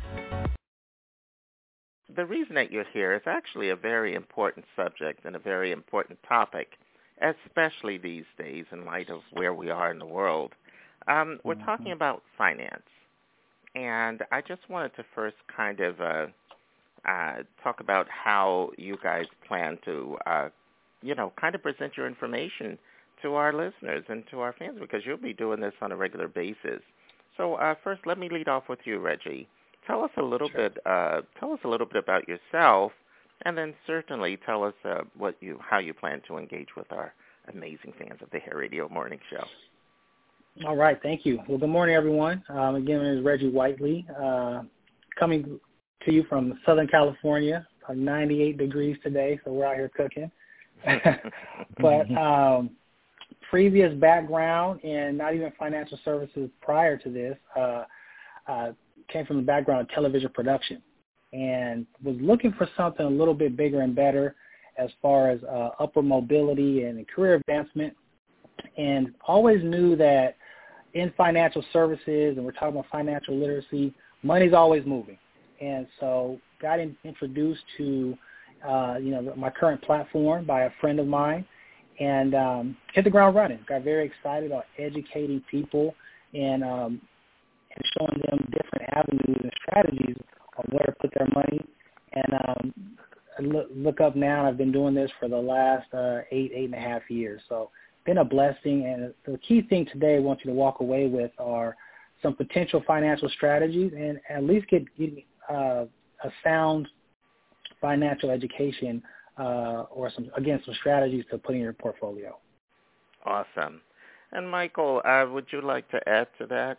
The reason that you're here is actually a very important subject and a very important topic, especially these days in light of where we are in the world. We're talking about finance. And I just wanted to first kind of talk about how you guys plan to, kind of present your information to our listeners and to our fans, because you'll be doing this on a regular basis. So first, let me lead off with you, Reggie. Tell us a little bit. Tell us a little bit about yourself, and then certainly tell us how you plan to engage with our amazing fans of the Hair Radio Morning Show.
All right, thank you. Well, good morning, everyone. Again, my name is Reggie Whiteley, coming to you from Southern California. 98 degrees today, so we're out here cooking. But previous background in not even financial services prior to this, came from the background of television production and was looking for something a little bit bigger and better as far as upward mobility and career advancement, and always knew that in financial services, and we're talking about financial literacy, money's always moving. And so got introduced to, my current platform by a friend of mine, and hit the ground running. Got very excited about educating people and showing them different avenues and strategies on where to put their money. And look up now, I've been doing this for the last 8.5 years. So been a blessing, and the key thing today I want you to walk away with are some potential financial strategies and at least get a sound financial education or some strategies to put in your portfolio.
Awesome. And Michael, would you like to add to that?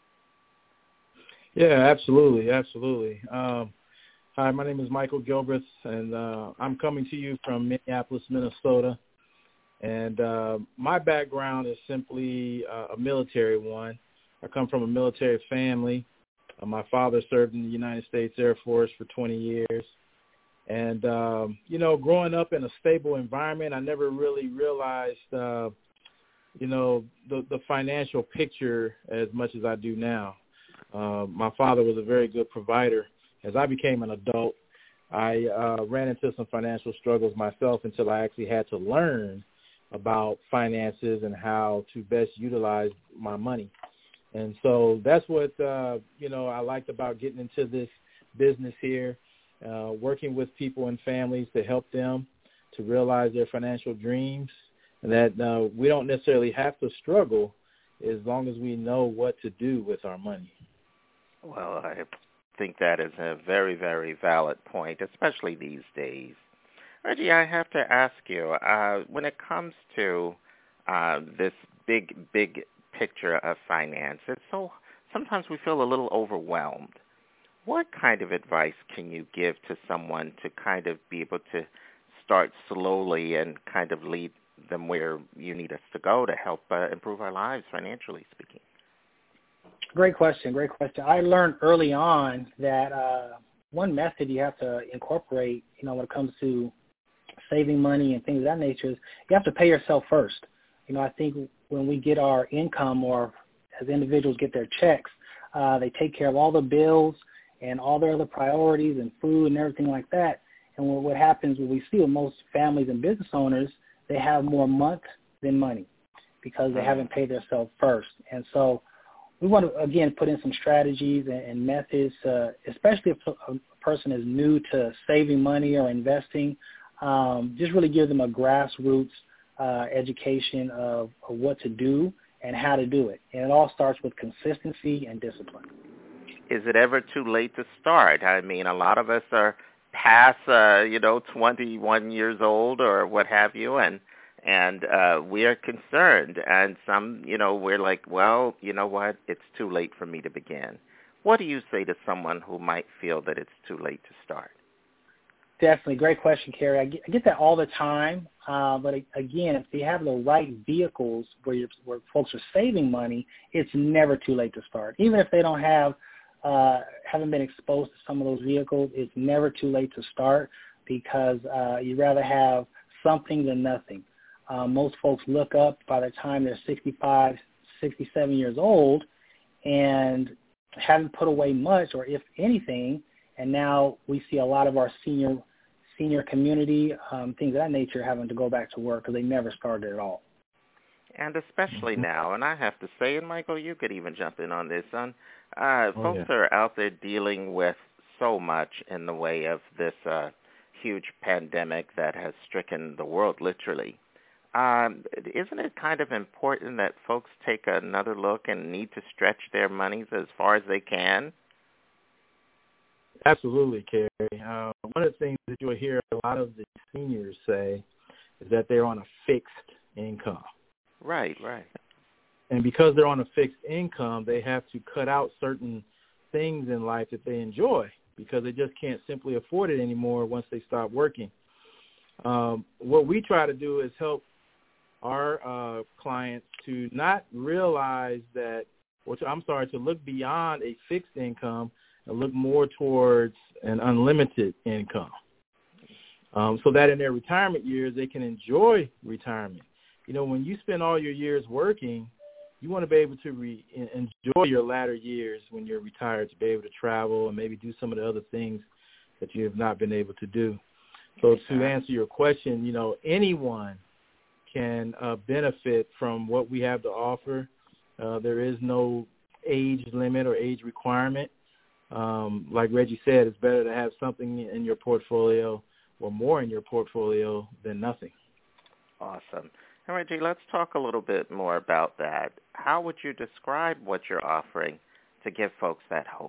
Yeah, absolutely. Hi, my name is Michael Gilbreth, and I'm coming to you from Minneapolis, Minnesota. And my background is simply a military one. I come from a military family. My father served in the United States Air Force for 20 years. And, growing up in a stable environment, I never really realized, the financial picture as much as I do now. My father was a very good provider. As I became an adult, I ran into some financial struggles myself until I actually had to learn about finances and how to best utilize my money. And so that's what, I liked about getting into this business here, working with people and families to help them to realize their financial dreams, and that we don't necessarily have to struggle as long as we know what to do with our money.
Well, I think that is a very, very valid point, especially these days. Reggie, I have to ask you, when it comes to this big picture of finance, sometimes we feel a little overwhelmed. What kind of advice can you give to someone to kind of be able to start slowly and kind of lead them where you need us to go to help improve our lives, financially speaking?
Great question. I learned early on that one method you have to incorporate, when it comes to saving money and things of that nature is you have to pay yourself first. I think when we get our income, or as individuals get their checks, they take care of all the bills and all their other priorities and food and everything like that. And what happens, what we see with most families and business owners, they have more month than money because they haven't paid themselves first. And so we want to, again, put in some strategies and methods, especially if a person is new to saving money or investing, just really give them a grassroots education of what to do and how to do it. And it all starts with consistency and discipline.
Is it ever too late to start? I mean, a lot of us are past, 21 years old or what have you, and we are concerned. And some, we're like, well, you know what? It's too late for me to begin. What do you say to someone who might feel that it's too late to start?
Definitely. Great question, Carrie. I get that all the time. But again, if they have the right vehicles where folks are saving money, it's never too late to start. Even if they don't haven't been exposed to some of those vehicles, it's never too late to start because you'd rather have something than nothing. Most folks look up by the time they're 65, 67 years old and haven't put away much, or if anything, and now we see a lot of our senior community, things of that nature, having to go back to work because they never started at all.
And especially now, and I have to say, and Michael, you could even jump in on this, son. Folks are out there dealing with so much in the way of this huge pandemic that has stricken the world, literally. Isn't it kind of important that folks take another look and need to stretch their monies as far as they can?
Absolutely, Carrie. One of the things that you'll hear a lot of the seniors say is that they're on a fixed income.
Right.
And because they're on a fixed income, they have to cut out certain things in life that they enjoy because they just can't simply afford it anymore once they stop working. What we try to do is help our clients to not realize that, to look beyond a fixed income and look more towards an unlimited income so that in their retirement years they can enjoy retirement. When you spend all your years working, you want to be able to enjoy your latter years when you're retired, to be able to travel and maybe do some of the other things that you have not been able to do. So to answer your question, anyone can benefit from what we have to offer. There is no age limit or age requirement. Like Reggie said, it's better to have something in your portfolio or more in your portfolio than nothing.
Awesome. All right, Reggie, let's talk a little bit more about that. How would you describe what you're offering to give folks that hope?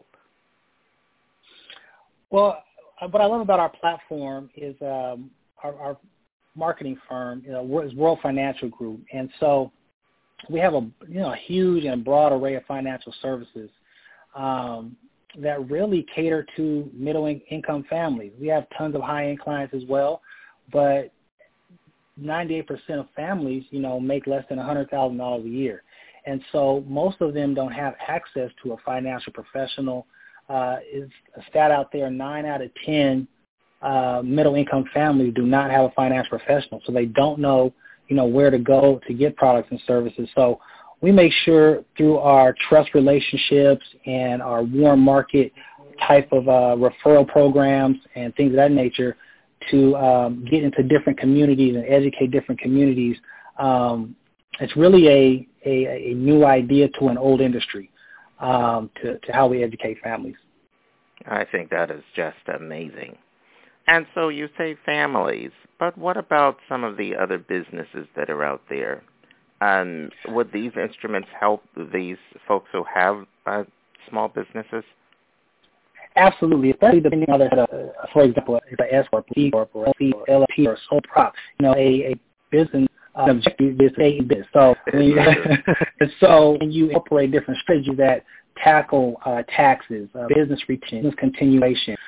Well, what I love about our platform is our marketing firm is World Financial Group. And so we have a huge and broad array of financial services that really cater to middle-income families. We have tons of high-end clients as well, but 98% of families, make less than $100,000 a year. And so most of them don't have access to a financial professional. Is a stat out there, 9 out of 10 middle-income families do not have a financial professional, so they don't know, where to go to get products and services. So we make sure through our trust relationships and our warm market type of referral programs and things of that nature to get into different communities and educate different communities. It's really a new idea to an old industry to how we educate families.
I think that is just amazing. And so you say families, but what about some of the other businesses that are out there? Would these instruments help these folks who have small businesses?
Absolutely, especially depending on for example, if an S corp, C corp, or LLP, or sole prop. A business objective is a business. So when you incorporate different strategies that tackle taxes, business retention, business continuation,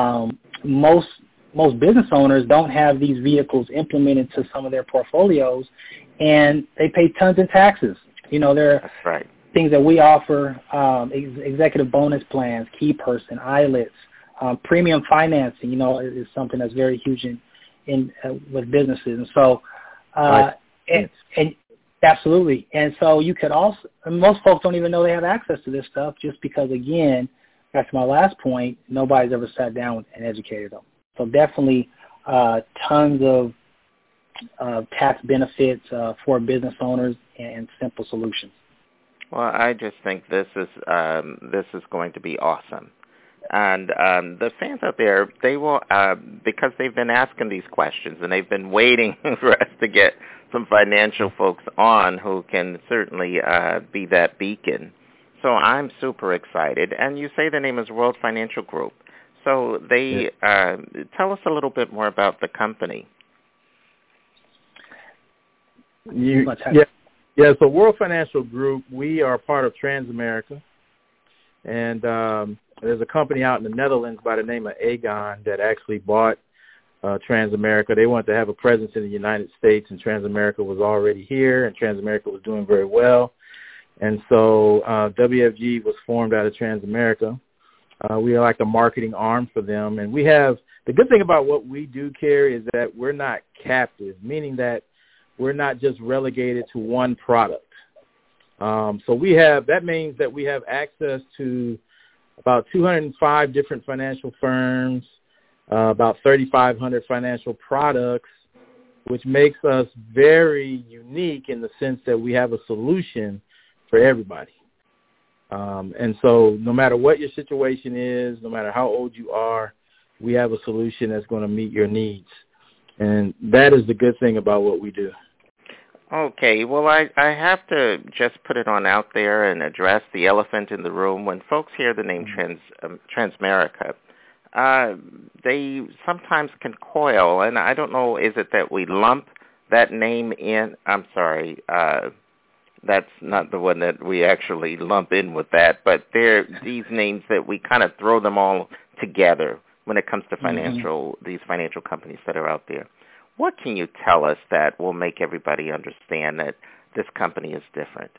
most business owners don't have these vehicles implemented to some of their portfolios, and they pay tons in taxes. That's
right.
Things that we offer, executive bonus plans, key person, ILITs, premium financing, is something that's very huge in with businesses. And so, and absolutely. And so you could also, most folks don't even know they have access to this stuff just because, again, back to my last point, nobody's ever sat down and educated them. So definitely tons of tax benefits for business owners and simple solutions.
Well, I just think this is going to be awesome. And the fans out there, they will, because they've been asking these questions and they've been waiting for us to get some financial folks on who can certainly be that beacon. So I'm super excited. And you say the name is World Financial Group. So they tell us a little bit more about the company.
So World Financial Group, we are part of Transamerica. And there's a company out in the Netherlands by the name of Aegon that actually bought Transamerica. They wanted to have a presence in the United States, and Transamerica was already here, and Transamerica was doing very well. And so WFG was formed out of Transamerica. We are like a marketing arm for them. And we have – the good thing about what we do, Carrie, is that we're not captive, meaning that we're not just relegated to one product. So we have – that means that we have access to about 205 different financial firms, about 3,500 financial products, which makes us very unique in the sense that we have a solution for everybody. And so no matter what your situation is, no matter how old you are, we have a solution that's going to meet your needs. And that is the good thing about what we do.
Okay, well, I have to just put it on out there and address the elephant in the room. When folks hear the name Transamerica, they sometimes can coil, and I don't know, is it that we lump that name in? I'm sorry, that's not the one that we actually lump in with that, but they're these names that we kind of throw them all together when it comes to these financial companies that are out there. What can you tell us that will make everybody understand that this company is different?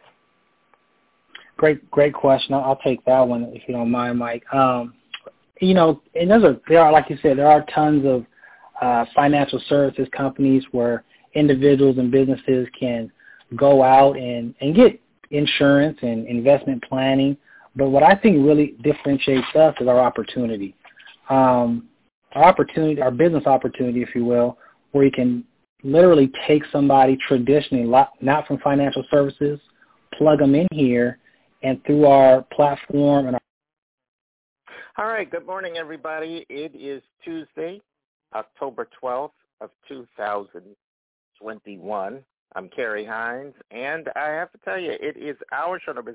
Great question. I'll take that one if you don't mind, Mike. And there are, like you said, there are tons of financial services companies where individuals and businesses can go out and get insurance and investment planning. But what I think really differentiates us is our opportunity. Our business opportunity, if you will, where you can literally take somebody traditionally, not from financial services, plug them in here, and through our platform and
All right, good morning, everybody. It is Tuesday, October 12th of 2021. I'm Kerry Hines, and I have to tell you, it is our show number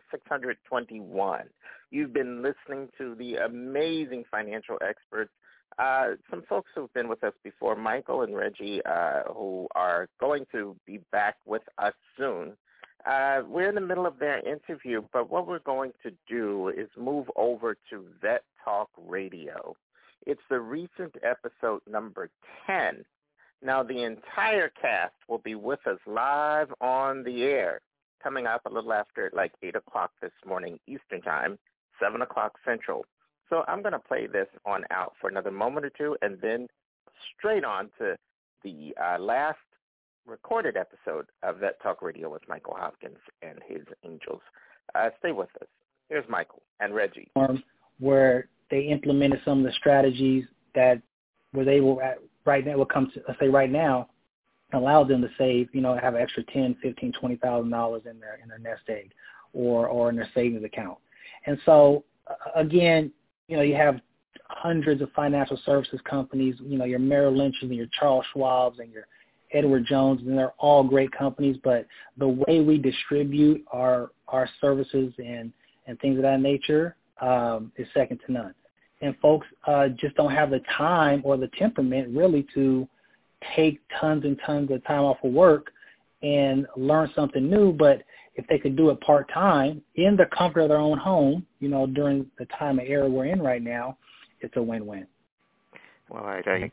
621. You've been listening to the amazing financial experts, some folks who've been with us before, Michael and Reggie, who are going to be back with us soon. We're in the middle of their interview, but what we're going to do is move over to Vet Talk Radio. It's the recent episode number 10. Now, the entire cast will be with us live on the air, coming up a little after like 8 o'clock this morning Eastern Time, 7 o'clock Central. So I'm going to play this on out for another moment or two and then straight on to the last recorded episode of Vet Talk Radio with Michael Hopkins and his angels. Stay with us. Here's Michael and Reggie.
Where they implemented some of the strategies that were they will right now will come to, let's say right now, allows them to save, have an extra $10,000, $15,000, $20,000 in their nest egg or in their savings account. And so again, you have hundreds of financial services companies, your Merrill Lynch's and your Charles Schwab's and your Edward Jones, and they're all great companies, but the way we distribute our services and things of that nature is second to none. And folks just don't have the time or the temperament really to take tons and tons of time off of work and learn something new. But if they could do it part-time in the comfort of their own home, during the time of era we're in right now, it's a win-win.
Well, I can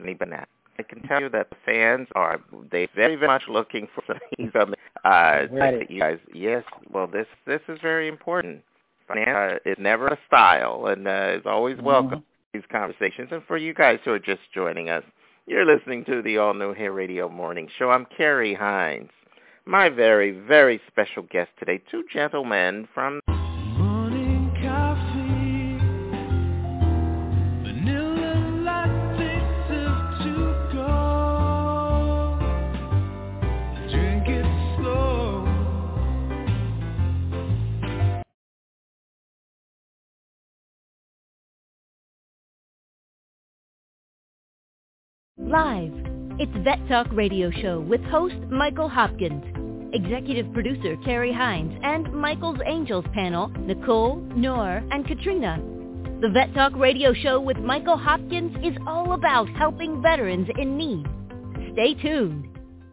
tell you that the fans are very, very much looking for some you guys. Yes, well, this is very important. Finance is never a style, and is always welcome these conversations. And for you guys who are just joining us, you're listening to the all-new Hair Radio Morning Show. I'm Kerry Hines. My very, very special guest today, two gentlemen from
Morning coffee, vanilla latte
Live. It's Vet Talk Radio Show with host Michael Hopkins, executive producer Carrie Hines, and Michael's Angels panel, Nicole, Noor, and Katrina. The Vet Talk Radio Show with Michael Hopkins is all about helping veterans in need. Stay tuned.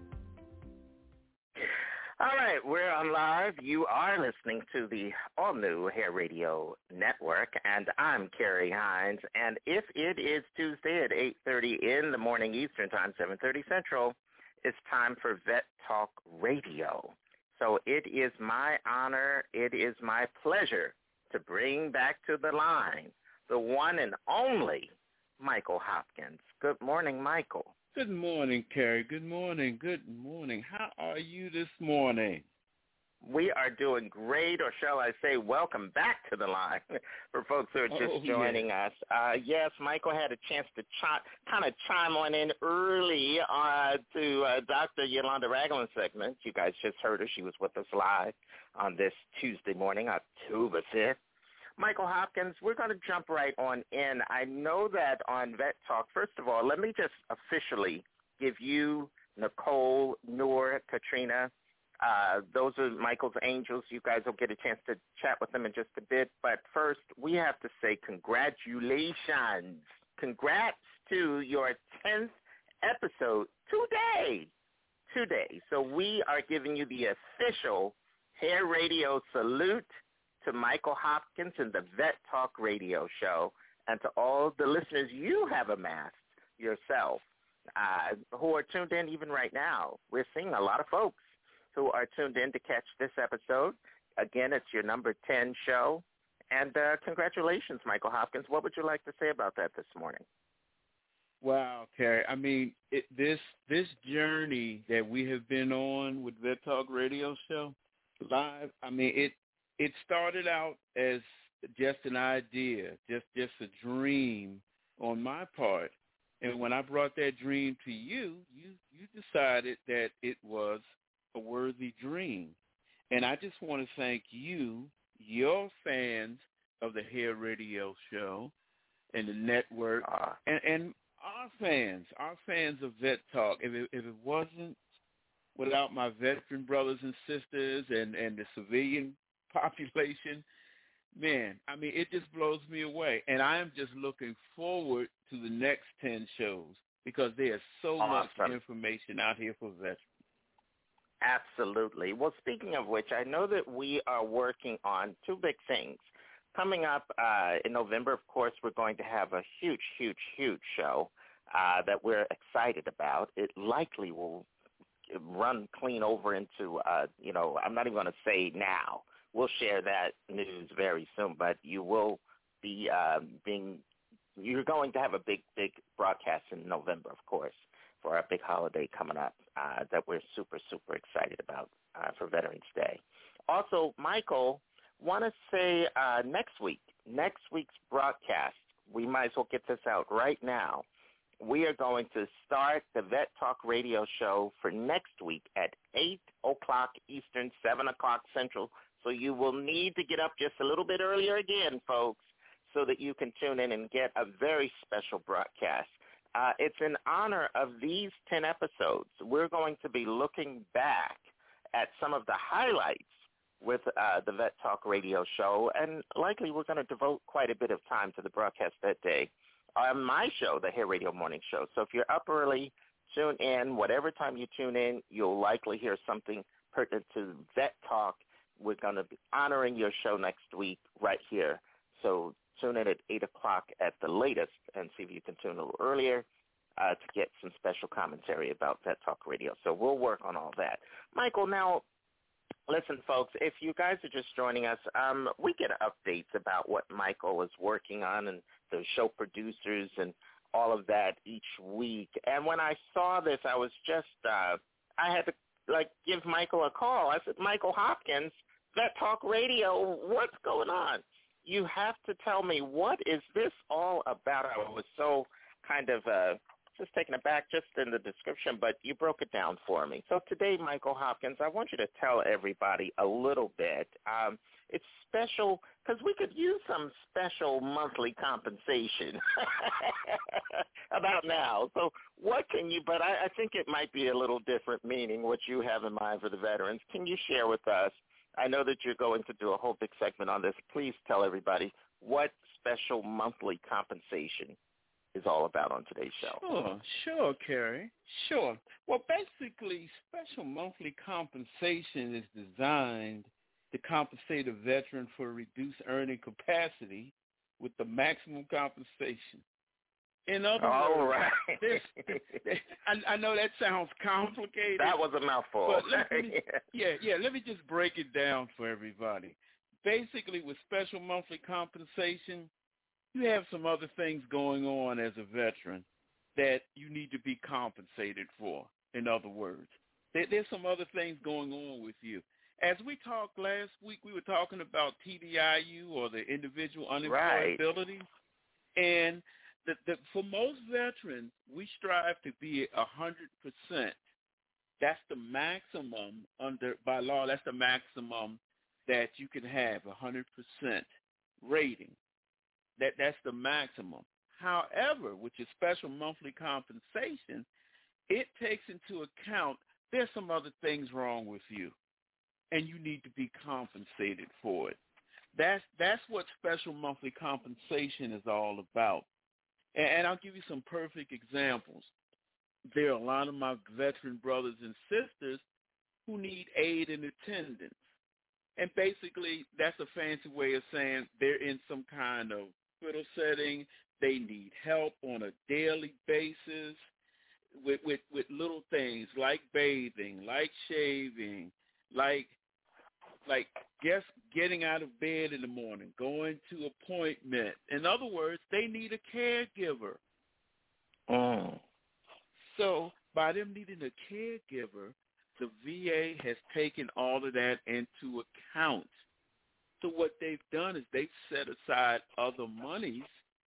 All right, we're on live. You are listening to the all-new Hair Radio Network, and I'm Carrie Hines. And if it is Tuesday at 8:30 in the morning Eastern Time, 7:30 Central, it's time for Vet Talk Radio. So it is my honor, it is my pleasure to bring back to the line the one and only Michael Hopkins. Good morning, Michael.
Good morning, Carrie. Good morning. Good morning. How are you this morning?
We are doing great, or shall I say welcome back to the line for folks who are just joining us. Yes, Michael had a chance to kind of chime on in early to Dr. Yolanda Ragland's segment. You guys just heard her. She was with us live on this Tuesday morning, October 5th. Michael Hopkins, we're going to jump right on in. I know that on Vet Talk, first of all, let me just officially give you, Nicole, Noor, Katrina, those are Michael's Angels. You guys will get a chance to chat with them in just a bit. But first, we have to say congratulations. Congrats to your 10th episode today. So we are giving you the official Hair Radio salute to Michael Hopkins and the Vet Talk Radio Show, and to all the listeners you have amassed yourself who are tuned in even right now. We're seeing a lot of folks who are tuned in to catch this episode. Again, it's your number 10 show. And congratulations, Michael Hopkins. What would you like to say about that this morning?
Wow, Carrie. I mean, this journey that we have been on with Vet Talk Radio Show live, I mean, it started out as just an idea, just a dream on my part. And when I brought that dream to you, you decided that it was a worthy dream. And I just want to thank you, your fans of the Hair Radio Show and the network, and our fans of Vet Talk. If it wasn't without my veteran brothers and sisters and the civilian population, man, I mean, it just blows me away. And I am just looking forward to the next 10 shows because there's so much information out here for veterans.
Absolutely. Well, speaking of which, I know that we are working on two big things. Coming up in November, of course, we're going to have a huge show that we're excited about. It likely will run clean over into, I'm not even going to say now. We'll share that news very soon, but you will be you're going to have a big broadcast in November, of course, for our big holiday coming up that we're super excited about for Veterans Day. Also, Michael, want to say next week's broadcast, we might as well get this out right now. We are going to start the Vet Talk Radio Show for next week at 8 o'clock Eastern, 7 o'clock Central. So you will need to get up just a little bit earlier again, folks, so that you can tune in and get a very special broadcast. It's in honor of these 10 episodes. We're going to be looking back at some of the highlights with the Vet Talk Radio Show, and likely we're going to devote quite a bit of time to the broadcast that day on my show, the Hair Radio Morning Show. So if you're up early, tune in. Whatever time you tune in, you'll likely hear something pertinent to Vet Talk. We're going to be honoring your show next week right here. So tune in at 8 o'clock at the latest and see if you can tune a little earlier to get some special commentary about Vet Talk Radio. So we'll work on all that. Michael, now, listen, folks, if you guys are just joining us, we get updates about what Michael is working on and the show producers and all of that each week. And when I saw this, I was just, I had to, give Michael a call. I said, Michael Hopkins, Vet Talk Radio, what's going on? You have to tell me, what is this all about? I was so kind of just taken aback just in the description, but you broke it down for me. So today, Michael Hopkins, I want you to tell everybody a little bit. It's special because we could use some special monthly compensation about now. So what can you, but I think it might be a little different meaning what you have in mind for the veterans. Can you share with us? I know that you're going to do a whole big segment on this. Please tell everybody what special monthly compensation is all about on today's show.
Sure, Carrie. Sure. Well, basically, special monthly compensation is designed to compensate a veteran for reduced earning capacity with the maximum compensation. In other words, I know that sounds complicated.
That was a mouthful.
But let me just break it down for everybody. Basically, with special monthly compensation, you have some other things going on as a veteran that you need to be compensated for, in other words. There's some other things going on with you. As we talked last week, we were talking about TDIU, or the individual unemployability. Right. And for most veterans, we strive to be 100%. That's the maximum by law. That's the maximum that you can have, 100% rating. That's the maximum. However, with your special monthly compensation, it takes into account there's some other things wrong with you, and you need to be compensated for it. That's what special monthly compensation is all about. And I'll give you some perfect examples. There are a lot of my veteran brothers and sisters who need aid and attendance. And basically, that's a fancy way of saying they're in some kind of hospital setting. They need help on a daily basis with little things like bathing, like shaving, like just getting out of bed in the morning, going to appointment. In other words, they need a caregiver. So by them needing a caregiver, the VA has taken all of that into account. So what they've done is they've set aside other monies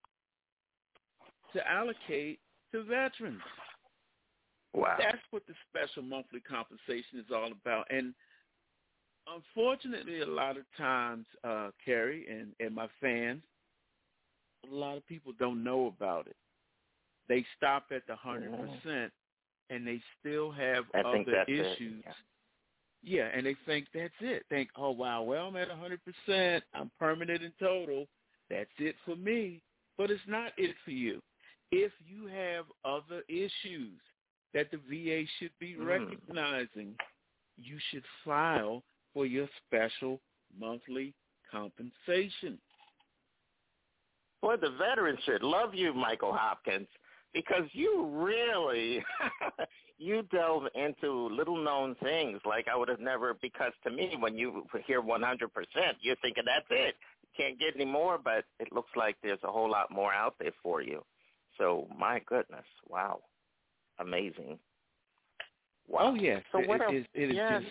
to allocate to veterans.
Wow.
That's what the special monthly compensation is all about. And unfortunately, a lot of times, Carrie and my fans, a lot of people don't know about it. They stop at the 100%, and they still have other issues. Yeah, and they think that's it. Think, oh, wow, well, I'm at 100%. I'm permanent and total. That's it for me. But it's not it for you. If you have other issues that the VA should be recognizing, you should file for your special monthly compensation.
Boy, the veterans should love you, Michael Hopkins, because you really, you delve into little-known things like I would have never, because to me, when you hear 100%, you're thinking that's it. You can't get any more, but it looks like there's a whole lot more out there for you. So, my goodness, wow, amazing. Wow.
Oh, yes.
So what else?
It is just,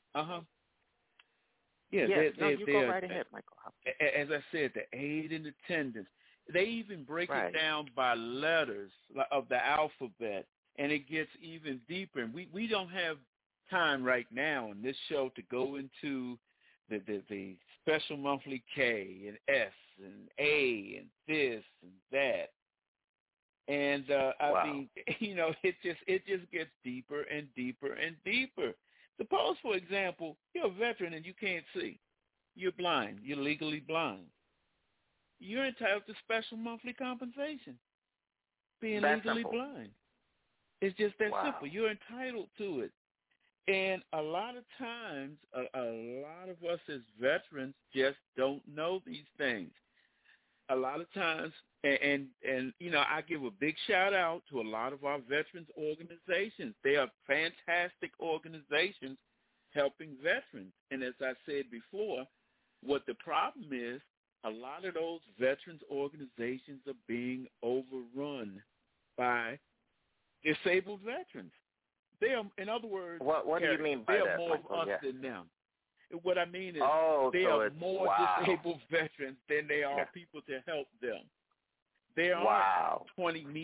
Yeah,
you go right ahead, Michael.
As I said, the aid and attendance. They even break it down by letters of the alphabet, and it gets even deeper. And we don't have time right now on this show to go into the special monthly K and S and A and this and that. And I mean, it just gets deeper and deeper and deeper. Suppose, for example, you're a veteran and you can't see. You're blind. You're legally blind. You're entitled to special monthly compensation, being legally blind. It's just that simple. You're entitled to it. And a lot of times, a lot of us as veterans just don't know these things. A lot of times, and I give a big shout out to a lot of our veterans organizations. They are fantastic organizations helping veterans. And as I said before, what the problem is, a lot of those veterans organizations are being overrun by disabled veterans. They are, in other words,
what do you mean by
they
that?
are more of us than them. What I mean is they
so
are more disabled veterans than they are people to help them. There aren't 20 me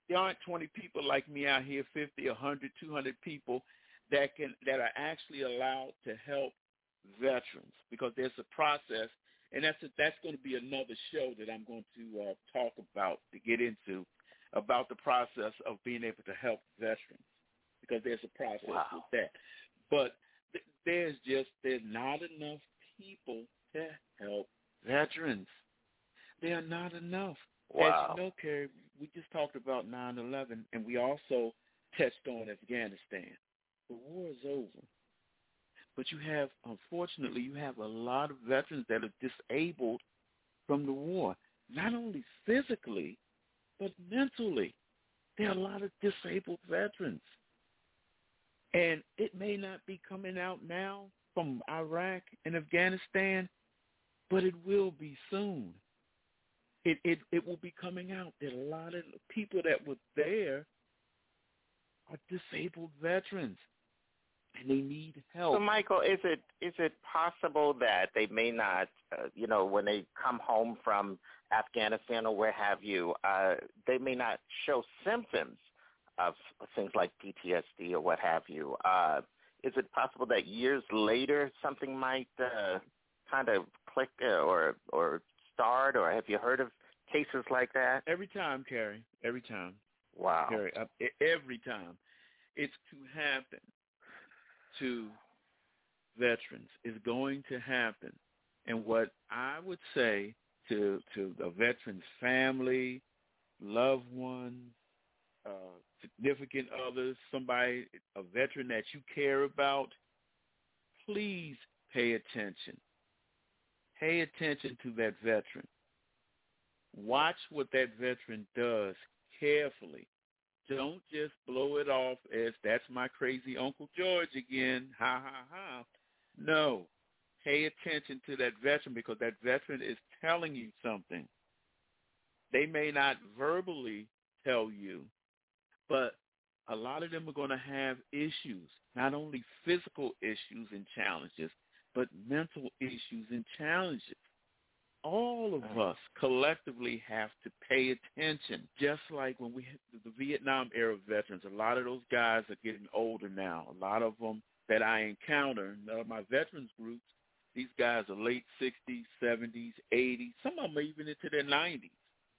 there aren't 20 people like me out here, 50, 100, 200 people that are actually allowed to help veterans, because there's a process, and that's going to be another show that I'm going to talk about, to get into, about the process of being able to help veterans, because there's a process with that. But there's not enough people to help veterans. There are not enough.
Wow.
As you know, Carrie, we just talked about 9/11, and we also touched on Afghanistan. The war is over. But unfortunately, you have a lot of veterans that are disabled from the war, not only physically, but mentally. There are a lot of disabled veterans. And it may not be coming out now from Iraq and Afghanistan, but it will be soon. It will be coming out that a lot of people that were there are disabled veterans, and they need help.
So, Michael, is it possible that they may not, when they come home from Afghanistan or where have you, they may not show symptoms of things like PTSD or what have you? Is it possible that years later something might kind of click or start, or have you heard of cases like that?
Every time, Carrie. Every time.
Wow.
Carrie, every time. It's to happen to veterans. It's going to happen. And what I would say to a veteran's family, loved ones, significant others, somebody, a veteran that you care about, please pay attention. Pay attention to that veteran. Watch what that veteran does carefully. Don't just blow it off as, that's my crazy Uncle George again, ha, ha, ha. No. Pay attention to that veteran, because that veteran is telling you something. They may not verbally tell you, but a lot of them are going to have issues, not only physical issues and challenges, but mental issues and challenges. All of us collectively have to pay attention, just like when we had the Vietnam era veterans. A lot of those guys are getting older now. A lot of them that I encounter, my veterans groups, these guys are late 60s, 70s, 80s. Some of them are even into their 90s.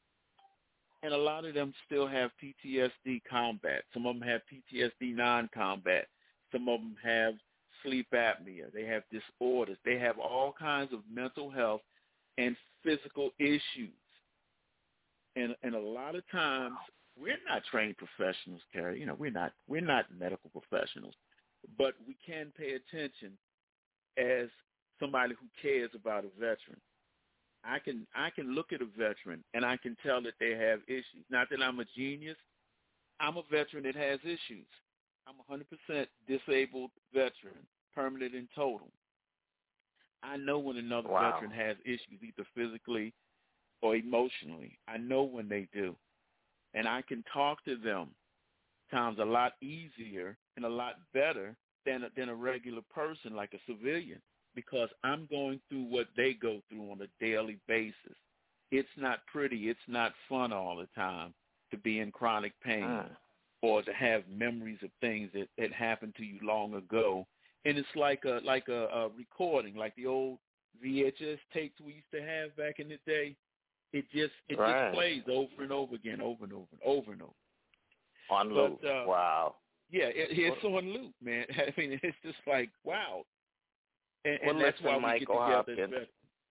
And a lot of them still have PTSD combat. Some of them have PTSD non-combat. Some of them have sleep apnea. They have disorders. They have all kinds of mental health and physical issues. And a lot of times, we're not trained professionals, Carrie. We're not medical professionals. But we can pay attention as somebody who cares about a veteran. I can look at a veteran and I can tell that they have issues. Not that I'm a genius. I'm a veteran that has issues. I'm a 100% disabled veteran, permanent and total. I know when another veteran has issues, either physically or emotionally. I know when they do. And I can talk to them times a lot easier and a lot better than a regular person, like a civilian, because I'm going through what they go through on a daily basis. It's not pretty. It's not fun all the time to be in chronic pain or to have memories of things that happened to you long ago. And it's like a recording, like the old VHS tapes we used to have back in the day. It just plays over and over again, over and over and over and over.
On loop. Wow.
Yeah, it's on loop, man. I mean, it's just like, wow. And that's
listen,
why we
Michael
get together.
Hopkins,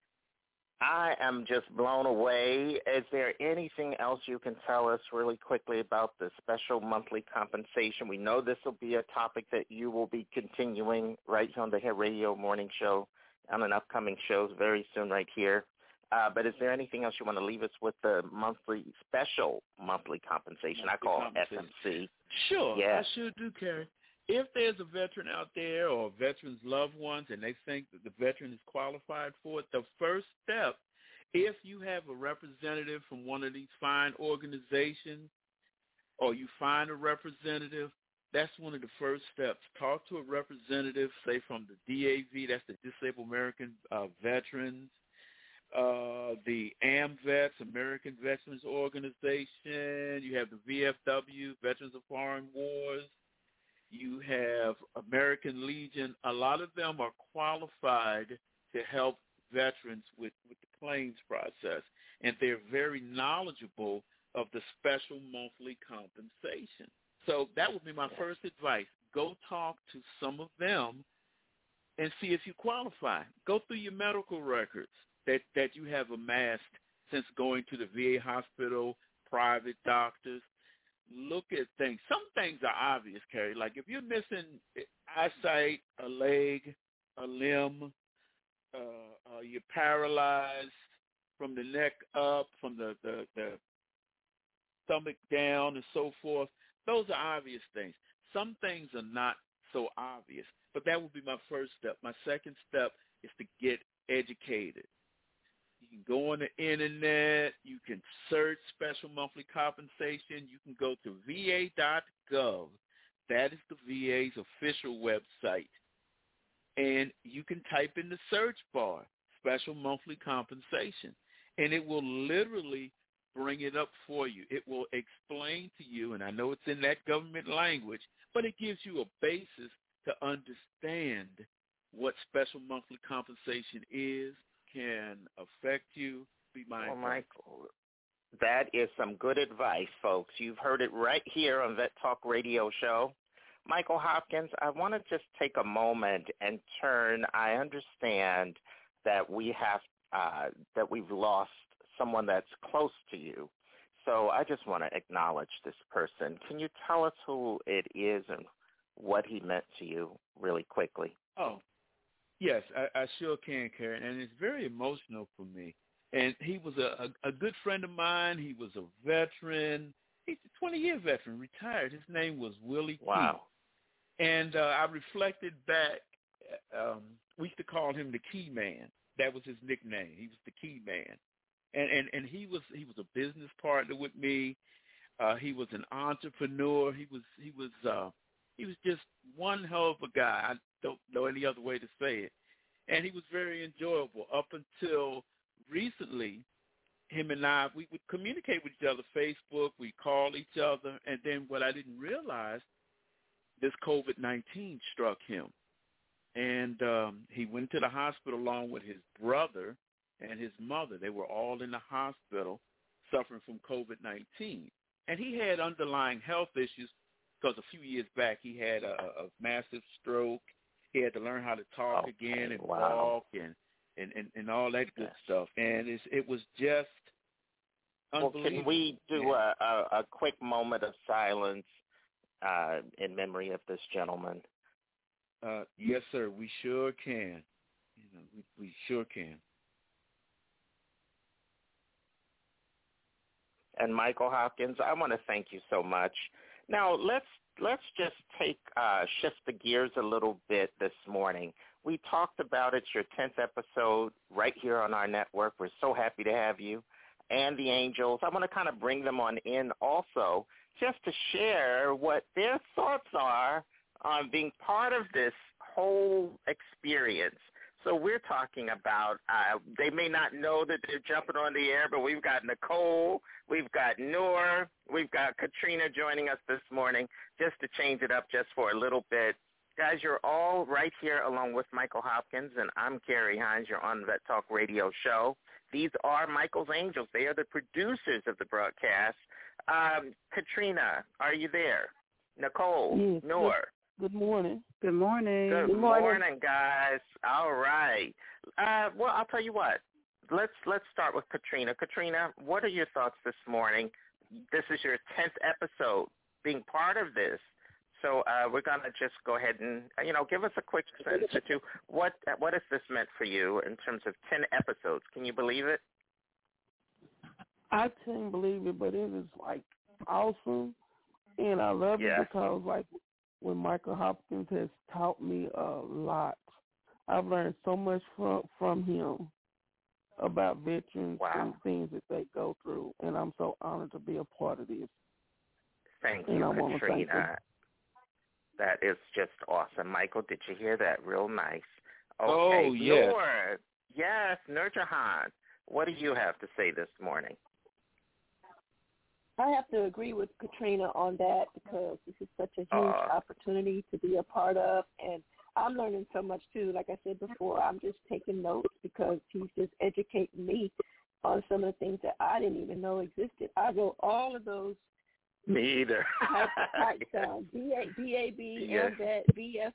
I am just blown away. Is there anything else you can tell us really quickly about the special monthly compensation? We know this will be a topic that you will be continuing right on the Hair Radio Morning Show on an upcoming shows very soon right here. But is there anything else you want to leave us with the special monthly compensation? I call SMC.
Sure,
yeah.
I sure do, Carrie. If there's a veteran out there or a veteran's loved ones and they think that the veteran is qualified for it, the first step, if you have a representative from one of these fine organizations or you find a representative, that's one of the first steps. Talk to a representative, say from the DAV, that's the Disabled American Veterans, the AMVETS, American Veterans Organization. You have the VFW, Veterans of Foreign Wars. You have American Legion. A lot of them are qualified to help veterans with the claims process, and they're very knowledgeable of the special monthly compensation. So that would be my first advice. Go talk to some of them and see if you qualify. Go through your medical records that you have amassed since going to the VA hospital, private doctors. Look at things. Some things are obvious, Carrie. Like if you're missing eyesight, a leg, a limb, you're paralyzed from the neck up, from the stomach down, and so forth. Those are obvious things. Some things are not so obvious, but that would be my first step. My second step is to get educated. You can go on the internet. You can search special monthly compensation. You can go to va.gov. That is the VA's official website. And you can type in the search bar, special monthly compensation, and it will literally bring it up for you. It will explain to you, and I know it's in that government language, but it gives you a basis to understand what special monthly compensation is, can affect you. Be mindful.
Well, Michael, that is some good advice, folks. You've heard it right here on Vet Talk Radio Show. Michael Hopkins, I want to just take a moment and turn. I understand that we've lost someone that's close to you. So I just want to acknowledge this person. Can you tell us who it is and what he meant to you really quickly?
Oh, yes, I sure can, Karen, and it's very emotional for me. And he was a good friend of mine. He was a veteran. He's a 20-year veteran, retired. His name was Willie
Wow.
Key. And I reflected back. We used to call him the Key Man. That was his nickname. He was the Key Man. And he was a business partner with me. He was an entrepreneur. He was just one hell of a guy. I don't know any other way to say it. And he was very enjoyable up until recently. Him and I, we would communicate with each other, Facebook. We call each other, and then what I didn't realize, this COVID-19 struck him, and he went to the hospital along with his brother and his mother. They were all in the hospital suffering from COVID-19. And he had underlying health issues because a few years back he had a massive stroke. He had to learn how to talk again and walk and all that good stuff. And it was just unbelievable.
Well, can we do a quick moment of silence in memory of this gentleman?
Yes, sir. We sure can. We sure can.
And Michael Hopkins, I want to thank you so much. Now let's just shift the gears a little bit this morning. We talked about it's your 10th episode right here on our network. We're so happy to have you and the Angels. I want to kind of bring them on in also just to share what their thoughts are on being part of this whole experience. So we're talking about, they may not know that they're jumping on the air, but we've got Nicole, we've got Noor, we've got Katrina joining us this morning just to change it up just for a little bit. Guys, you're all right here along with Michael Hopkins, and I'm Carrie Hines. You're on the Vet Talk Radio Show. These are Michael's Angels. They are the producers of the broadcast. Katrina, are you there? Nicole,
yes,
Noor.
Yes. Good morning.
Good morning. Good morning, guys. All right. Well, I'll tell you what. Let's start with Katrina. Katrina, what are your thoughts this morning? This is your 10th episode being part of this. So we're going to just go ahead and, give us a quick sentence or two. What has this meant for you in terms of 10 episodes? Can you believe it?
I can't believe it, but it is, awesome. And I love it because, when Michael Hopkins has taught me a lot. I've learned so much from him about veterans and things that they go through, and I'm so honored to be a part of this.
Thank you, Katrina. That is just awesome. Michael, did you hear that? Real nice. Okay.
Oh, yes.
Noor. Yes, Noor Jahan. what do you have to say this morning?
I have to agree with Katrina on that because this is such a huge opportunity to be a part of, and I'm learning so much too. Like I said before, I'm just taking notes because he's just educating me on some of the things that I didn't even know existed. I wrote all of those.
Me either.
type sounds. B-A-B,
Yes.
VFWAL,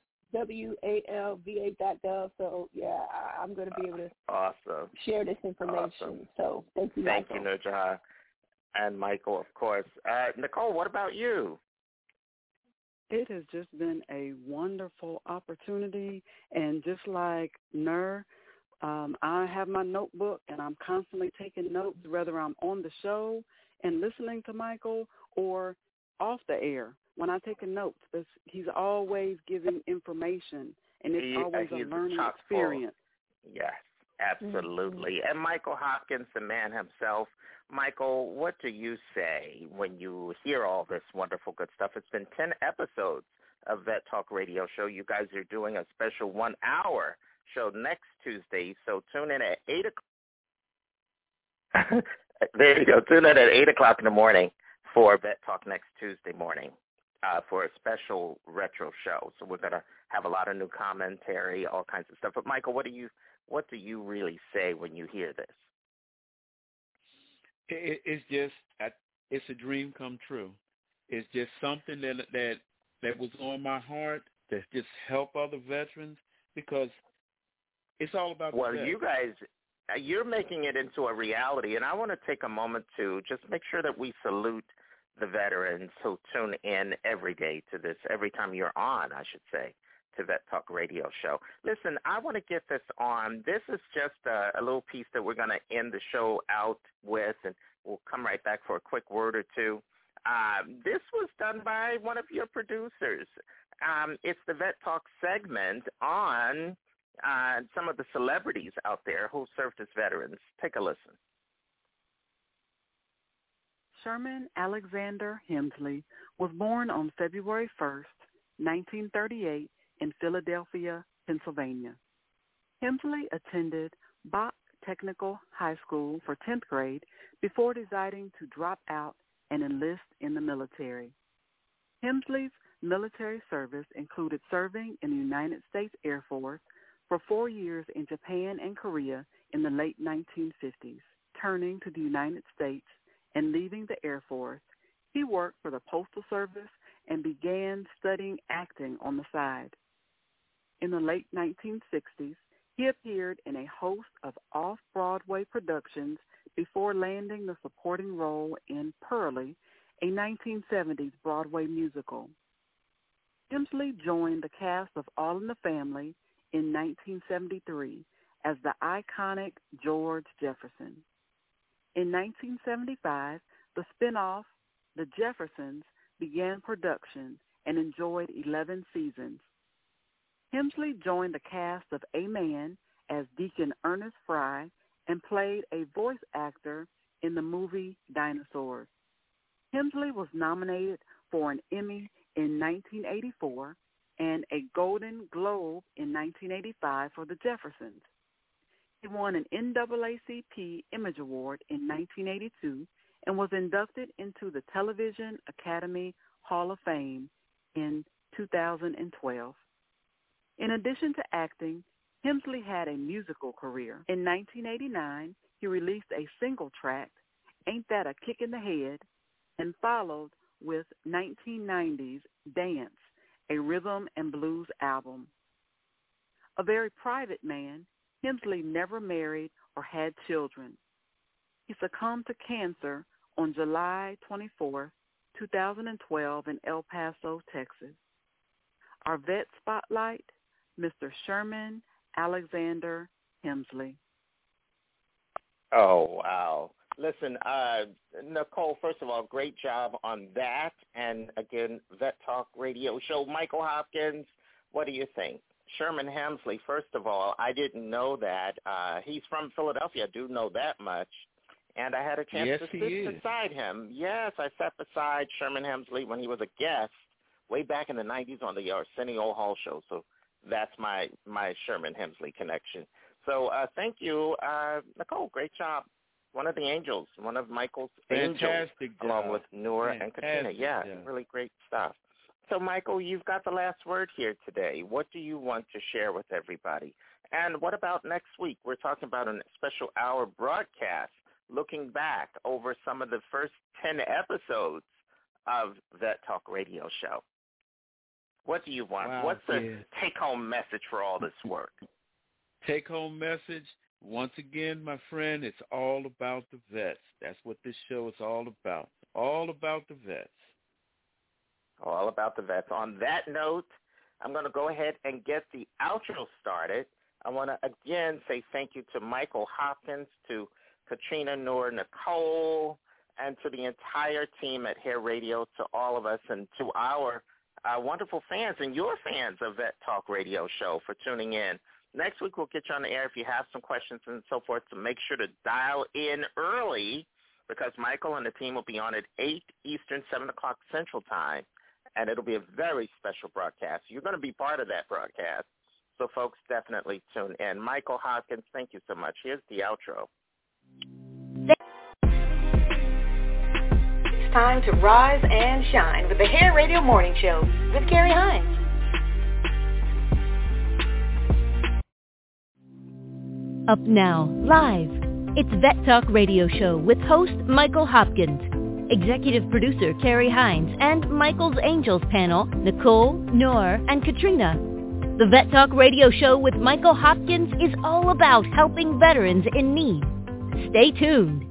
VA.gov. So, yeah, I'm going to be able to share this information.
Awesome.
So, thank you,
Thank
Michael.
you, Nurjahan. And Michael, of course. Nicole, what about you?
It has just been a wonderful opportunity, and just like Nur, I have my notebook, and I'm constantly taking notes, whether I'm on the show and listening to Michael or off the air. When I take notes, he's always giving information, and it's always a learning experience.
Yes, absolutely. And Michael Hopkins, the man himself. Michael, what do you say when you hear all this wonderful good stuff? It's been 10 episodes of Vet Talk Radio Show. You guys are doing a special 1-hour show next Tuesday, so tune in at 8 o'clock. There you go. Tune in at 8 o'clock in the morning for Vet Talk next Tuesday morning for a special retro show. So we're going to have a lot of new commentary, all kinds of stuff. But, Michael, what do you really say when you hear this?
It's just it's a dream come true. It's just something that was on my heart to just help other veterans because it's all about the vets.
You guys, you're making it into a reality, and I want to take a moment to just make sure that we salute the veterans who tune in every day to this, every time you're on, I should say, to Vet Talk Radio Show. Listen, I want to get this on. This is just a little piece that we're going to end the show out with, and we'll come right back for a quick word or two. This was done by one of your producers. It's the Vet Talk segment on some of the celebrities out there who served as veterans. Take a listen.
Sherman Alexander Hemsley was born on February 1st, 1938, in Philadelphia, Pennsylvania. Hemsley attended Bach Technical High School for 10th grade before deciding to drop out and enlist in the military. Hemsley's military service included serving in the United States Air Force for 4 years in Japan and Korea in the late 1950s. Turning to the United States and leaving the Air Force, he worked for the Postal Service and began studying acting on the side. In the late 1960s, he appeared in a host of off-Broadway productions before landing the supporting role in Pearlie, a 1970s Broadway musical. Hemsley joined the cast of All in the Family in 1973 as the iconic George Jefferson. In 1975, the spinoff, The Jeffersons, began production and enjoyed 11 seasons. Hemsley joined the cast of A Man as Deacon Ernest Fry and played a voice actor in the movie Dinosaurs. Hemsley was nominated for an Emmy in 1984 and a Golden Globe in 1985 for The Jeffersons. He won an NAACP Image Award in 1982 and was inducted into the Television Academy Hall of Fame in 2012. In addition to acting, Hemsley had a musical career. In 1989, he released a single track, Ain't That a Kick in the Head, and followed with 1990's Dance, a rhythm and blues album. A very private man, Hemsley never married or had children. He succumbed to cancer on July 24, 2012 in El Paso, Texas. Our vet spotlight, Mr. Sherman Alexander Hemsley.
Oh, wow. Listen, Nicole, first of all, great job on that. And again, Vet Talk Radio Show. Michael Hopkins, what do you think? Sherman Hemsley, first of all, I didn't know that. He's from Philadelphia. I do know that much. And I had a chance to sit beside him. Yes, I sat beside Sherman Hemsley when he was a guest way back in the 90s on the Arsenio Hall show. So that's my Sherman Hemsley connection. So thank you, Nicole. Great job. One of the angels, one of Michael's
Fantastic
angels, along
job.
with Noor and Katrina. Yeah, really great stuff. So, Michael, you've got the last word here today. What do you want to share with everybody? And what about next week? We're talking about a special hour broadcast looking back over some of the first 10 episodes of Vet Talk Radio Show. What do you want?
Wow,
What's the take-home message for all this work?
Take-home message, once again, my friend, it's all about the vets. That's what this show is all about. All about the vets.
All about the vets. On that note, I'm going to go ahead and get the outro started. I want to again say thank you to Michael Hopkins, to Katrina, Noor, Nicole, and to the entire team at Hair Radio, to all of us, and to our wonderful fans and your fans of Vet Talk Radio Show for tuning in. Next week, we'll get you on the air if you have some questions and so forth, so make sure to dial in early because Michael and the team will be on at 8 Eastern, 7 o'clock Central Time, and it'll be a very special broadcast. You're going to be part of that broadcast, so folks, definitely tune in. Michael Hopkins, thank you so much. Here's the outro.
It's time to rise and shine with the Hair Radio Morning Show with Carrie Hines. Up now, live, it's Vet Talk Radio Show with host Michael Hopkins, executive producer Carrie Hines, and Michael's Angels panel, Nicole, Noor, and Katrina. The Vet Talk Radio Show with Michael Hopkins is all about helping veterans in need. Stay tuned.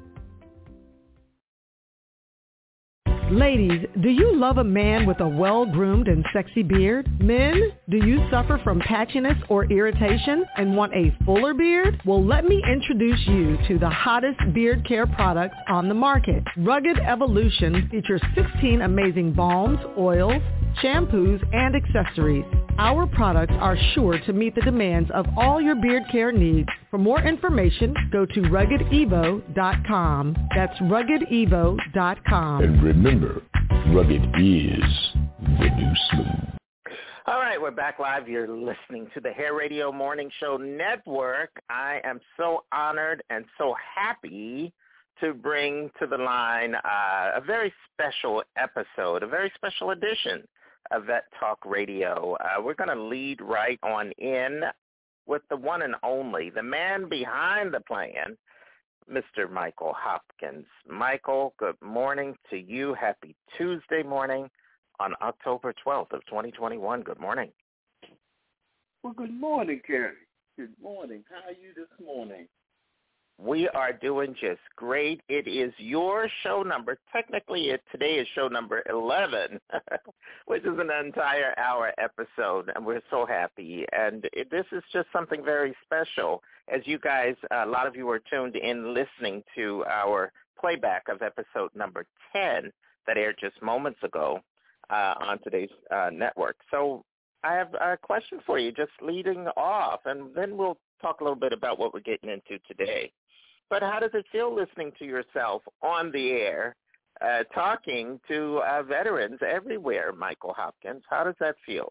Ladies, do you love a man with a well-groomed and sexy beard? Men, do you suffer from patchiness or irritation and want a fuller beard? Well, let me introduce you to the hottest beard care products on the market. Rugged Evolution features 16 amazing balms, oils, shampoos, and accessories. Our products are sure to meet the demands of all your beard care needs. For more information, go to RuggedEvo.com. That's RuggedEvo.com.
And remember, rugged is the new smooth.
All right, we're back live. You're listening to the Hair Radio Morning Show Network. I am so honored and so happy to bring to the line a very special episode, a very special edition of Vet Talk Radio. We're going to lead right on in with the one and only, the man behind the plan, Mr. Michael Hopkins. Michael, good morning to you. Happy Tuesday morning on October 12th of 2021. Good morning.
Well, good morning, Carrie. Good morning. How are you this morning?
We are doing just great. It is your show number. Technically, today is show number 11, which is an entire hour episode, and we're so happy. And this is just something very special. As you guys, a lot of you are tuned in listening to our playback of episode number 10 that aired just moments ago on today's network. So I have a question for you, just leading off, and then we'll talk a little bit about what we're getting into today. But how does it feel listening to yourself on the air, talking to veterans everywhere, Michael Hopkins? How does that feel?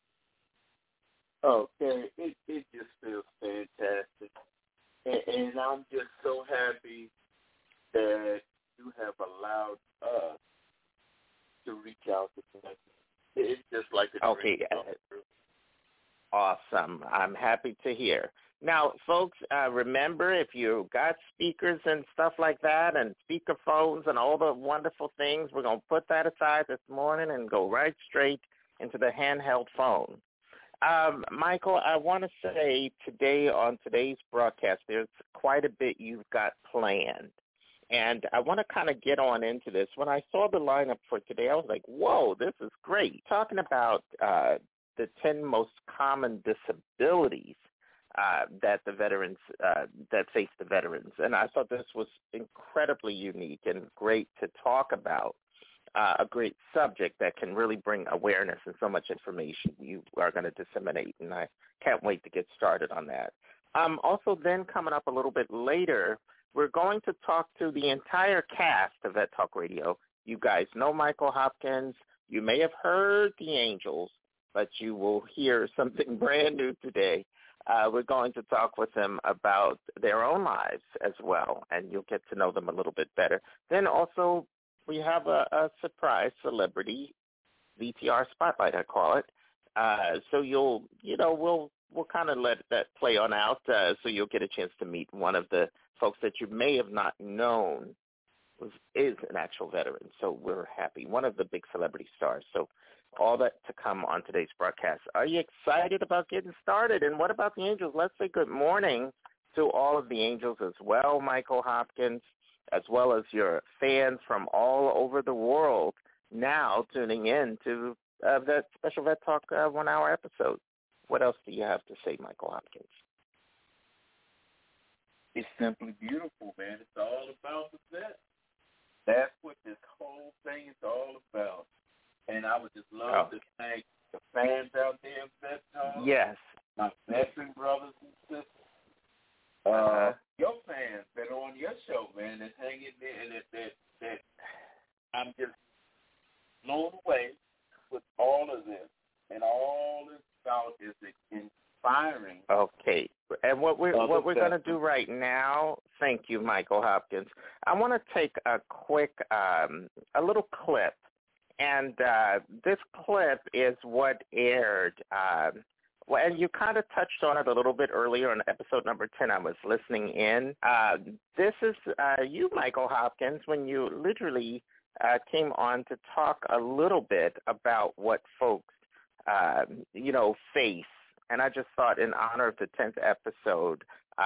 Okay, it just feels fantastic. And I'm just so happy that you have allowed us to reach out to them. It's just like a dream.
Awesome. I'm happy to hear. Now, folks, remember, if you got speakers and stuff like that and speaker phones and all the wonderful things, we're going to put that aside this morning and go right straight into the handheld phone. Michael, I want to say today on today's broadcast, there's quite a bit you've got planned. And I want to kind of get on into this. When I saw the lineup for today, I was like, whoa, this is great. Talking about the 10 most common disabilities that the veterans that face the veterans, and I thought this was incredibly unique and great to talk about. A great subject that can really bring awareness and so much information you are going to disseminate, and I can't wait to get started on that. Also, then coming up a little bit later, we're going to talk to the entire cast of Vet Talk Radio. You guys know Michael Hopkins. You may have heard the Angels, but you will hear something brand new today. we're going to talk with them about their own lives as well, and you'll get to know them a little bit better. Then also we have a surprise celebrity VTR spotlight, I call it. So we'll kind of let that play on out, so you'll get a chance to meet one of the folks that you may have not known is an actual veteran. So we're happy. One of the big celebrity stars. So all that to come on today's broadcast. Are you excited about getting started? And what about the Angels? Let's say good morning to all of the Angels as well, Michael Hopkins, as well as your fans from all over the world now tuning in to that special Vet Talk 1 hour episode. What else do you have to say, Michael Hopkins?
It's simply beautiful, man. It's all about the vet. That's what this whole thing is all about. And I would just love to thank the fans out there in Vet Talk.
Yes.
My veteran brothers and sisters. Your fans that are on your show, man, that's hanging there, and that I'm just blown away with all of this. And all this about is inspiring.
Okay. And what we're going to do right now, thank you, Michael Hopkins. I want to take a quick, a little clip. And this clip is what aired. And you kind of touched on it a little bit earlier in episode number 10. I was listening in. This is you, Michael Hopkins, when you literally came on to talk a little bit about what folks, face. And I just thought in honor of the 10th episode,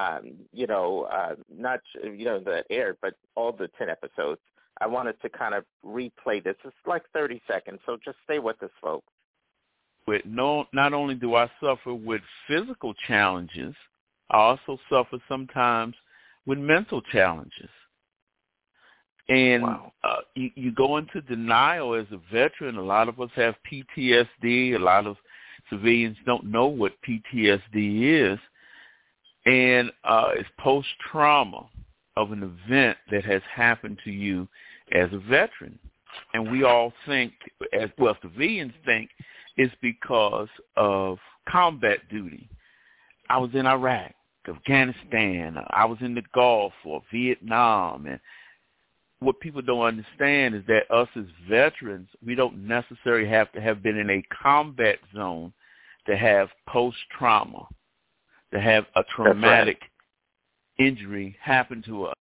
not, that aired, but all the 10 episodes, I wanted to kind of replay this. It's like 30 seconds, so just stay with us, folks.
Not only do I suffer with physical challenges, I also suffer sometimes with mental challenges. And you go into denial as a veteran. A lot of us have PTSD. A lot of civilians don't know what PTSD is. And it's post-trauma of an event that has happened to you as a veteran. And we all think, civilians think, it's because of combat duty. I was in Iraq, Afghanistan, I was in the Gulf or Vietnam. And what people don't understand is that us as veterans, we don't necessarily have to have been in a combat zone to have post-trauma, to have a traumatic injury happen to us.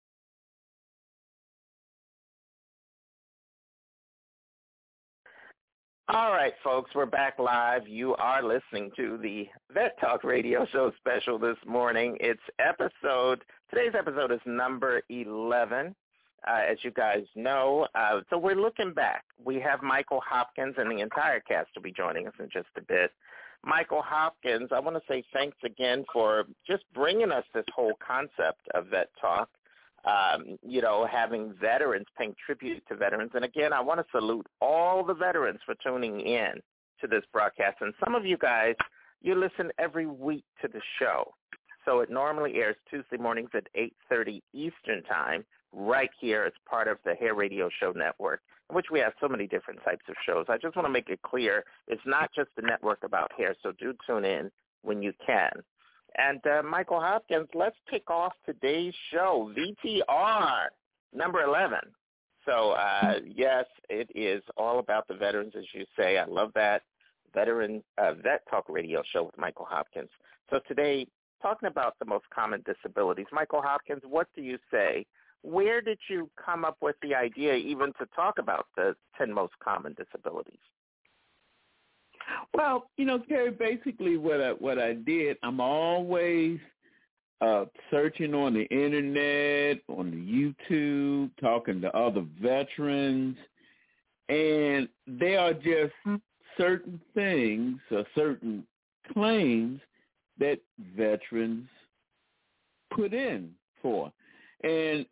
All right, folks, we're back live. You are listening to the Vet Talk Radio Show special this morning. Today's episode is number 11, as you guys know. So we're looking back. We have Michael Hopkins and the entire cast will be joining us in just a bit. Michael Hopkins, I want to say thanks again for just bringing us this whole concept of Vet Talk. Having veterans, paying tribute to veterans. And again, I want to salute all the veterans for tuning in to this broadcast. And some of you guys, you listen every week to the show. So it normally airs Tuesday mornings at 8:30 Eastern Time right here as part of the Hair Radio Show Network, in which we have so many different types of shows. I just want to make it clear, it's not just a network about hair, so do tune in when you can. And Michael Hopkins, let's kick off today's show, VTR number 11. So, yes, it is all about the veterans, as you say. I love that. Vet Talk Radio Show with Michael Hopkins. So today, talking about the most common disabilities. Michael Hopkins, what do you say? Where did you come up with the idea even to talk about the 10 most common disabilities?
Well, Terry, basically what I did, I'm always searching on the internet, on the YouTube, talking to other veterans, and there are just certain things or certain claims that veterans put in for. And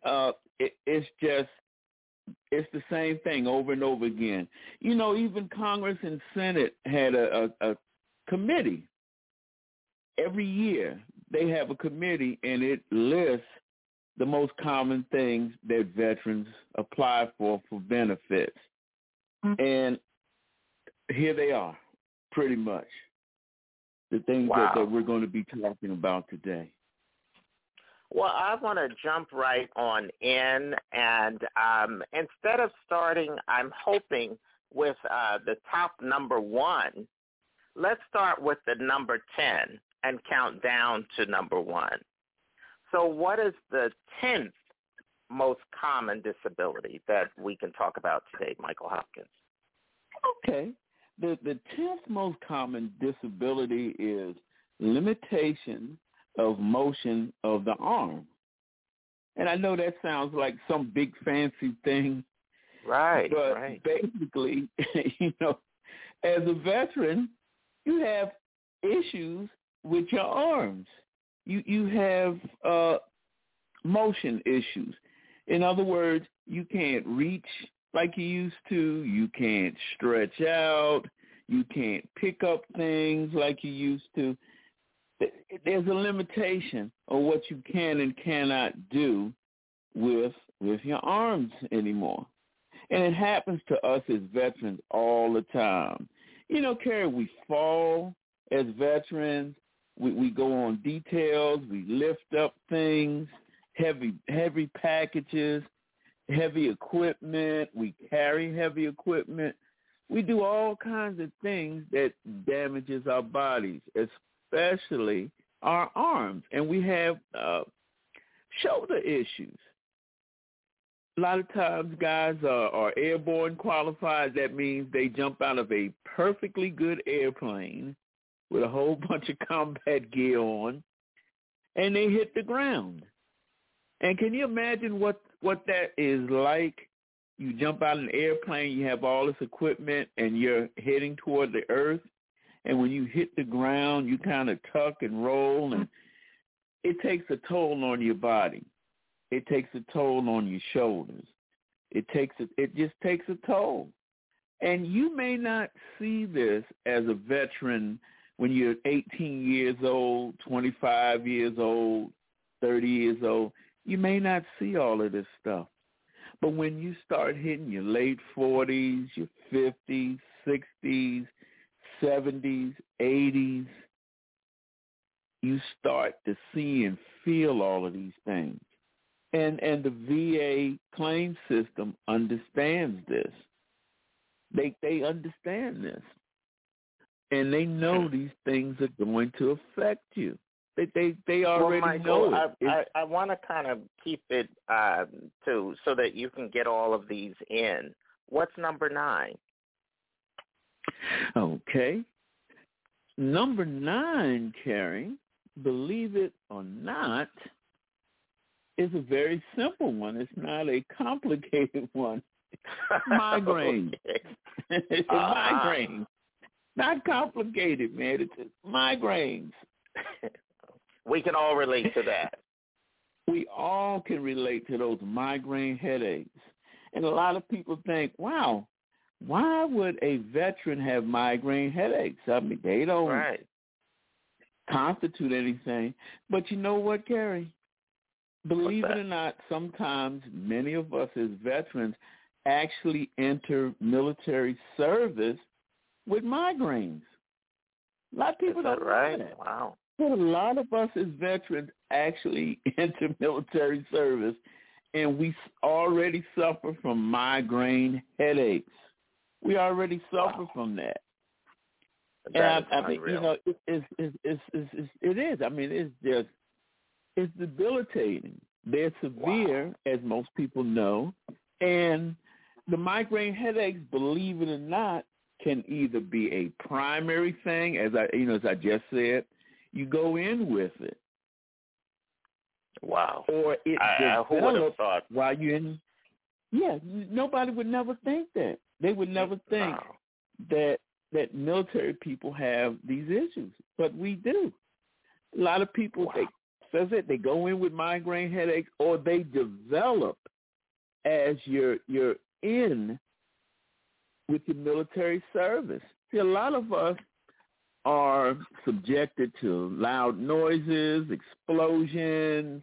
it's the same thing over and over again. Even Congress and Senate had a committee. Every year they have a committee, and it lists the most common things that veterans apply for benefits. And here they are, pretty much. the things
Wow.
that we're going to be talking about today.
Well, I want to jump right on in, and instead of starting, I'm hoping, with the top number 1, let's start with the number 10 and count down to number 1. So what is the 10th most common disability that we can talk about today, Michael Hopkins?
Okay. The 10th most common disability is limitation of motion of the arm. And I know that sounds like some big fancy thing.
Right,
but
right.
basically, as a veteran, you have issues with your arms. You have motion issues. In other words, you can't reach like you used to. You can't stretch out. You can't pick up things like you used to. There's a limitation on what you can and cannot do with your arms anymore. And it happens to us as veterans all the time. Carrie, we fall as veterans. We go on details. We lift up things, heavy packages, heavy equipment. We carry heavy equipment. We do all kinds of things that damages our bodies, especially our arms. And we have shoulder issues. A lot of times guys are airborne qualified. That means they jump out of a perfectly good airplane with a whole bunch of combat gear on, and they hit the ground. And can you imagine what that is like? You jump out of an airplane, you have all this equipment, and you're heading toward the earth. And when you hit the ground, you kind of tuck and roll, and it takes a toll on your body. It takes a toll on your shoulders. It just takes a toll. And you may not see this as a veteran when you're 18 years old, 25 years old, 30 years old. You may not see all of this stuff. But when you start hitting your late 40s, your 50s, 60s, 70s, 80s, you start to see and feel all of these things. And the VA claim system understands this. They understand this. And they know these things are going to affect you. They already
Michael,
know it.
I want to kind of keep it so that you can get all of these in. What's number 9?
Okay. Number 9, Carrie, believe it or not, is a very simple one. It's not a complicated one. Migraine. It's a migraine. Not complicated, man. It's just migraines.
We can all relate to that.
We all can relate to those migraine headaches. And a lot of people think, wow, why would a veteran have migraine headaches? I mean, they don't constitute anything. But you know what, Carrie? Believe it or not, sometimes many of us as veterans actually enter military service with migraines. A lot of people don't know that.
Wow.
But a lot of us as veterans actually enter military service, and we already suffer from migraine headaches. We already suffer from that. And I mean, it is. I mean, it's debilitating. They're severe, as most people know, and the migraine headaches, believe it or not, can either be a primary thing, as I just said. You go in with it.
Wow.
Or it
who would have thought?
While you're in. Yeah, nobody would never think that. They would never think that military people have these issues, but we do. A lot of people, they go in with migraine headaches, or they develop as you're in with your military service. See, a lot of us are subjected to loud noises, explosions,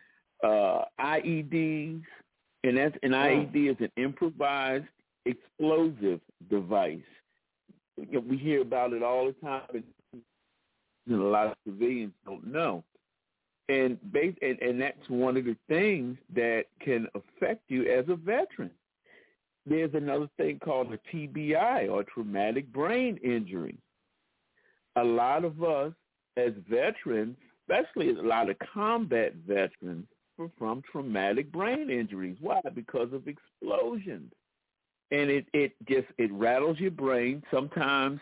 IEDs, and an IED is an improvised explosive device. We hear about it all the time. and a lot of civilians don't know. And that's one of the things that can affect you as a veteran. There's another thing called a TBI, or traumatic brain injury. A lot of us as veterans, especially a lot of combat veterans, are from traumatic brain injuries. Why? Because of explosions. And it rattles your brain. Sometimes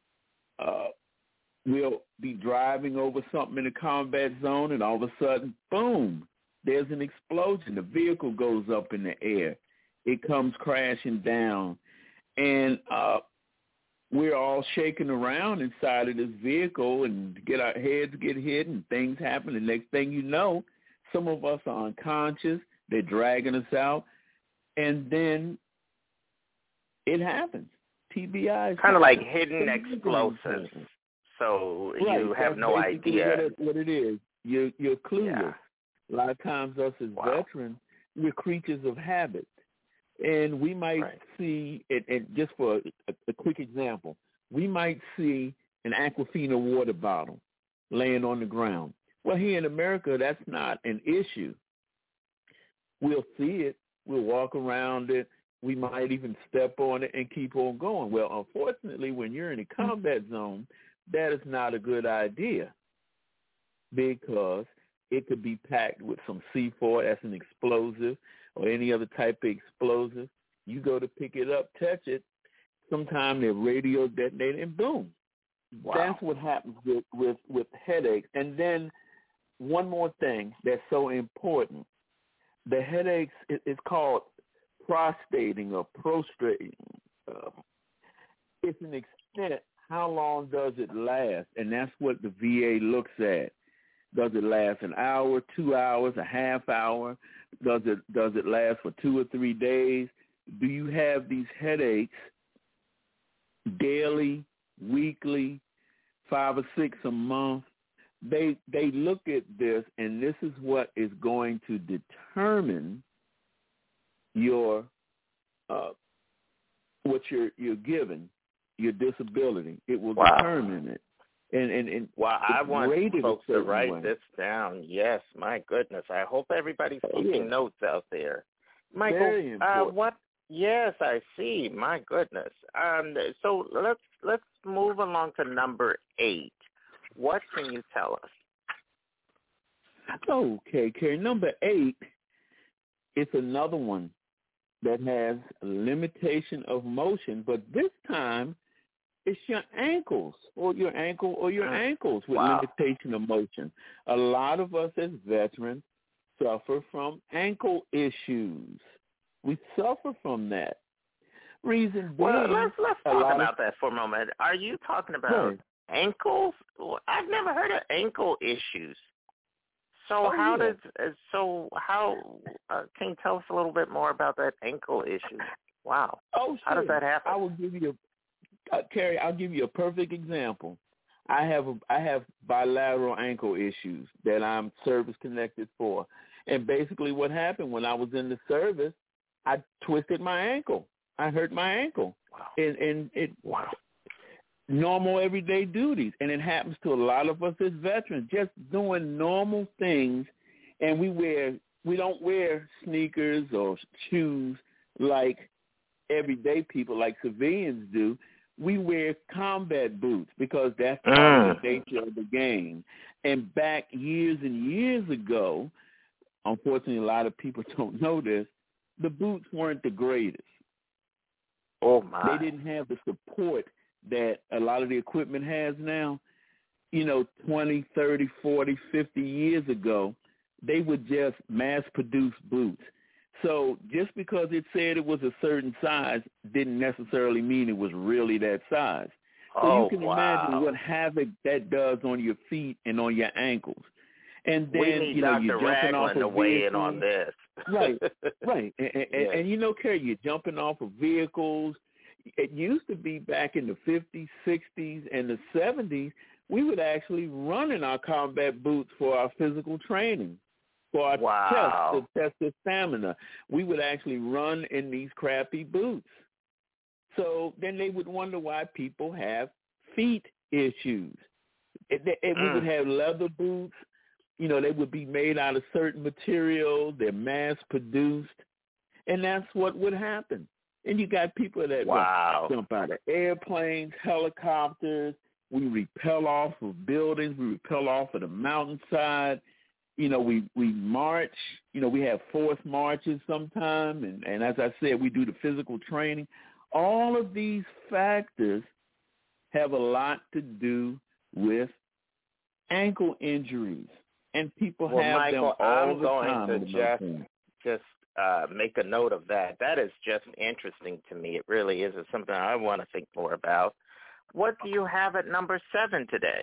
we'll be driving over something in a combat zone, and all of a sudden, boom, there's an explosion. The vehicle goes up in the air. It comes crashing down. And we're all shaking around inside of this vehicle, and our heads get hit and things happen. The next thing you know, some of us are unconscious. They're dragging us out. And then it happens. TBI is
kind of like hidden explosives. So
right.
You have no idea
what it is. You're clueless.
Yeah.
A lot of times us as veterans, we're creatures of habit. And we might see, and just for a quick example, we might see an Aquafina water bottle laying on the ground. Well, here in America, that's not an issue. We'll see it. We'll walk around it. We might even step on it and keep on going. Well, unfortunately, when you're in a combat zone, that is not a good idea, because it could be packed with some C4, that's an explosive, or any other type of explosive. You go to pick it up, touch it, sometimes they're radio detonated, and boom. Wow. That's what happens with headaches. And then one more thing that's so important. The headaches is called prostrating or prostrating. It's an extent. How long does it last? And that's what the VA looks at. Does it last an hour, 2 hours, a half hour? Does it last for 2 or 3 days? Do you have these headaches daily, weekly, 5 or 6 a month? They look at this, and this is what is going to determine your what you're given, your disability. It will determine it. And
I want folks to write this down. Yes, my goodness. I hope everybody's keeping notes out there. Michael,
very important.
what? Yes, I see. My goodness. So let's move along to number 8. What can you tell us?
Okay, Carrie. Number 8 is another one that has a limitation of motion, but this time it's your ankles or your ankles with limitation of motion. A lot of us as veterans suffer from ankle issues. We suffer from that. Reason being,
let's talk about that for a moment. Are you talking about ankles? I've never heard of ankle issues. So can you tell us a little bit more about that ankle issue? Wow.
Oh, sure.
How does that happen?
I will give you Carrie, I'll give you a perfect example. I have bilateral ankle issues that I'm service connected for. And basically what happened when I was in the service, I twisted my ankle. I hurt my ankle. Wow. And it normal everyday duties. And it happens to a lot of us as veterans, just doing normal things, and we don't wear sneakers or shoes like everyday people, like civilians do. We wear combat boots because that's part of the nature of the game. And back years and years ago, unfortunately, a lot of people don't know this, the boots weren't the greatest.
Oh, my.
They didn't have the support that a lot of the equipment has now. 20, 30, 40, 50 years ago, they would just mass-produce boots. So just because it said it was a certain size didn't necessarily mean it was really that size. So you can imagine what havoc that does on your feet and on your ankles. And then,
we need
you're
Dr.
jumping
Ragland
off
to
of
weigh
vehicles.
in on this.
Right. And Carrie, you're jumping off of vehicles. It used to be back in the 50s, 60s, and the 70s, we would actually run in our combat boots for our physical training. For our chest, to test the stamina. We would actually run in these crappy boots. So then they would wonder why people have feet issues. We would have leather boots. You know, they would be made out of certain materials. They're mass-produced. And that's what would happen. And you got people that jump out of airplanes, helicopters. We rappel off of buildings. We rappel off of the mountainside. You know, we march. You know, we have forced marches sometime. And as I said, we do the physical training. All of these factors have a lot to do with ankle injuries. And people have
Michael,
them all
I'm
the time.
going to just make a note of that. That is just interesting to me. It really is. It's something I want to think more about. What do you have at number 7 today?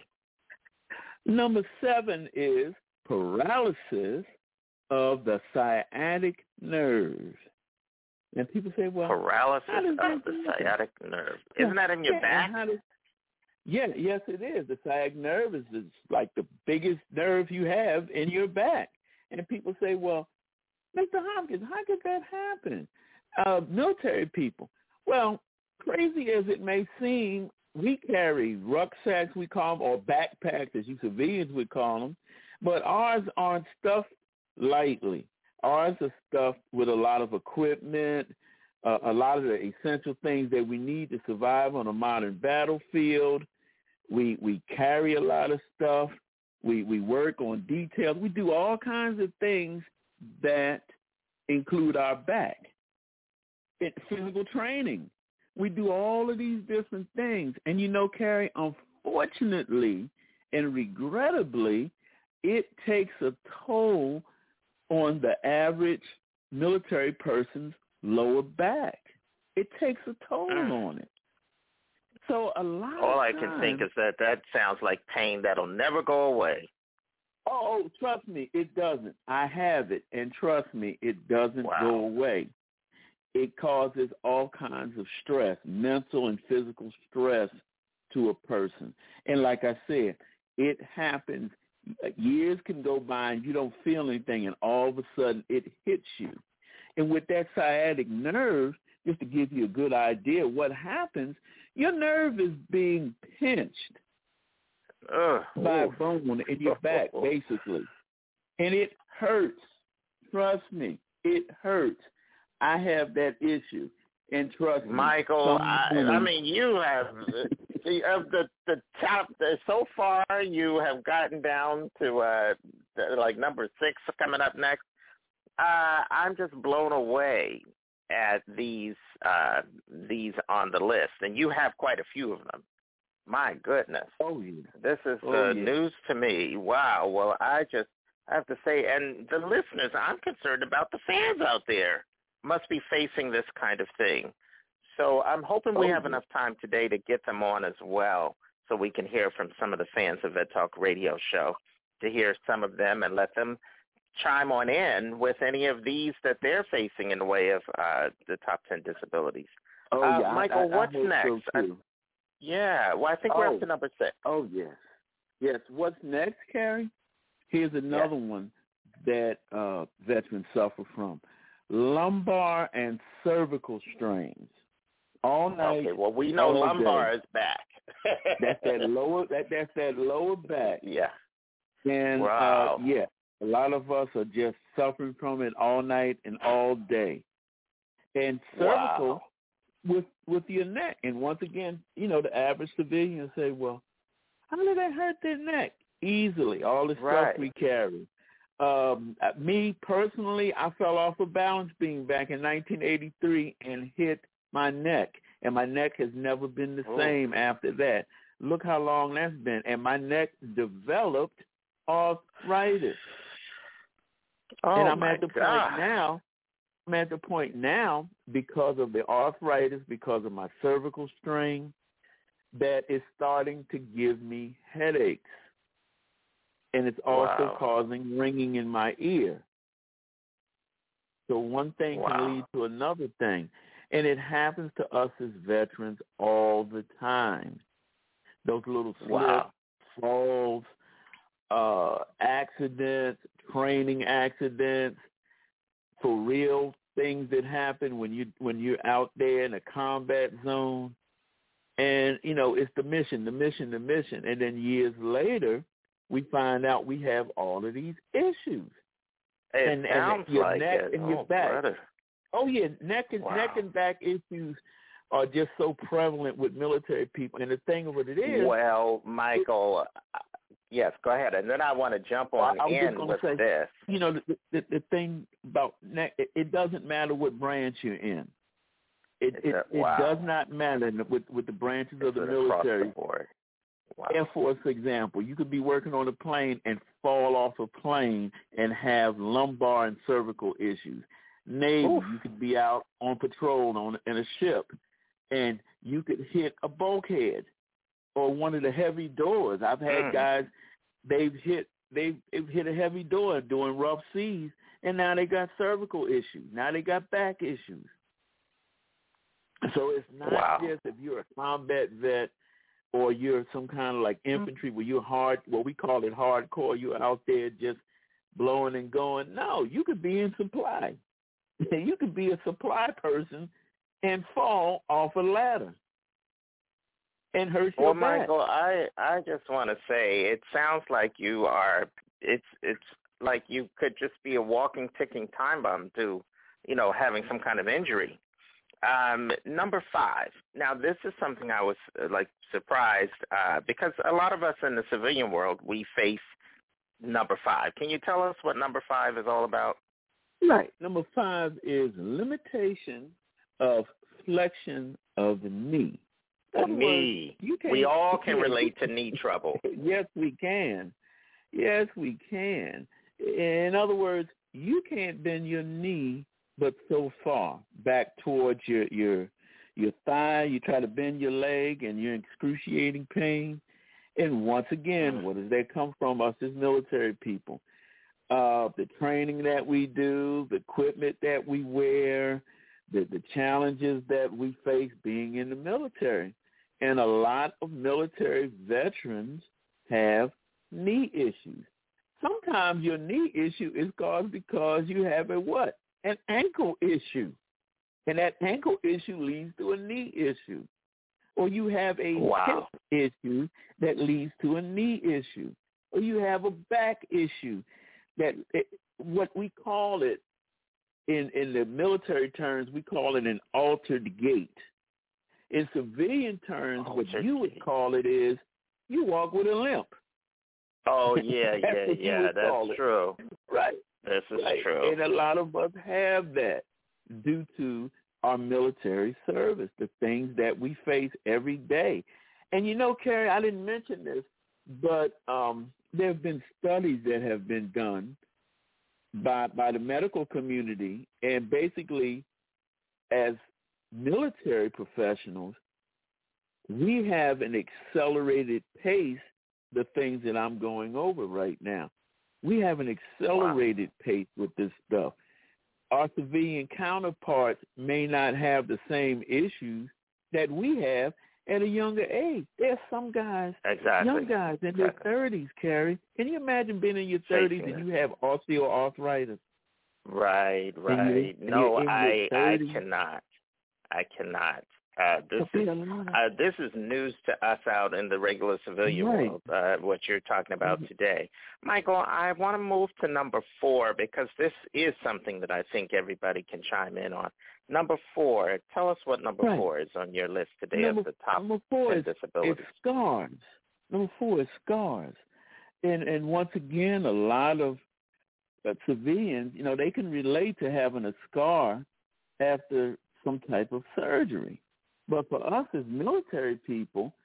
Number 7 is paralysis of the sciatic nerve. And people say, well,
paralysis of the sciatic nerve. Isn't that in your back?
Yes, it is. The sciatic nerve is like the biggest nerve you have in your back. And people say, well, Mr. Hopkins, how could that happen? Military people. Well, crazy as it may seem, we carry rucksacks, we call them, or backpacks, as you civilians would call them, but ours aren't stuffed lightly. Ours are stuffed with a lot of equipment, a lot of the essential things that we need to survive on a modern battlefield. We carry a lot of stuff. We work on details. We do all kinds of things that include our back. It's physical training. We do all of these different things. And you know, Carrie, unfortunately and regrettably, it takes a toll on the average military person's lower back. It takes a toll on it. So a lot
All
of
I can think is that sounds like pain that'll never go away.
Oh, trust me, it doesn't. I have it, and trust me, it doesn't go away. It causes all kinds of stress, mental and physical stress to a person. And like I said, it happens. Years can go by and you don't feel anything, and all of a sudden it hits you. And with that sciatic nerve, just to give you a good idea of what happens, your nerve is being pinched by a bone in your back, basically. And it hurts. Trust me, it hurts. I have that issue. And trust me,
Michael, I mean, you have the top. So far, you have gotten down to like number 6 coming up next. I'm just blown away at these on the list, and you have quite a few of them. My goodness.
Oh, yeah.
This is news to me. Wow. Well, I have to say, and the listeners, I'm concerned about the fans out there. Must be facing this kind of thing. So I'm hoping we have enough time today to get them on as well so we can hear from some of the fans of Vet Talk Radio Show, to hear some of them and let them chime on in with any of these that they're facing in the way of the top 10 disabilities. Michael, what's next?
So
well, I think we're up to number 6.
Oh, yes. Yes, what's next, Carrie? Here's another one that veterans suffer from. Lumbar and cervical strains. All night.
Okay, well, we know lumbar is back.
That's that lower back.
Yeah.
And a lot of us are just suffering from it all night and all day. And cervical with your neck. And once again, you know, the average civilian will say, well, how did that hurt their neck? Easily. All the stuff we carry. Me personally, I fell off a balance beam back in 1983 and hit my neck, and my neck has never been the same after that. Look how long that's been, and my neck developed arthritis. And I'm at the point now. I'm at the point now because of the arthritis, because of my cervical strain, that is starting to give me headaches. And it's also causing ringing in my ear. So one thing can lead to another thing. And it happens to us as veterans all the time. Those little slips, falls, accidents, training accidents, for real things that happen when you're out there in a combat zone. And, it's the mission. And then years later, we find out we have all of these issues.
It sounds
your
like
neck
it.
and your back.
Brother.
Oh, yeah, neck and back issues are just so prevalent with military people. And the thing of it is...
Well, Michael, yes, go ahead. And then I want to jump on in with this.
The thing about neck, it doesn't matter what branch you're in. It does not matter with the branches of the military.
Across the board. Wow.
Air Force, for example, you could be working on a plane and fall off a plane and have lumbar and cervical issues. Navy, you could be out on patrol in a ship, and you could hit a bulkhead or one of the heavy doors. I've had guys, they've hit a heavy door during rough seas, and now they got cervical issues. Now they got back issues. So it's not just if you're a combat vet or you're some kind of like infantry where you're we call it hardcore, you're out there just blowing and going. No, you could be in supply. You could be a supply person and fall off a ladder and hurt your back.
Michael, I just want to say it sounds like you are, it's like you could just be a walking, ticking time bomb to, having some kind of injury. Number 5. Now, this is something I was surprised because a lot of us in the civilian world, we face number 5. Can you tell us what number 5 is all about?
Right. Number 5 is limitation of flexion of the knee.
The knee. We all can relate to knee trouble.
Yes, we can. Yes, we can. In other words, you can't bend your knee but so far back towards your thigh. You try to bend your leg and you're in excruciating pain. And once again, where does that come from? Us as military people. The training that we do, the equipment that we wear, the challenges that we face being in the military. And a lot of military veterans have knee issues. Sometimes your knee issue is caused because you have an ankle issue. And that ankle issue leads to a knee issue. Or you have a hip issue that leads to a knee issue. Or you have a back issue what we call it in the military terms, we call it an altered gait. In civilian terms, what you would call it is you walk with a limp.
Oh, yeah, that's true.
Right.
This is true.
And a lot of us have that due to our military service, the things that we face every day. And Carrie, I didn't mention this, but there have been studies that have been done by the medical community, and basically as military professionals, we have an accelerated pace, the things that I'm going over right now. We have an accelerated pace with this stuff. Our civilian counterparts may not have the same issues that we have at a younger age. There's some guys, young guys in their 30s, Carrie. Can you imagine being in your 30s and you have osteoarthritis?
Right. No, I cannot. This is news to us out in the regular civilian world, what you're talking about today. Michael, I want to move to number 4 because this is something that I think everybody can chime in on. Number 4, tell us what number 4 is on your list today of the top 10 disabilities.
It's scars. Number 4 is scars. And once again, a lot of civilians, they can relate to having a scar after some type of surgery. But for us as military people,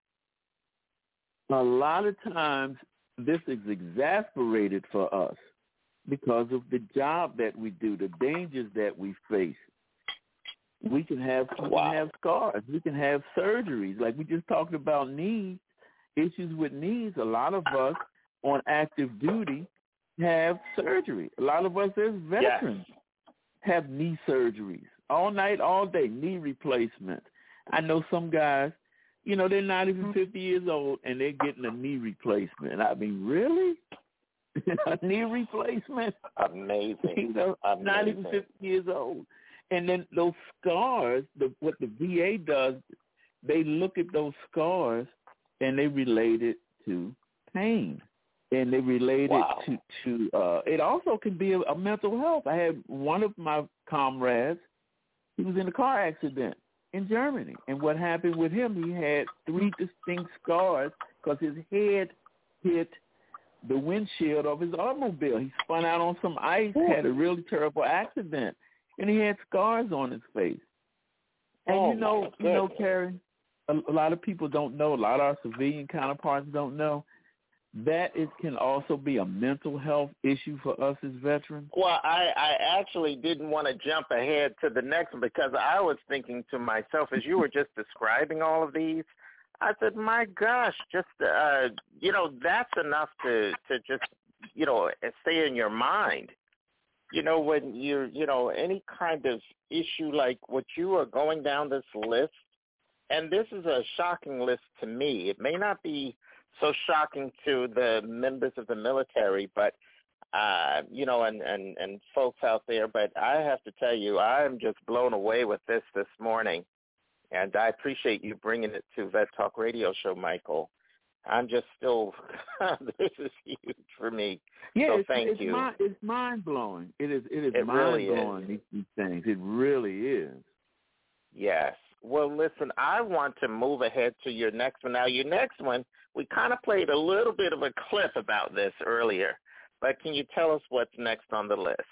a lot of times this is exasperated for us because of the job that we do, the dangers that we face. We can have scars. We can have surgeries. Like we just talked about knees, issues with knees. A lot of us on active duty have surgery. A lot of us as veterans have knee surgeries. All night, all day, knee replacement. I know some guys, they're not even 50 years old, and they're getting a knee replacement. I mean, really? A knee replacement?
Amazing.
Not even 50 years old. And then those scars, what the VA does, they look at those scars and they relate it to pain. And they relate it to it also can be a mental health. I had one of my comrades, he was in a car accident in Germany. And what happened with him, he had 3 distinct scars because his head hit the windshield of his automobile. He spun out on some ice, had a really terrible accident, and he had scars on his face. And you know, Carrie, a lot of people don't know, a lot of our civilian counterparts don't know, that it can also be a mental health issue for us as veterans?
Well, I actually didn't want to jump ahead to the next one because I was thinking to myself, as you were just describing all of these, I said, my gosh, just, that's enough to just, stay in your mind. When you're, any kind of issue like what you are going down this list, and this is a shocking list to me. It may not be so shocking to the members of the military, but, and folks out there. But I have to tell you, I am just blown away with this morning. And I appreciate you bringing it to Vet Talk Radio Show, Michael. I'm just still, this is huge for me.
Yeah,
so thank you.
It's mind-blowing. It is
mind-blowing,
really these things. It really is.
Yes. Well, listen, I want to move ahead to your next one. Now, your next one, we kind of played a little bit of a clip about this earlier, but can you tell us what's next on the list?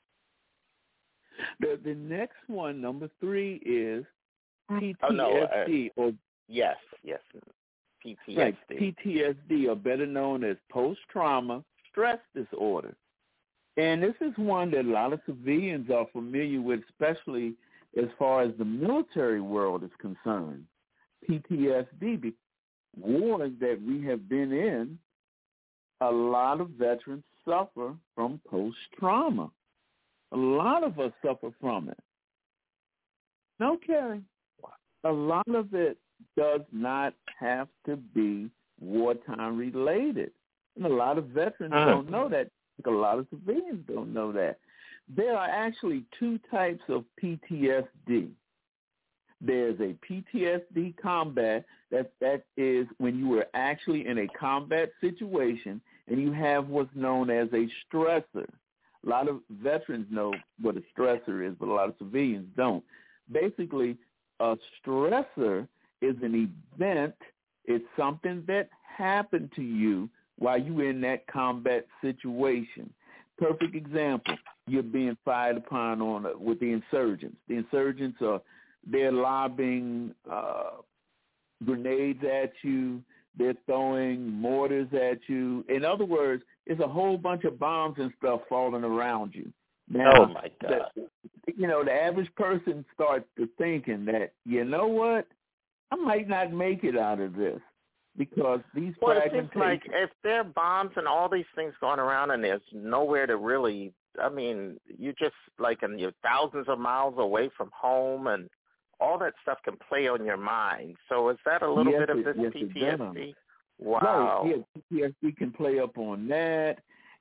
The next one, number 3, is PTSD.
Oh, no, yes, PTSD.
Right, PTSD, or better known as post-trauma stress disorder. And this is one that a lot of civilians are familiar with, especially as far as the military world is concerned. PTSD, wars that we have been in, a lot of veterans suffer from post-trauma. A lot of us suffer from it. No, Carrie. A lot of it does not have to be wartime related. And a lot of veterans don't know that. A lot of civilians don't know that. There are actually 2 types of PTSD. There's a PTSD combat, that is when you are actually in a combat situation and you have what's known as a stressor. A lot of veterans know what a stressor is, but a lot of civilians don't. Basically, a stressor is an event. It's something that happened to you while you were in that combat situation. Perfect example, you're being fired upon with the insurgents. The insurgents they're lobbing grenades at you. They're throwing mortars at you. In other words, it's a whole bunch of bombs and stuff falling around you. Now,
oh, my God.
The average person starts to thinking that, you know what, I might not make it out of this because these
fragmentations. It seems like if there are bombs and all these things going around and there's nowhere to really, you're just and you're thousands of miles away from home and all that stuff can play on your mind. So is that a little bit of this PTSD? Wow.
Right. Yeah, PTSD can play up on that.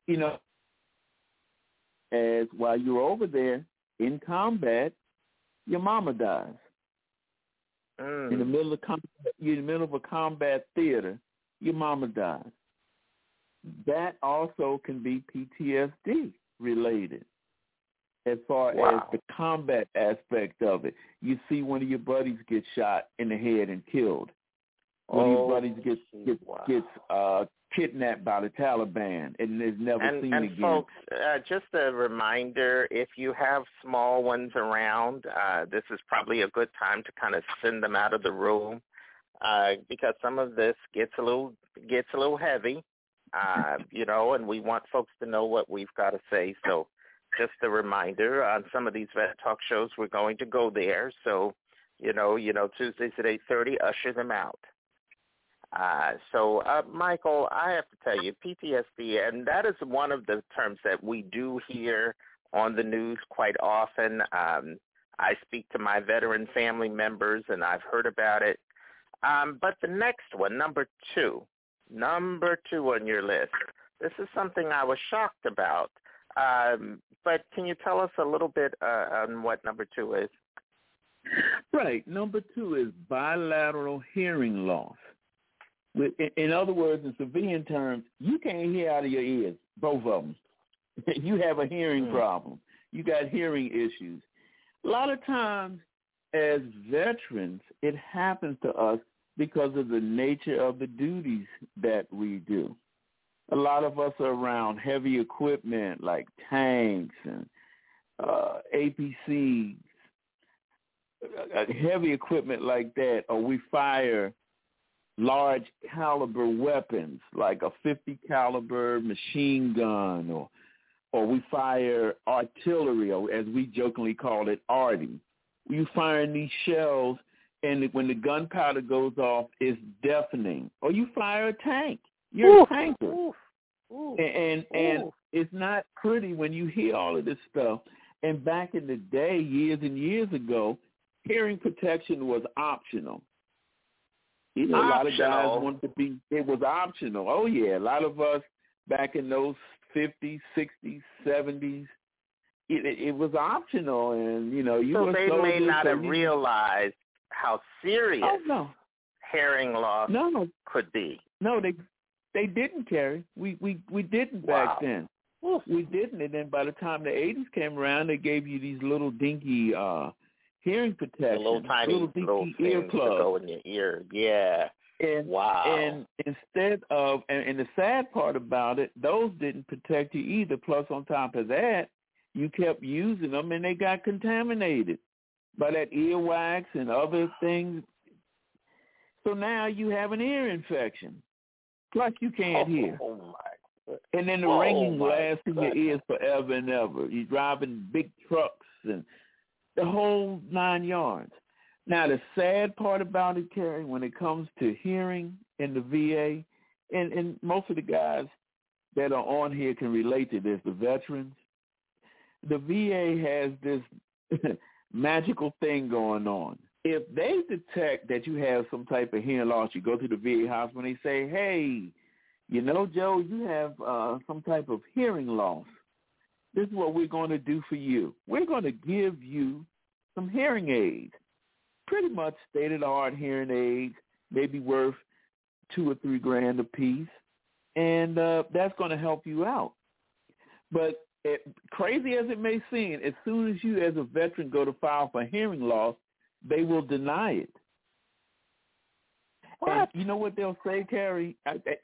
As while you're over there in combat, your mama dies. In the middle of you're in the middle of a combat theater, your mama dies. That also can be PTSD related. As far as the combat aspect of it, you see one of your buddies get shot in the head and killed. One of your buddies gets kidnapped by the Taliban and is never seen again.
And folks, just a reminder, if you have small ones around, this is probably a good time to kind of send them out of the room because some of this gets a little heavy, and we want folks to know what we've got to say. So just a reminder, on some of these Vet Talk shows, we're going to go there. So, Tuesdays at 8:30, usher them out. Michael, I have to tell you, PTSD, and that is one of the terms that we do hear on the news quite often. I speak to my veteran family members, and I've heard about it. But the next one, number two on your list, this is something I was shocked about. But can you tell us a little bit on what number 2 is?
Right. Right. Number 2 is bilateral hearing loss. In other words, in civilian terms, you can't hear out of your ears, both of them. You have a hearing problem. You got hearing issues. A lot of times, as veterans, it happens to us because of the nature of the duties that we do. A lot of us are around heavy equipment like tanks and APCs, heavy equipment like that, or we fire large caliber weapons like a 50 caliber machine gun, or we fire artillery, or as we jokingly call it, arty. You firing these shells, and when the gunpowder goes off, it's deafening. Or you fire a tank. You're a tanker. And it's not pretty when you hear all of this stuff. And back in the day, years and years ago, hearing protection was optional. You know, a lot of guys wanted to be, it was optional. Oh, yeah, a lot of us back in those 50s, 60s, 70s, it was optional. And, you know, you
so
were
they may not have realized how serious hearing loss could be.
No, they didn't, Carrie. We didn't back then. We didn't. And then by the time the 80s came around, they gave you these little dinky hearing protection.
The little tiny little things to go in your ear. Yeah.
And, and instead of, and the sad part about it, those didn't protect you either. Plus, on top of that, you kept using them and they got contaminated by that earwax and other things. So now you have an ear infection. Plus, you can't hear. And then the ringing lasts in your ears forever and ever. You're driving big trucks and the whole 9 yards. Now, the sad part about it, Carrie, when it comes to hearing in the VA, and most of the guys that are on here can relate to this, the veterans, the VA has this magical thing going on. If they detect that you have some type of hearing loss, you go to the VA hospital and they say, hey, you know, Joe, you have some type of hearing loss. This is what we're going to do for you. We're going to give you some hearing aids, pretty much state-of-the-art hearing aids, maybe worth $2 or $3 grand a piece, and that's going to help you out. But crazy as it may seem, as soon as you as a veteran go to file for hearing loss, they will deny it. What? And you know what they'll say, Carrie?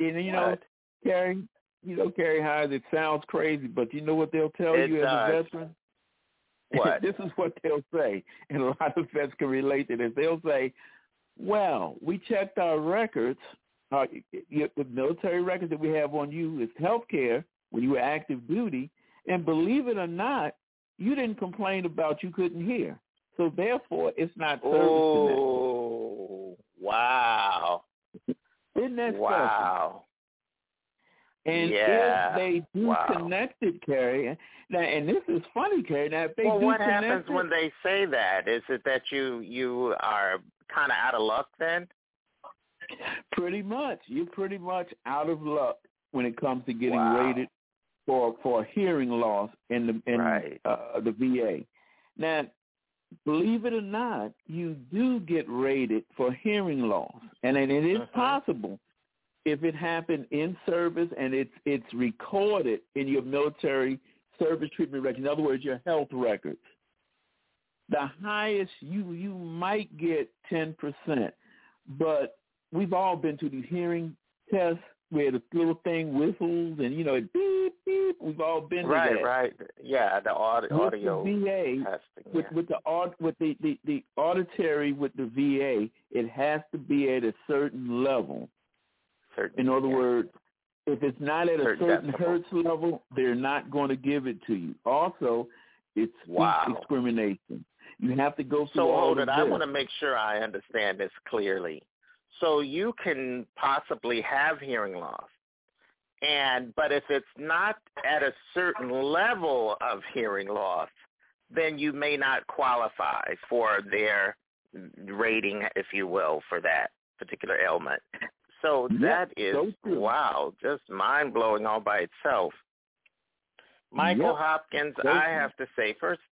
Carrie, Carrie Hines, it sounds crazy, but you know what they'll tell you as a veteran?
What?
This is what they'll say, and a lot of vets can relate to this. They'll say, well, we checked our records, the military records that we have on you is health care when you were active duty, and believe it or not, you didn't complain about you couldn't hear. So therefore, it's not service connected.
Oh, wow.
Isn't that
wow.
Special? And if they do connect it, Carrie, now, and this is funny, Carrie, now if they do
what
connect
happens when they say that? Is it that you are kind of out of luck then?
Pretty much. You're pretty much out of luck when it comes to getting rated for hearing loss in the VA. Now, believe it or not, you do get rated for hearing loss, and it is possible if it happened in service and it's recorded in your military service treatment record. In other words, your health records. The highest you might get 10%, but we've all been to these hearing tests where the little thing whistles and it beep beep. We've all been to that.
Right. Yeah, the audio
with the VA, testing, the auditory with the VA, it has to be at a certain level. In other words, if it's not at a certain hertz level, they're not going to give it to you. Also, it's speech discrimination. You have to go through all of this.
I want to make sure I understand this clearly. So you can possibly have hearing loss, but if it's not at a certain level of hearing loss, then you may not qualify for their rating, if you will, for that particular ailment. So that is, just mind-blowing all by itself. Michael Hopkins, I have to say, first,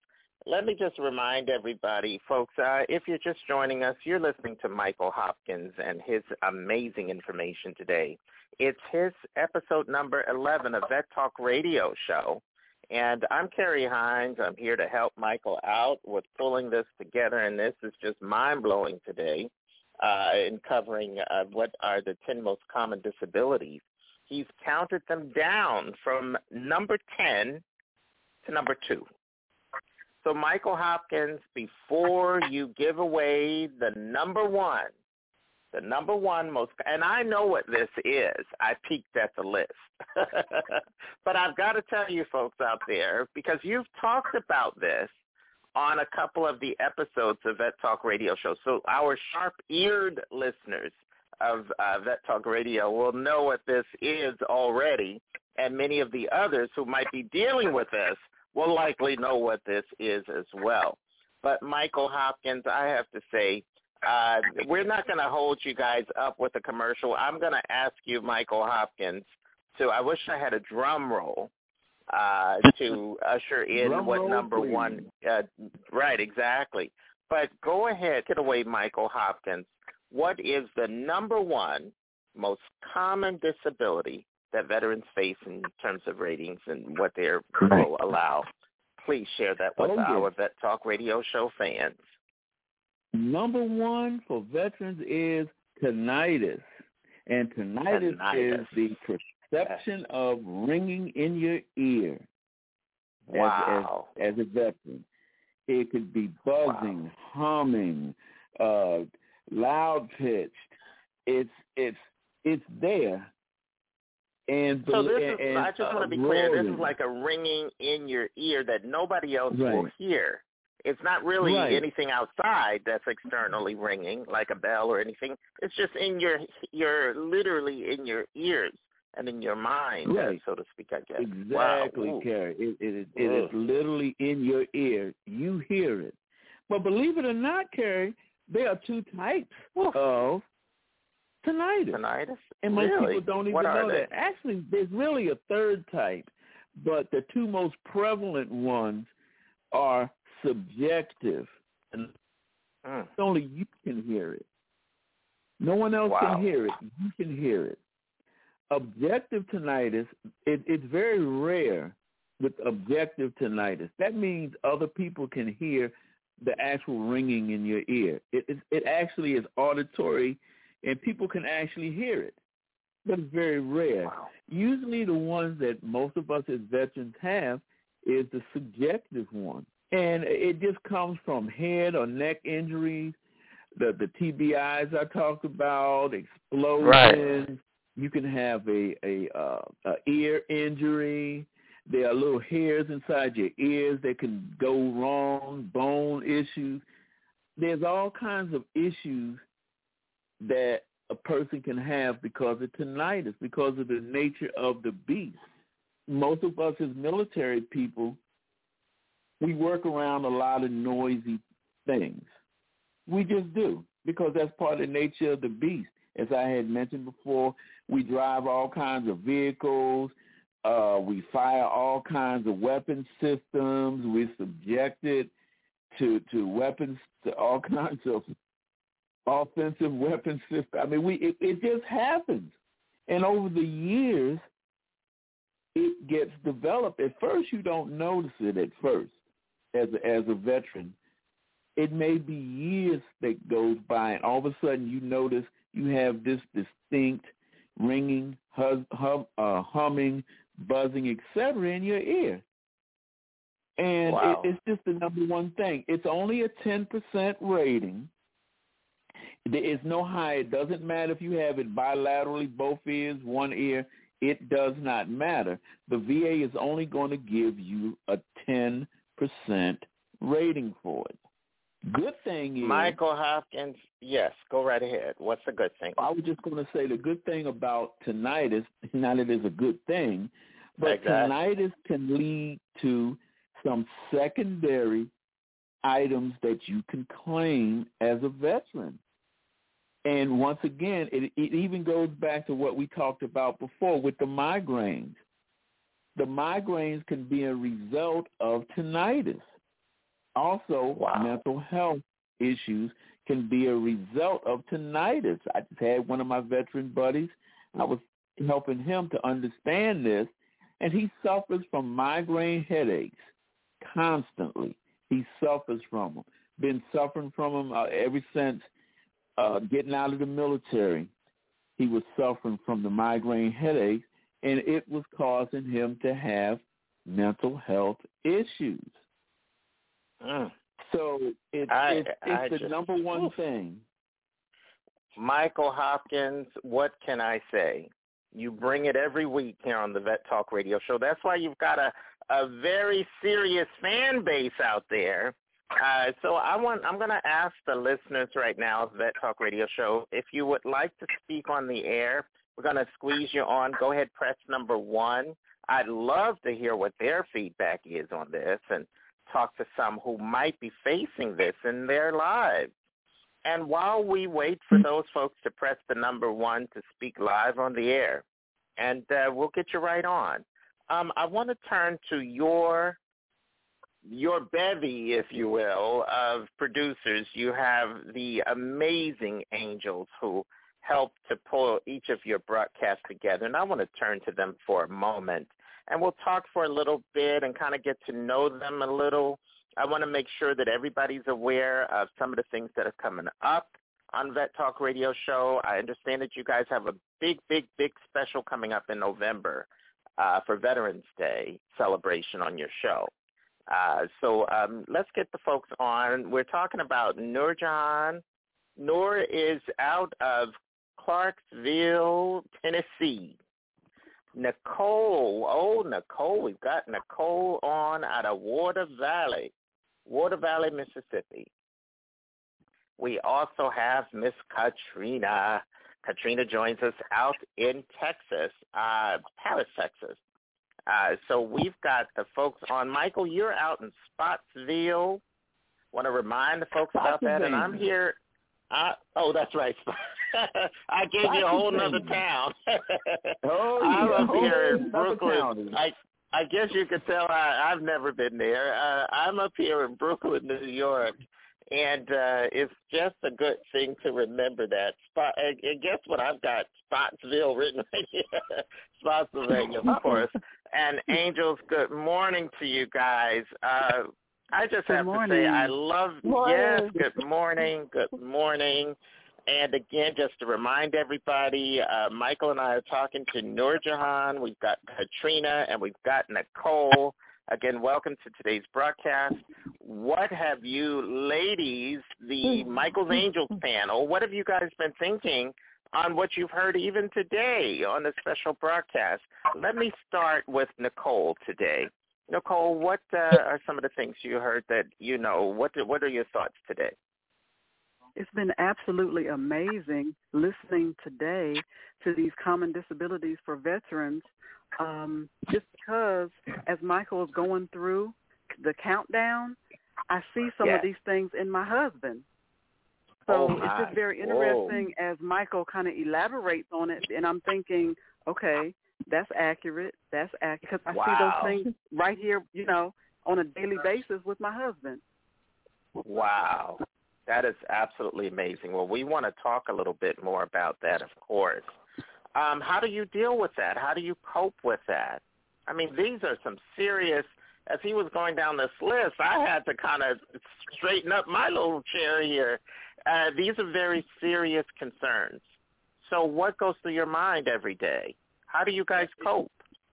let me just remind everybody, folks, if you're just joining us, you're listening to Michael Hopkins and his amazing information today. It's his episode number 11 of Vet Talk Radio Show. And I'm Carrie Hines. I'm here to help Michael out with pulling this together, and this is just mind-blowing today in covering what are the 10 most common disabilities. He's counted them down from number 10 to number 2. So, Michael Hopkins, before you give away the number one most, and I know what this is. I peeked at the list. But I've got to tell you folks out there, because you've talked about this on a couple of the episodes of Vet Talk Radio Show. So our sharp-eared listeners of Vet Talk Radio will know what this is already, and many of the others who might be dealing with this will likely know what this is as well. But Michael Hopkins, I have to say, we're not going to hold you guys up with a commercial. I'm going to ask you, Michael Hopkins, I wish I had a drum roll to usher in drum what roll, number please. One. Right, exactly. But go ahead, get away, Michael Hopkins. What is the number one most common disability that veterans face in terms of ratings and what they will allow? Please share that with our Vet Talk Radio Show fans.
Number one for veterans is tinnitus. And tinnitus is the perception of ringing in your ear as a veteran. It could be buzzing, humming, loud-pitched. It's there. And so this is, I just want to be clear, this is like a ringing in your ear that nobody else will hear. It's not really anything outside that's externally ringing, like a bell or anything. It's just in you're literally in your ears and in your mind, so to speak, I guess. Exactly, wow. Carrie. It is literally in your ear. You hear it. But believe it or not, Carrie, there are 2 types of tinnitus. And most people don't even know that. Actually, there's really a 3rd type, but the 2 most prevalent ones are subjective. And only you can hear it. No one else can hear it. You can hear it. Objective tinnitus, it's very rare with objective tinnitus. That means other people can hear the actual ringing in your ear. It actually is auditory, and people can actually hear it. But it's very rare. Wow. Usually the ones that most of us as veterans have is the subjective one. And it just comes from head or neck injuries, the TBIs I talked about, explosions. Right. You can have a ear injury. There are little hairs inside your ears that can go wrong, bone issues. There's all kinds of issues that a person can have because of tinnitus, because of the nature of the beast. Most of us as military people, we work around a lot of noisy things. We just do, because that's part of the nature of the beast. As I had mentioned before, we drive all kinds of vehicles. We fire all kinds of weapon systems. We're subjected to weapons, to all kinds of offensive weapon systems. I mean, it just happens. And over the years, it gets developed. At first, you don't notice it at first as a veteran. It may be years that goes by, and all of a sudden you notice you have this distinct ringing, humming, buzzing, etc. in your ear. And it's just the number one thing. It's only a 10% rating. There is no high. It doesn't matter if you have it bilaterally, both ears, one ear. It does not matter. The VA is only going to give you a 10% rating for it. Good thing is... Michael Hopkins, yes, go right ahead. What's the good thing? I was just going to say the good thing about tinnitus, not that it's a good thing, but tinnitus can lead to some secondary items that you can claim as a veteran. And once again, it even goes back to what we talked about before with the migraines. The migraines can be a result of tinnitus. Also, mental health issues can be a result of tinnitus. I just had one of my veteran buddies. I was helping him to understand this, and he suffers from migraine headaches constantly. He suffers from them. Been suffering from them ever since getting out of the military. He was suffering from the migraine headaches, and it was causing him to have mental health issues. So it's the number one thing.
Michael Hopkins, what can I say? You bring it every week here on the Vet Talk Radio Show. That's why you've got a very serious fan base out there. So I'm going to ask the listeners right now of the Vet Talk Radio Show, if you would like to speak on the air, we're going to squeeze you on. Go ahead, press number 1. I'd love to hear what their feedback is on this and talk to some who might be facing this in their lives. And while we wait for those folks to press the number 1 to speak live on the air, and we'll get you right on. I want to turn to your bevy, if you will, of producers. You have the amazing angels who help to pull each of your broadcasts together, and I want to turn to them for a moment. And we'll talk for a little bit and kind of get to know them a little. I want to make sure that everybody's aware of some of the things that are coming up on Vet Talk Radio Show. I understand that you guys have a big, big, big special coming up in November for Veterans Day celebration on your show. So let's get the folks on. We're talking about Nurjahan. Nur is out of Clarksville, Tennessee. Nicole, we've got Nicole on out of Water Valley, Mississippi. We also have Miss Katrina. Katrina joins us out in Texas, Paris, Texas. So we've got the folks on. Michael, you're out in Spotsville. Want to remind the folks about that, and I'm here. That's right. I gave you a whole nother town. I'm up here in Brooklyn. I guess you could tell I've never been there. I'm up here in Brooklyn, New York, and it's just a good thing to remember that. And guess what? I've got Spotsville written right here. Spotsylvania, of course. And Angels, good morning to you guys. I just have to say I love, yes, good morning. And again, just to remind everybody, Michael and I are talking to Nurjahan. We've got Katrina and we've got Nicole. Again, welcome to today's broadcast. What have you ladies, the Michael's Angels panel, what have you guys been thinking on what you've heard even today on the special broadcast? Let me start with Nicole today. Nicole, what are some of the things you heard that you know? What are your thoughts today?
It's been absolutely amazing listening today to these common disabilities for veterans, just because as Michael is going through the countdown, I see some of these things in my husband. So it's just very interesting as Michael kind of elaborates on it, and I'm thinking, okay, that's accurate. Because I see those things right here, on a daily basis with my husband.
Wow. That is absolutely amazing. Well, we want to talk a little bit more about that, of course. How do you deal with that? How do you cope with that? I mean, these are some serious, as he was going down this list, I had to kind of straighten up my little chair here. These are very serious concerns. So what goes through your mind every day? How do you guys cope?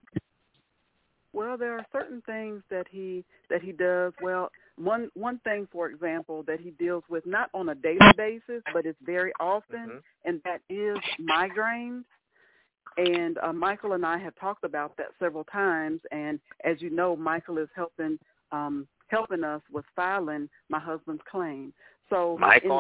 Well, there are certain things that he does. Well, one thing, for example, that he deals with not on a daily basis, but it's very often, and that is migraines. And Michael and I have talked about that several times. And as you know, Michael is helping us with filing my husband's claim. So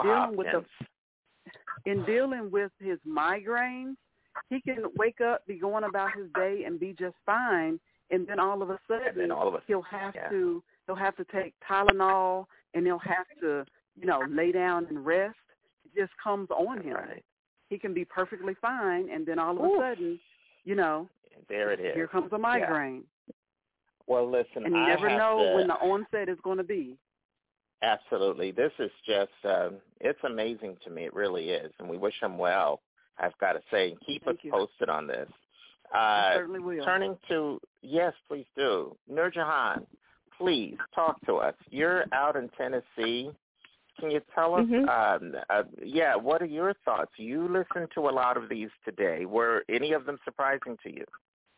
in dealing with his migraines, he can wake up, be going about his day, and be just fine. And then all of a sudden, he'll have to take Tylenol, and he'll have to, lay down and rest. It just comes on him. Right. He can be perfectly fine, and then all of a sudden,
there it is.
Here comes a migraine.
Yeah. Well, listen,
and you never know when the onset is going to be.
Absolutely. This is just, it's amazing to me. It really is. And we wish him well, I've got to say. Keep us posted on this.
Certainly will.
Turning to, yes, please do. Nurjahan, please talk to us. You're out in Tennessee. Can you tell us, what are your thoughts? You listened to a lot of these today. Were any of them surprising to you?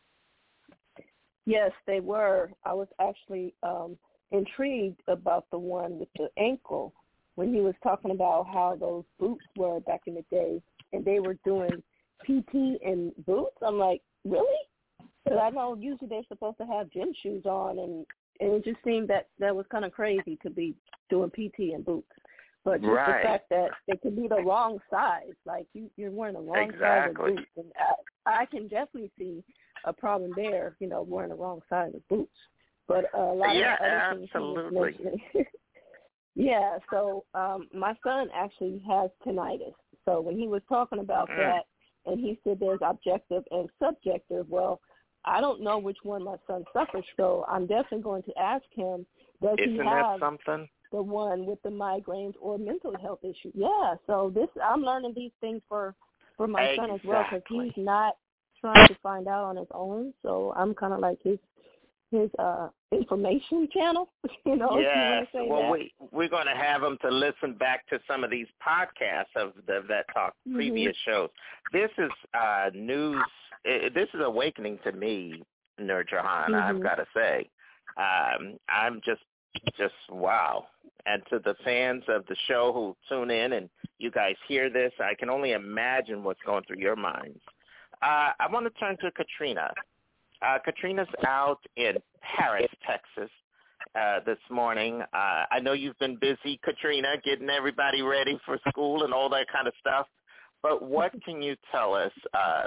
Yes, they were. I was actually intrigued about the one with the ankle when he was talking about how those boots were back in the day, and they were doing PT in boots. I'm like, really? Because I know usually they're supposed to have gym shoes on, and it just seemed that was kind of crazy to be doing PT in boots. But just the fact that it could be the wrong size, like you're wearing the wrong size of boots, and I can definitely see a problem there, wearing the wrong size of boots. But a lot of other things he was mentioning. Yeah, so my son actually has tinnitus. So when he was talking about that, and he said there's objective and subjective, well, I don't know which one my son suffers, so I'm definitely going to ask him, does he have the one with the migraines or mental health issues? Yeah, so I'm learning these things for my son as well, because he's not trying to find out on his own, so I'm kind of like his information channel,
Yes.
If you want to say
well,
that.
we're going to have him to listen back to some of these podcasts of the Vet Talk previous shows. This is news. This is awakening to me, Nurjahan, I've got to say. I'm just wow. And to the fans of the show who tune in and you guys hear this, I can only imagine what's going through your minds. I want to turn to Katrina. Katrina's out in Paris, Texas, this morning. I know you've been busy, Katrina, getting everybody ready for school and all that kind of stuff. But what can you tell us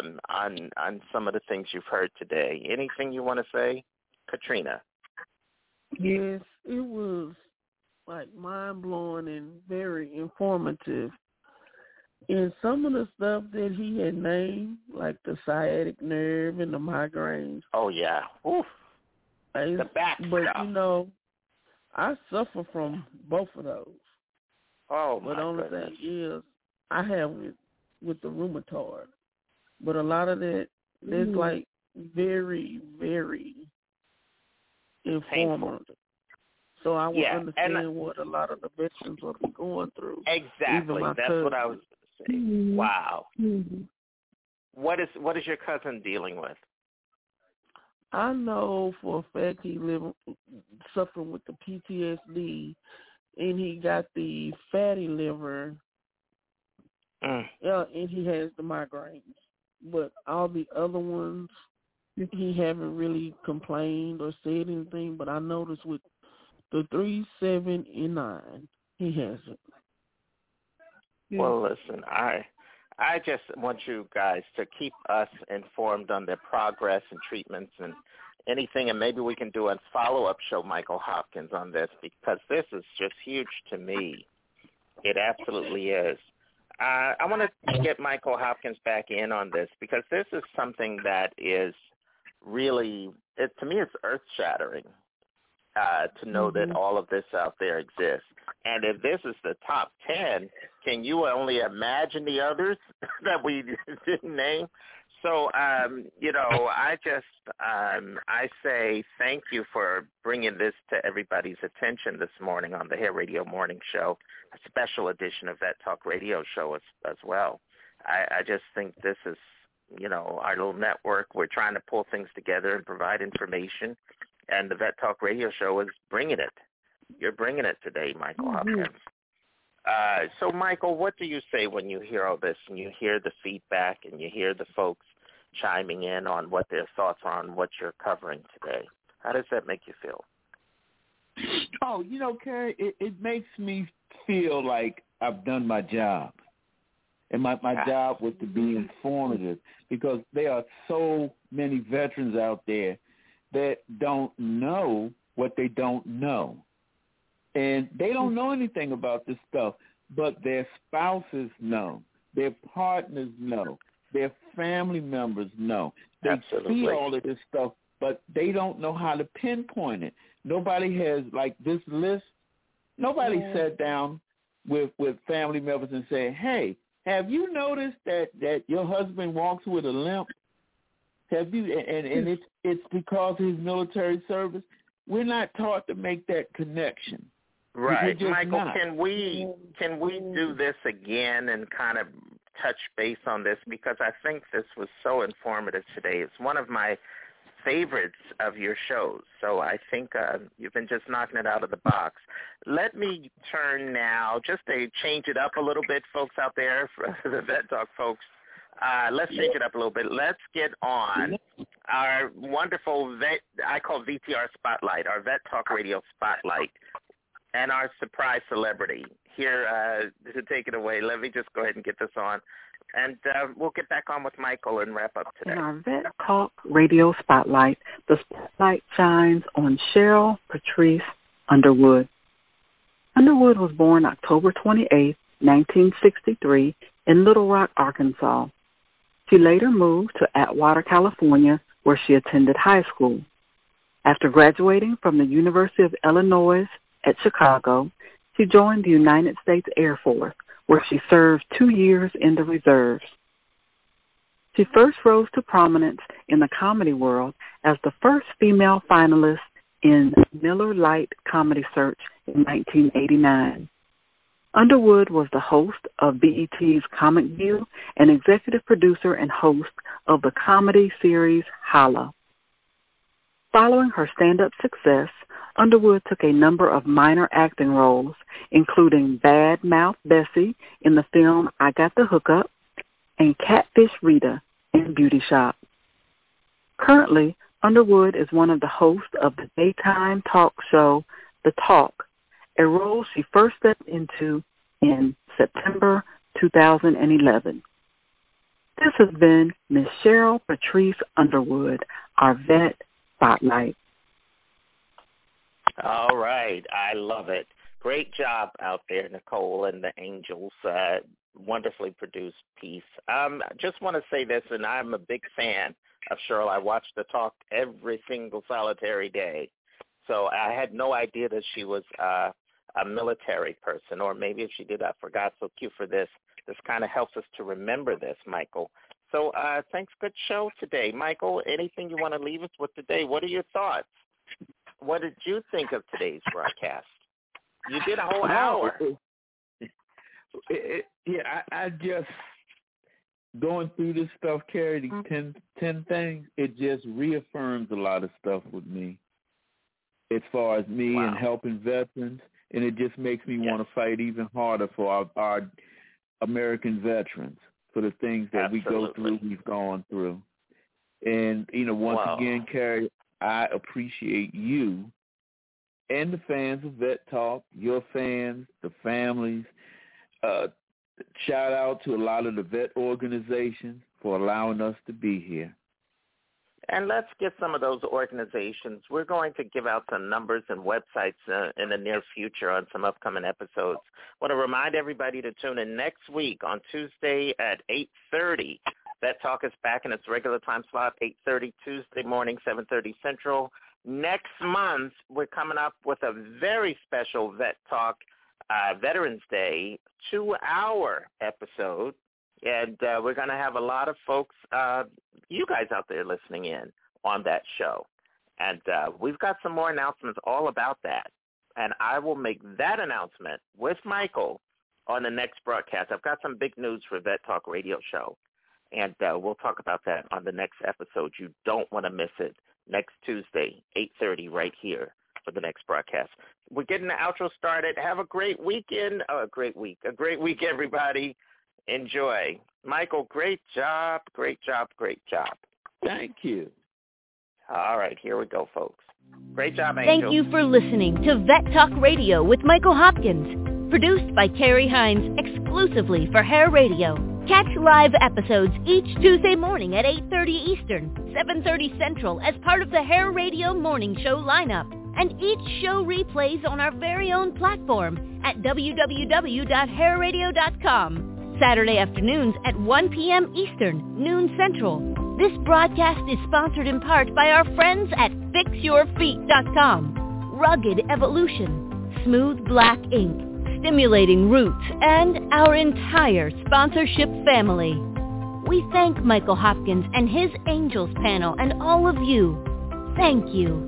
on some of the things you've heard today? Anything you want to say, Katrina?
Yes, it was mind-blowing and very informative. And some of the stuff that he had named, like the sciatic nerve and the migraines.
Oh, yeah. Oof. The back stuff.
I suffer from both of those.
Oh,
but
my
the only
goodness.
thing is, I have it with the rheumatoid. But a lot of that is very, very informative. So I would understand what a lot of the veterans will be going through.
Exactly. That's what I was saying. Wow. What is your cousin dealing with?
I know for a fact he's suffering with the PTSD, and he got the fatty liver, and he has the migraines. But all the other ones, he haven't really complained or said anything. But I noticed with the 3, 7, and 9, he hasn't.
Well, listen, I just want you guys to keep us informed on their progress and treatments and anything, and maybe we can do a follow-up show, Michael Hopkins, on this, because this is just huge to me. It absolutely is. I want to get Michael Hopkins back in on this, because this is something that is really, to me, it's earth-shattering. To know that all of this out there exists. And if this is the top 10, can you only imagine the others that we didn't name? So, I say thank you for bringing this to everybody's attention this morning on the Hair Radio Morning Show, a special edition of Vet Talk Radio Show as well. I just think this is, our little network. We're trying to pull things together and provide information. And the Vet Talk Radio Show is bringing it. You're bringing it today, Michael Hopkins. So, Michael, what do you say when you hear all this and you hear the feedback and you hear the folks chiming in on what their thoughts are on what you're covering today? How does that make you feel?
Oh, Carrie, it makes me feel like I've done my job. And my job was to be informative, because there are so many veterans out there that don't know what they don't know. And they don't know anything about this stuff, but their spouses know, their partners know, their family members know. They see all of this stuff, but they don't know how to pinpoint it. Nobody has, this list Nobody sat down with family members and said, "Hey, have you noticed that your husband walks with a limp? Have you?" And it's because of his military service. We're not taught to make that connection.
Right, Michael.
Not.
Can we do this again and kind of touch base on this, because I think this was so informative today. It's one of my favorites of your shows, so I think you've been just knocking it out of the box. Let me turn now, just to change it up a little bit, folks out there, for the Vet Talk folks. Let's change it up a little bit. Let's get on our wonderful I call VTR Spotlight, our Vet Talk Radio Spotlight, and our surprise celebrity. Here, to take it away, let me just go ahead and get this on, and we'll get back on with Michael and wrap up today.
In our Vet Talk Radio Spotlight, the spotlight shines on Cheryl Patrice Underwood. Underwood was born October 28, 1963, in Little Rock, Arkansas. She later moved to Atwater, California, where she attended high school. After graduating from the University of Illinois at Chicago, she joined the United States Air Force, where she served 2 years in the reserves. She first rose to prominence in the comedy world as the first female finalist in Miller Lite Comedy Search in 1989. Underwood was the host of BET's Comic View and executive producer and host of the comedy series Holla. Following her stand-up success, Underwood took a number of minor acting roles, including Bad Mouth Bessie in the film I Got the Hookup and Catfish Rita in Beauty Shop. Currently, Underwood is one of the hosts of the daytime talk show The Talk, a role she first stepped into in September 2011. This has been Miss Cheryl Patrice Underwood, our Vet Spotlight.
All right. I love it. Great job out there, Nicole and the Angels. Wonderfully produced piece. Just want to say this, and I'm a big fan of Cheryl. I watch The Talk every single solitary day. So I had no idea that she was a military person, or maybe if she did, I forgot. So cue for this. This kind of helps us to remember this, Michael. So thanks. Good show today. Michael, anything you want to leave us with today? What are your thoughts? What did you think of today's broadcast? You did a whole hour.
I just, going through this stuff, Carrie, these 10 things, it just reaffirms a lot of stuff with me as far as me and helping veterans, and it just makes me want to fight even harder for our American veterans, for the things that we go through, we've gone through. And, once again, Carrie, I appreciate you and the fans of Vet Talk, your fans, the families. Shout out to a lot of the vet organizations for allowing us to be here.
And let's get some of those organizations. We're going to give out some numbers and websites in the near future on some upcoming episodes. I want to remind everybody to tune in next week on Tuesday at 8:30. Vet Talk is back in its regular time slot, 8:30 Tuesday morning, 7:30 Central. Next month, we're coming up with a very special Vet Talk Veterans Day 2-hour episode. And we're going to have a lot of folks, you guys out there listening in on that show. And we've got some more announcements all about that. And I will make that announcement with Michael on the next broadcast. I've got some big news for Vet Talk Radio Show. And we'll talk about that on the next episode. You don't want to miss it. Next Tuesday, 8:30 right here for the next broadcast. We're getting the outro started. Have a great weekend. A great week, everybody. Enjoy. Michael, great job. Great job. Great job.
Thank you.
All right, here we go, folks. Great job, Angel.
Thank you for listening to Vet Talk Radio with Michael Hopkins. Produced by Carrie Hines exclusively for Hair Radio. Catch live episodes each Tuesday morning at 8:30 Eastern, 7:30 Central as part of the Hair Radio Morning Show lineup. And each show replays on our very own platform at www.hairradio.com. Saturday afternoons at 1 p.m. Eastern, noon Central. This broadcast is sponsored in part by our friends at FixYourFeet.com. Rugged Evolution. Smooth Black Ink, Stimulating Roots, and our entire sponsorship family. We thank Michael Hopkins and his Angels panel and all of you. Thank you.